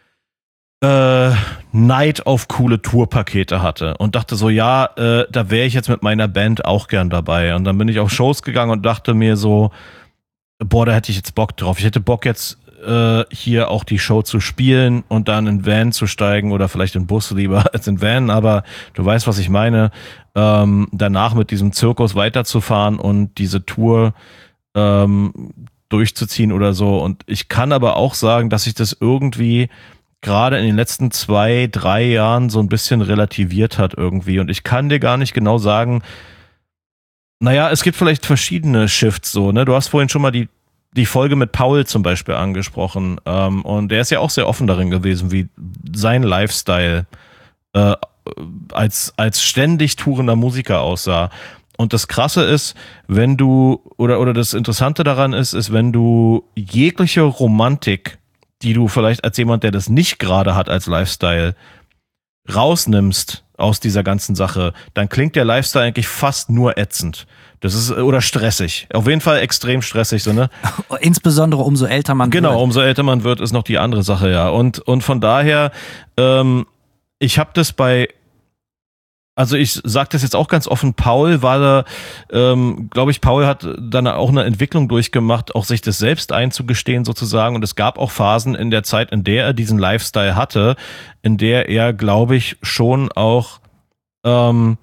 C: Äh, Neid auf coole Tourpakete hatte und dachte so, ja, äh, da wäre ich jetzt mit meiner Band auch gern dabei. Und dann bin ich auf Shows gegangen und dachte mir so, boah, da hätte ich jetzt Bock drauf. Ich hätte Bock jetzt äh, hier auch die Show zu spielen und dann in Van zu steigen oder vielleicht in Bus lieber als in Van, aber du weißt, was ich meine. Ähm, danach mit diesem Zirkus weiterzufahren und diese Tour ähm, durchzuziehen oder so. Und ich kann aber auch sagen, dass ich das irgendwie gerade in den letzten zwei, drei Jahren so ein bisschen relativiert hat irgendwie. Und ich kann dir gar nicht genau sagen, naja, es gibt vielleicht verschiedene Shifts so, ne? Du hast vorhin schon mal die, die Folge mit Paul zum Beispiel angesprochen. Ähm, und der ist ja auch sehr offen darin gewesen, wie sein Lifestyle äh, als, als ständig tourender Musiker aussah. Und das Krasse ist, wenn du, oder, oder das Interessante daran ist, ist, wenn du jegliche Romantik, die du vielleicht als jemand, der das nicht gerade hat als Lifestyle, rausnimmst aus dieser ganzen Sache, dann klingt der Lifestyle eigentlich fast nur ätzend. Das ist, oder stressig. Auf jeden Fall extrem stressig, so, ne?
D: Insbesondere umso älter man
C: genau,
D: wird.
C: Genau, umso älter man wird, ist noch die andere Sache, ja. Und, und von daher, ähm, ich habe das bei, also ich sage das jetzt auch ganz offen, Paul war da, ähm, glaube ich, Paul hat dann auch eine Entwicklung durchgemacht, auch sich das selbst einzugestehen sozusagen. Und es gab auch Phasen in der Zeit, in der er diesen Lifestyle hatte, in der er, glaube ich, schon auch, ähm,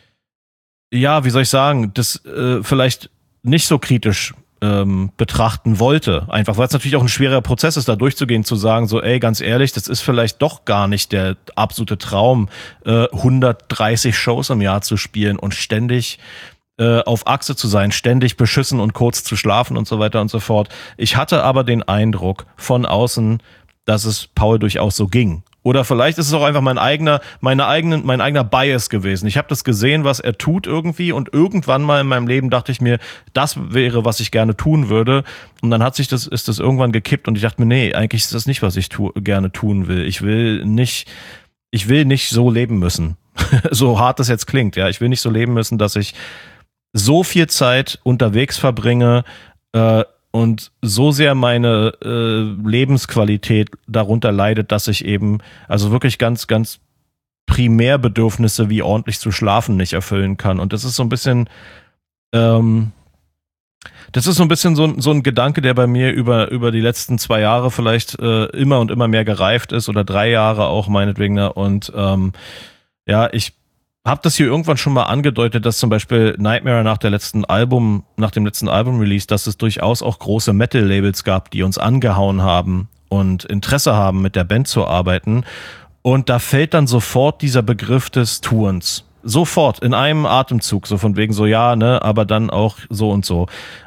C: ja, wie soll ich sagen, das äh, vielleicht nicht so kritisch ähm, betrachten wollte. Einfach, weil es natürlich auch ein schwerer Prozess ist, da durchzugehen, zu sagen, so, ey, ganz ehrlich, das ist vielleicht doch gar nicht der absolute Traum, äh, hundertdreißig Shows im Jahr zu spielen und ständig äh, auf Achse zu sein, ständig beschissen und kurz zu schlafen und so weiter und so fort. Ich hatte aber den Eindruck von außen, dass es Paul durchaus so ging. Oder vielleicht ist es auch einfach mein eigener, meine eigenen, mein eigener Bias gewesen. Ich habe das gesehen, was er tut irgendwie, und irgendwann mal in meinem Leben dachte ich mir, das wäre, was ich gerne tun würde. Und dann hat sich das, ist das irgendwann gekippt und ich dachte mir, nee, eigentlich ist das nicht, was ich tu, gerne tun will. Ich will nicht, ich will nicht so leben müssen. So hart das jetzt klingt, ja. Ich will nicht so leben müssen, dass ich so viel Zeit unterwegs verbringe, äh, und so sehr meine äh, Lebensqualität darunter leidet, dass ich eben also wirklich ganz, ganz Primärbedürfnisse wie ordentlich zu schlafen nicht erfüllen kann. Und das ist so ein bisschen, ähm, das ist so ein bisschen so, so ein Gedanke, der bei mir über, über die letzten zwei Jahre vielleicht äh, immer und immer mehr gereift ist, oder drei Jahre auch meinetwegen. Und ähm, ja, ich hab das hier irgendwann schon mal angedeutet, dass zum Beispiel Nightmare nach der letzten Album, nach dem letzten Album-Release, dass es durchaus auch große Metal-Labels gab, die uns angehauen haben und Interesse haben, mit der Band zu arbeiten. Und da fällt dann sofort dieser Begriff des Tourens. Sofort, in einem Atemzug, so von wegen so, ja, ne, aber dann auch so und so.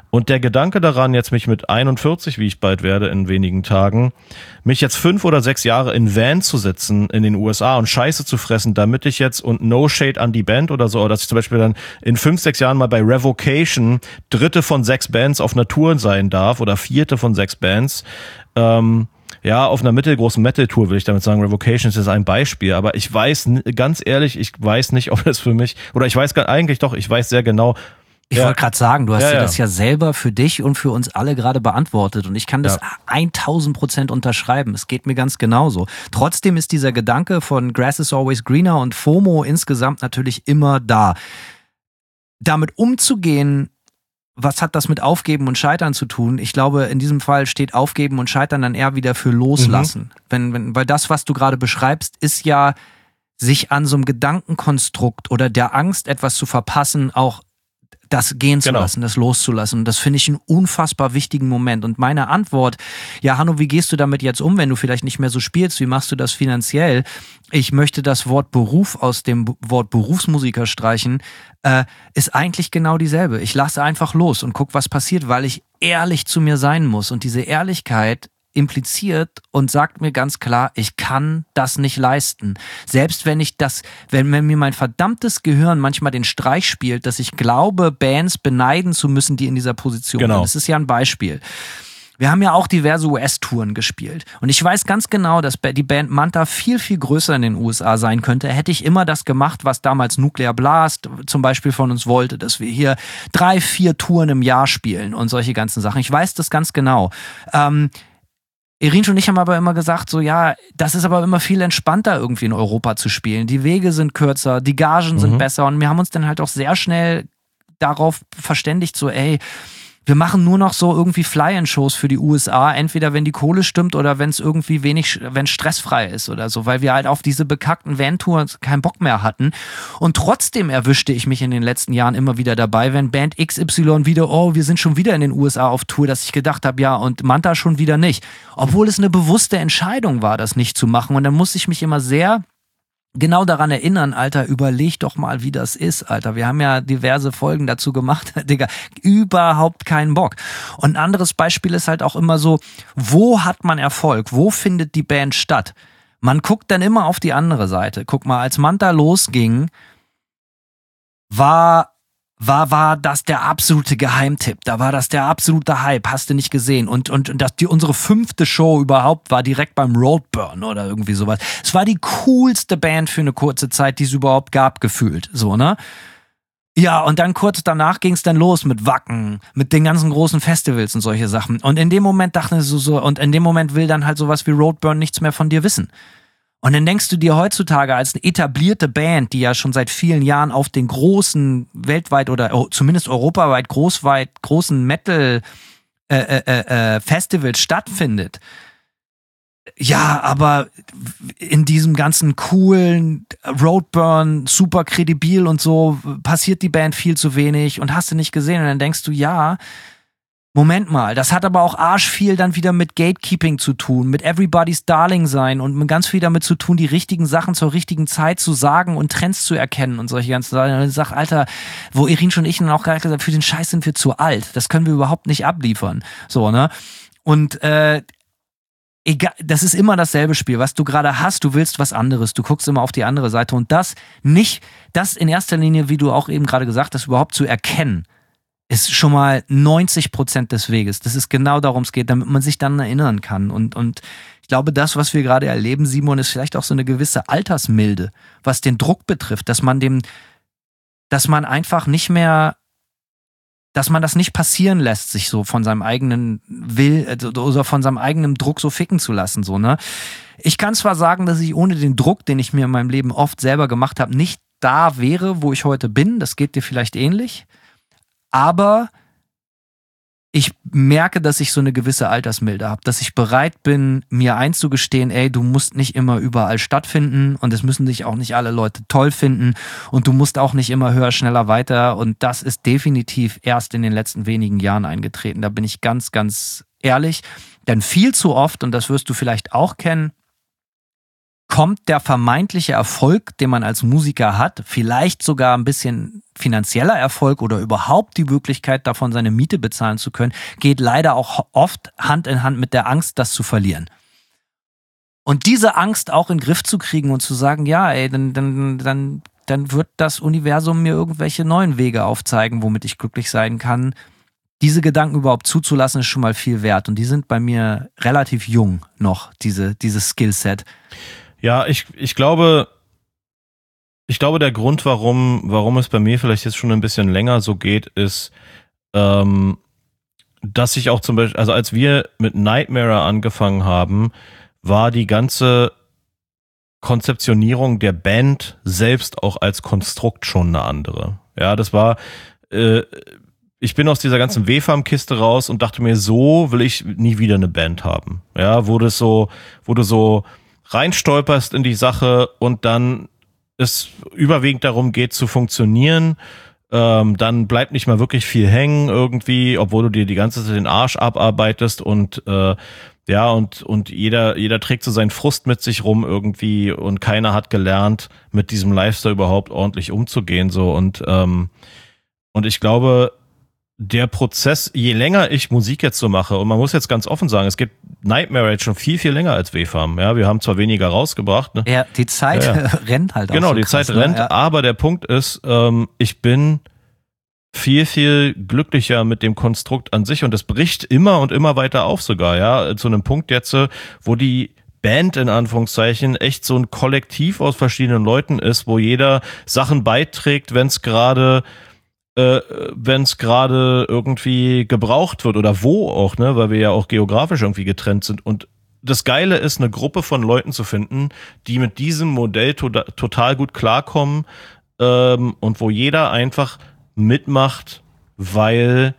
C: Und der Gedanke daran, jetzt mich mit einundvierzig, wie ich bald werde in wenigen Tagen, mich jetzt fünf oder sechs Jahre in Van zu setzen in den U S A und Scheiße zu fressen, damit ich jetzt, und no shade an die Band oder so, oder dass ich zum Beispiel dann in fünf, sechs Jahren mal bei Revocation dritte von sechs Bands auf einer Tour sein darf oder vierte von sechs Bands, ähm, ja, auf einer mittelgroßen Metal-Tour will ich damit sagen. Revocation ist jetzt ein Beispiel, aber ich weiß, ganz ehrlich, ich weiß nicht, ob das für mich, oder ich weiß gar eigentlich doch, ich weiß sehr genau.
D: Ich
C: ja.
D: wollte gerade sagen, du hast
C: ja,
D: dir
C: ja.
D: das ja selber für dich und für uns alle gerade beantwortet und ich kann das
C: Ja.
D: tausend Prozent unterschreiben. Es geht mir ganz genauso. Trotzdem ist dieser Gedanke von Grass is always greener und FOMO insgesamt natürlich immer da. Damit umzugehen, was hat das mit Aufgeben und Scheitern zu tun? Ich glaube, in diesem Fall steht Aufgeben und Scheitern dann eher wieder für Loslassen. Mhm. Wenn, wenn, weil das, was du gerade beschreibst, ist ja, sich an so einem Gedankenkonstrukt oder der Angst, etwas zu verpassen, auch das gehen zu
C: genau.
D: lassen, das loszulassen. Und das finde ich einen unfassbar wichtigen Moment. Und meine Antwort, ja Hanno, wie gehst du damit jetzt um, wenn du vielleicht nicht mehr so spielst? Wie machst du das finanziell? Ich möchte das Wort Beruf aus dem Wort Berufsmusiker streichen, äh, ist eigentlich genau dieselbe. Ich lasse einfach los und guck, was passiert, weil ich ehrlich zu mir sein muss. Und diese Ehrlichkeit impliziert und sagt mir ganz klar, ich kann das nicht leisten. Selbst wenn ich das, wenn, wenn mir mein verdammtes Gehirn manchmal den Streich spielt, dass ich glaube, Bands beneiden zu müssen, die in dieser Position
C: genau.
D: sind. Das ist ja ein Beispiel. Wir haben ja auch diverse U S-Touren gespielt. Und ich weiß ganz genau, dass die Band Manta viel, viel größer in den U S A sein könnte. Hätte ich immer das gemacht, was damals Nuclear Blast zum Beispiel von uns wollte, dass wir hier drei, vier Touren im Jahr spielen und solche ganzen Sachen. Ich weiß das ganz genau. Ähm, Irinsch und ich haben aber immer gesagt, so ja, das ist aber immer viel entspannter irgendwie in Europa zu spielen. Die Wege sind kürzer, die Gagen sind
C: mhm.
D: besser und wir haben uns dann halt auch sehr schnell darauf verständigt, so ey, wir machen nur noch so irgendwie Fly-in-Shows für die U S A, entweder wenn die Kohle stimmt oder wenn es irgendwie wenig, wenn es stressfrei ist oder so, weil wir halt auf diese bekackten Van-Touren keinen Bock mehr hatten. Und trotzdem erwischte ich mich in den letzten Jahren immer wieder dabei, wenn Band X Y wieder, oh, wir sind schon wieder in den U S A auf Tour, dass ich gedacht habe, ja, und Manta schon wieder nicht. Obwohl es eine bewusste Entscheidung war, das nicht zu machen. Und dann musste ich mich immer sehr genau daran erinnern, Alter, überleg doch mal, wie das ist, Alter. Wir haben ja diverse Folgen dazu gemacht, Digga, überhaupt keinen Bock. Und ein anderes Beispiel ist halt auch immer so, wo hat man Erfolg? Wo findet die Band statt? Man guckt dann immer auf die andere Seite. Guck mal, als Manta losging, war war, war das der absolute Geheimtipp. Da war das der absolute Hype, hast du nicht gesehen. Und, und, und das, die, unsere fünfte Show überhaupt war direkt beim Roadburn oder irgendwie sowas. Es war die coolste Band für eine kurze Zeit, die es überhaupt gab, gefühlt. So, ne? Ja, und dann kurz danach ging es dann los mit Wacken, mit den ganzen großen Festivals und solche Sachen. Und in dem Moment dachte ich so, so, und in dem Moment will dann halt sowas wie Roadburn nichts mehr von dir wissen. Und dann denkst du dir heutzutage als eine etablierte Band, die ja schon seit vielen Jahren auf den großen, weltweit oder zumindest europaweit großweit, großen Metal äh, äh, äh, Festivals stattfindet. Ja, aber in diesem ganzen coolen Roadburn, super kredibil und so, passiert die Band viel zu wenig und hast du nicht gesehen. Und dann denkst du, ja, Moment mal, das hat aber auch arschviel dann wieder mit Gatekeeping zu tun, mit Everybody's Darling sein und mit ganz viel damit zu tun, die richtigen Sachen zur richtigen Zeit zu sagen und Trends zu erkennen und solche ganzen Sachen. Und ich sag, Alter, wo Irin und ich dann auch gerade gesagt, für den Scheiß sind wir zu alt. Das können wir überhaupt nicht abliefern. So, ne? Und äh, egal, das ist immer dasselbe Spiel. Was du gerade hast, du willst was anderes. Du guckst immer auf die andere Seite und das nicht, das in erster Linie, wie du auch eben gerade gesagt hast, überhaupt zu erkennen, ist schon mal neunzig Prozent des Weges. Das ist genau darum es geht, damit man sich dann erinnern kann. Und, und ich glaube, das, was wir gerade erleben, Simon, ist vielleicht auch so eine gewisse Altersmilde, was den Druck betrifft, dass man dem, dass man einfach nicht mehr, dass man das nicht passieren lässt, sich so von seinem eigenen Will oder von seinem eigenen Druck so ficken zu lassen, so, ne? Ich kann zwar sagen, dass ich ohne den Druck, den ich mir in meinem Leben oft selber gemacht habe, nicht da wäre, wo ich heute bin. Das geht dir vielleicht ähnlich. Aber ich merke, dass ich so eine gewisse Altersmilde habe, dass ich bereit bin, mir einzugestehen, ey, du musst nicht immer überall stattfinden und es müssen dich auch nicht alle Leute toll finden und du musst auch nicht immer höher, schneller, weiter und das ist definitiv erst in den letzten wenigen Jahren eingetreten. Da bin ich ganz, ganz ehrlich, denn viel zu oft, und das wirst du vielleicht auch kennen, kommt der vermeintliche Erfolg, den man als Musiker hat, vielleicht sogar ein bisschen finanzieller Erfolg oder überhaupt die Möglichkeit davon, seine Miete bezahlen zu können, geht leider auch oft Hand in Hand mit der Angst, das zu verlieren. Und diese Angst auch in den Griff zu kriegen und zu sagen, ja, ey, dann, dann, dann, dann wird das Universum mir irgendwelche neuen Wege aufzeigen, womit ich glücklich sein kann. Diese Gedanken überhaupt zuzulassen, ist schon mal viel wert. Und die sind bei mir relativ jung noch, diese, dieses Skillset.
C: Ja, ich, ich glaube, ich glaube, der Grund, warum, warum es bei mir vielleicht jetzt schon ein bisschen länger so geht, ist, ähm, dass ich auch zum Beispiel, also als wir mit Nightmare angefangen haben, war die ganze Konzeptionierung der Band selbst auch als Konstrukt schon eine andere. Ja, das war, äh, ich bin aus dieser ganzen W F A M-Kiste raus und dachte mir, so will ich nie wieder eine Band haben. Ja, wo das so, wo du so reinstolperst in die Sache und dann es überwiegend darum geht zu funktionieren, ähm, dann bleibt nicht mal wirklich viel hängen irgendwie, obwohl du dir die ganze Zeit den Arsch abarbeitest und äh, ja, und und jeder jeder trägt so seinen Frust mit sich rum irgendwie und keiner hat gelernt, mit diesem Lifestyle überhaupt ordentlich umzugehen so und ähm, und ich glaube, der Prozess, je länger ich Musik jetzt so mache, und man muss jetzt ganz offen sagen, es gibt Nightmare jetzt schon viel, viel länger als W F A M. Ja, wir haben zwar weniger rausgebracht. Ne?
D: Ja, die Zeit ja, ja. rennt halt auch
C: Genau,
D: so
C: die
D: krass,
C: Zeit rennt,
D: ne? Ja.
C: Aber der Punkt ist, ähm, ich bin viel, viel glücklicher mit dem Konstrukt an sich und es bricht immer und immer weiter auf sogar, ja, zu einem Punkt jetzt, wo die Band in Anführungszeichen echt so ein Kollektiv aus verschiedenen Leuten ist, wo jeder Sachen beiträgt, wenn es gerade äh, wenn es gerade irgendwie gebraucht wird oder wo auch, ne, weil wir ja auch geografisch irgendwie getrennt sind. Und das Geile ist, eine Gruppe von Leuten zu finden, die mit diesem Modell to- total gut klarkommen ähm, und wo jeder einfach mitmacht, weil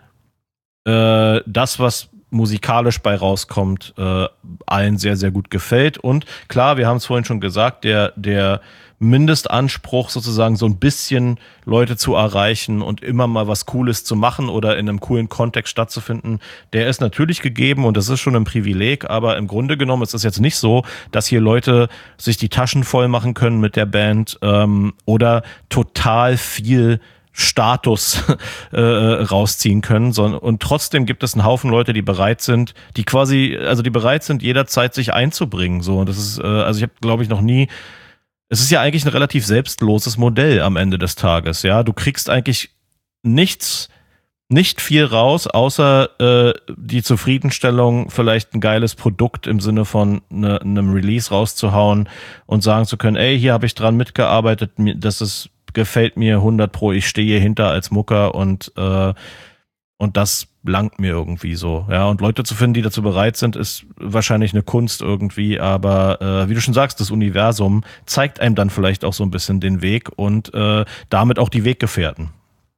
C: äh, das, was musikalisch bei rauskommt, äh, allen sehr, sehr gut gefällt. Und klar, wir haben es vorhin schon gesagt, der, der Mindestanspruch sozusagen so ein bisschen Leute zu erreichen und immer mal was Cooles zu machen oder in einem coolen Kontext stattzufinden, der ist natürlich gegeben und das ist schon ein Privileg, aber im Grunde genommen ist es jetzt nicht so, dass hier Leute sich die Taschen voll machen können mit der Band ähm, oder total viel Status äh, rausziehen können, sondern und trotzdem gibt es einen Haufen Leute, die bereit sind, die quasi, also die bereit sind, jederzeit sich einzubringen. So, und das ist, äh, also ich habe, glaube ich, noch nie. Es ist ja eigentlich ein relativ selbstloses Modell am Ende des Tages. Ja, du kriegst eigentlich nichts, nicht viel raus, außer äh, die Zufriedenstellung, vielleicht ein geiles Produkt im Sinne von ne, einem Release rauszuhauen und sagen zu können, ey, hier habe ich dran mitgearbeitet, das ist gefällt mir hundert Pro, ich stehe hinter als Mucker und äh, und das langt mir irgendwie so. Ja, und Leute zu finden, die dazu bereit sind, ist wahrscheinlich eine Kunst irgendwie, aber äh, wie du schon sagst, das Universum zeigt einem dann vielleicht auch so ein bisschen den Weg und äh, damit auch die Weggefährten.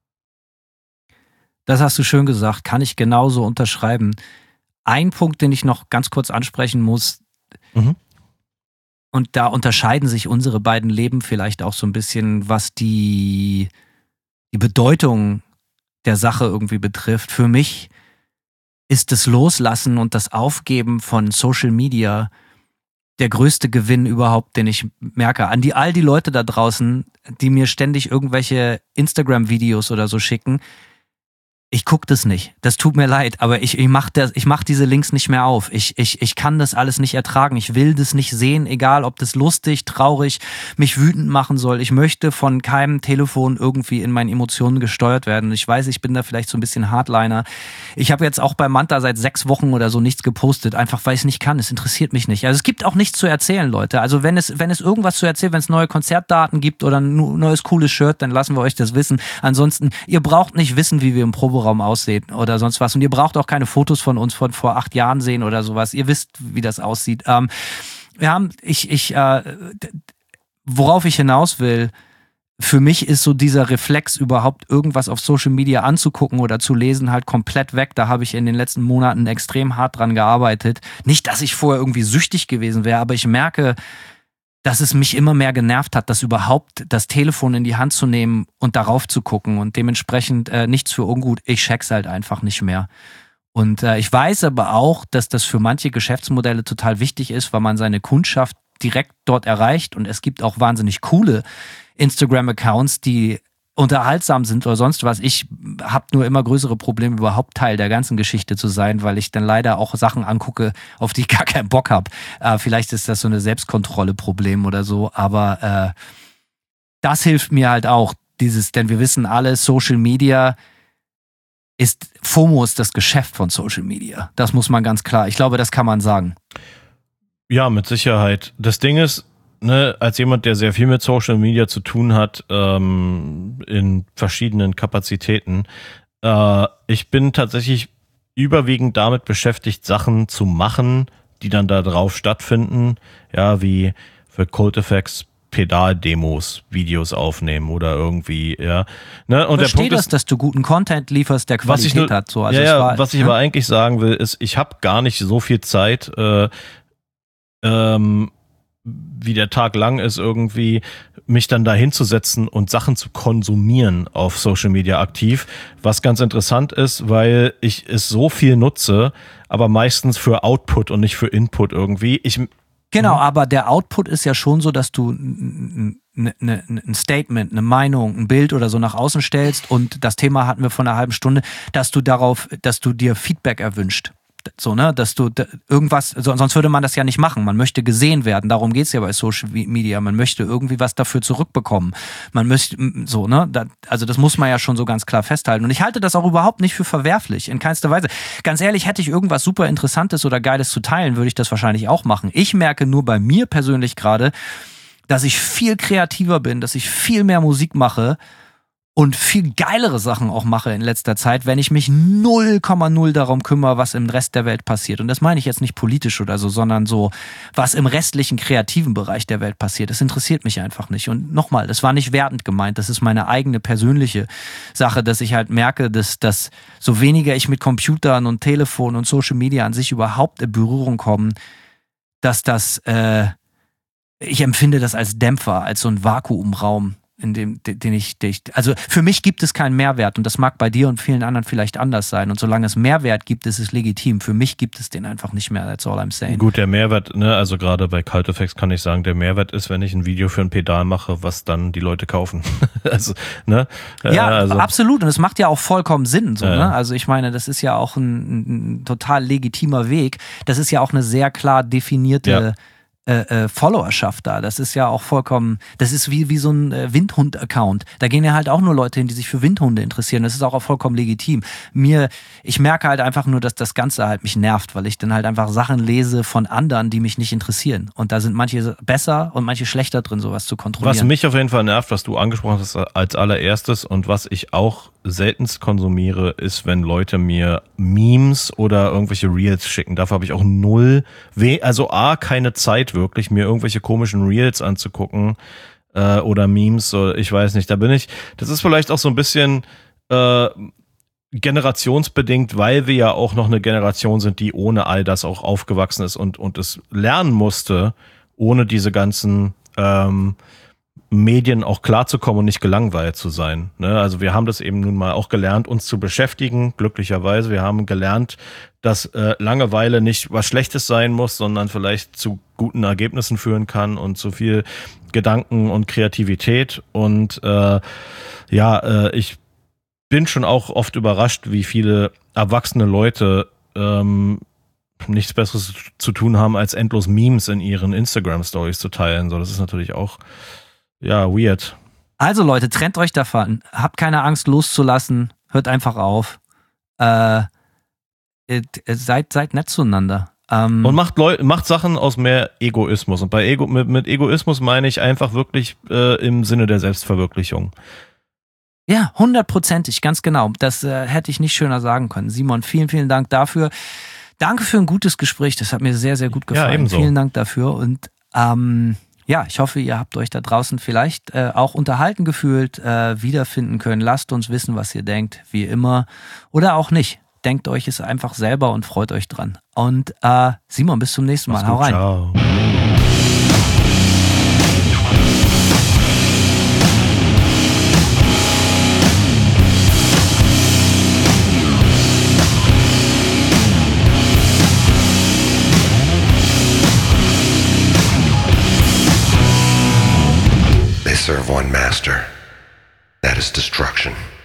D: Das hast du schön gesagt, kann ich genauso unterschreiben. Ein Punkt, den ich noch ganz kurz ansprechen muss, mhm. Und da unterscheiden sich unsere beiden Leben vielleicht auch so ein bisschen, was die, die Bedeutung der Sache irgendwie betrifft. Für mich ist das Loslassen und das Aufgeben von Social Media der größte Gewinn überhaupt, den ich merke. An die all die Leute da draußen, die mir ständig irgendwelche Instagram-Videos oder so schicken, ich gucke das nicht. Das tut mir leid, aber ich, ich mache mach diese Links nicht mehr auf. Ich, ich, ich kann das alles nicht ertragen. Ich will das nicht sehen, egal ob das lustig, traurig, mich wütend machen soll. Ich möchte von keinem Telefon irgendwie in meinen Emotionen gesteuert werden. Ich weiß, ich bin da vielleicht so ein bisschen Hardliner. Ich habe jetzt auch bei Manta seit sechs Wochen oder so nichts gepostet, einfach weil ich es nicht kann. Es interessiert mich nicht. Also es gibt auch nichts zu erzählen, Leute. Also wenn es, wenn es irgendwas zu erzählen, wenn es neue Konzertdaten gibt oder ein neues cooles Shirt, dann lassen wir euch das wissen. Ansonsten, ihr braucht nicht wissen, wie wir im Proberaum aussehen oder sonst was. Und ihr braucht auch keine Fotos von uns von vor acht Jahren sehen oder sowas. Ihr wisst, wie das aussieht. Ähm, wir haben, ich, ich, äh, worauf ich hinaus will, für mich ist so dieser Reflex, überhaupt irgendwas auf Social Media anzugucken oder zu lesen, halt komplett weg. Da habe ich in den letzten Monaten extrem hart dran gearbeitet. Nicht, dass ich vorher irgendwie süchtig gewesen wäre, aber ich merke, dass es mich immer mehr genervt hat, das überhaupt das Telefon in die Hand zu nehmen und darauf zu gucken und dementsprechend äh, nichts für ungut. Ich check's halt einfach nicht mehr. Und äh, ich weiß aber auch, dass das für manche Geschäftsmodelle total wichtig ist, weil man seine Kundschaft direkt dort erreicht und es gibt auch wahnsinnig coole Instagram-Accounts, die unterhaltsam sind oder sonst was. Ich habe nur immer größere Probleme, überhaupt Teil der ganzen Geschichte zu sein, weil ich dann leider auch Sachen angucke, auf die ich gar keinen Bock habe. Äh, vielleicht ist das so eine Selbstkontrolle-Problem oder so, aber äh, das hilft mir halt auch, dieses, denn wir wissen alle, Social Media ist, FOMO ist das Geschäft von Social Media. Das muss man ganz klar, ich glaube, das kann man sagen.
C: Ja, mit Sicherheit. Das Ding ist, ne, als jemand, der sehr viel mit Social Media zu tun hat, ähm, in verschiedenen Kapazitäten, äh, ich bin tatsächlich überwiegend damit beschäftigt, Sachen zu machen, die dann da drauf stattfinden, ja, wie für Cold Effects Pedal-Demos, Videos aufnehmen oder irgendwie, ja. Ne? Und
D: ich verstehe
C: der Punkt
D: das,
C: ist,
D: dass du guten Content lieferst, der
C: was ich
D: Qualität
C: nur,
D: hat. So. Also
C: ja,
D: es
C: ja,
D: war,
C: was ich
D: ja?
C: aber eigentlich sagen will, ist, ich habe gar nicht so viel Zeit, äh, ähm, wie der Tag lang ist, irgendwie mich dann da hinzusetzen und Sachen zu konsumieren auf Social Media aktiv, was ganz interessant ist, weil ich es so viel nutze, aber meistens für Output und nicht für Input irgendwie. Ich
D: Genau, aber der Output ist ja schon so, dass du ein, ein, ein Statement, eine Meinung, ein Bild oder so nach außen stellst und das Thema hatten wir vor einer halben Stunde, dass du darauf, dass du dir Feedback erwünscht. So, ne, dass du da irgendwas, so, sonst würde man das ja nicht machen. Man möchte gesehen werden. Darum geht's ja bei Social Media. Man möchte irgendwie was dafür zurückbekommen. Man möchte, so, ne, da, also das muss man ja schon so ganz klar festhalten. Und ich halte das auch überhaupt nicht für verwerflich. In keinster Weise. Ganz ehrlich, hätte ich irgendwas super Interessantes oder Geiles zu teilen, würde ich das wahrscheinlich auch machen. Ich merke nur bei mir persönlich gerade, dass ich viel kreativer bin, dass ich viel mehr Musik mache und viel geilere Sachen auch mache in letzter Zeit, wenn ich mich null Komma null darum kümmere, was im Rest der Welt passiert. Und das meine ich jetzt nicht politisch oder so, sondern so, was im restlichen kreativen Bereich der Welt passiert. Das interessiert mich einfach nicht. Und nochmal, das war nicht wertend gemeint. Das ist meine eigene persönliche Sache, dass ich halt merke, dass, dass so weniger ich mit Computern und Telefon und Social Media an sich überhaupt in Berührung komme, dass das, äh, ich empfinde das als Dämpfer, als so ein Vakuumraum, in dem, den ich, den ich, also für mich gibt es keinen Mehrwert und das mag bei dir und vielen anderen vielleicht anders sein und solange es Mehrwert gibt, ist es legitim. Für mich gibt es den einfach nicht mehr, that's all I'm saying.
C: Gut, der Mehrwert, ne, also gerade bei Cold Effects kann ich sagen, der Mehrwert ist, wenn ich ein Video für ein Pedal mache, was dann die Leute kaufen. also, ne?
D: Ja,
C: also,
D: absolut und es macht ja auch vollkommen Sinn, so,
C: ja.
D: ne? Also ich meine, das ist ja auch ein, ein total legitimer Weg. Das ist ja auch eine sehr klar definierte
C: ja.
D: Äh, äh, Followerschaft da. Das ist ja auch vollkommen, das ist wie, wie so ein äh, Windhund-Account. Da gehen ja halt auch nur Leute hin, die sich für Windhunde interessieren. Das ist auch, auch vollkommen legitim. Mir, ich merke halt einfach nur, dass das Ganze halt mich nervt, weil ich dann halt einfach Sachen lese von anderen, die mich nicht interessieren. Und da sind manche besser und manche schlechter drin, sowas zu kontrollieren.
C: Was mich auf jeden Fall nervt, was du angesprochen hast als allererstes und was ich auch seltenst konsumiere, ist, wenn Leute mir Memes oder irgendwelche Reels schicken. Dafür habe ich auch null, we- also A, keine Zeit wirklich, mir irgendwelche komischen Reels anzugucken äh, oder Memes oder ich weiß nicht, da bin ich, das ist vielleicht auch so ein bisschen äh, generationsbedingt, weil wir ja auch noch eine Generation sind, die ohne all das auch aufgewachsen ist und, und es lernen musste, ohne diese ganzen ähm, Medien auch klarzukommen und nicht gelangweilt zu sein. Ne? Also wir haben das eben nun mal auch gelernt, uns zu beschäftigen, glücklicherweise. Wir haben gelernt, dass äh, Langeweile nicht was Schlechtes sein muss, sondern vielleicht zu guten Ergebnissen führen kann und zu viel Gedanken und Kreativität. Und äh, ja, äh, ich bin schon auch oft überrascht, wie viele erwachsene Leute ähm, nichts Besseres zu tun haben, als endlos Memes in ihren Instagram-Stories zu teilen. So, das ist natürlich auch ja, weird.
D: Also Leute, trennt euch davon. Habt keine Angst loszulassen. Hört einfach auf. Äh, seid, seid nett zueinander. Ähm,
C: Und macht Leu- macht Sachen aus mehr Egoismus. Und bei Ego, mit, mit Egoismus meine ich einfach wirklich äh, im Sinne der Selbstverwirklichung.
D: Ja, hundertprozentig, ganz genau. Das äh, hätte ich nicht schöner sagen können. Simon, vielen, vielen Dank dafür. Danke für ein gutes Gespräch. Das hat mir sehr, sehr gut gefallen.
C: Ja, ebenso.
D: Vielen Dank dafür. Und ähm, ja, ich hoffe, ihr habt euch da draußen vielleicht äh, auch unterhalten gefühlt, äh, wiederfinden können. Lasst uns wissen, was ihr denkt, wie immer. Oder auch nicht. Denkt euch es einfach selber und freut euch dran. Und äh, Simon, bis zum nächsten Mal.
C: Mach's
D: Hau
C: gut,
D: rein.
C: ciao.
E: serve one master. That is destruction.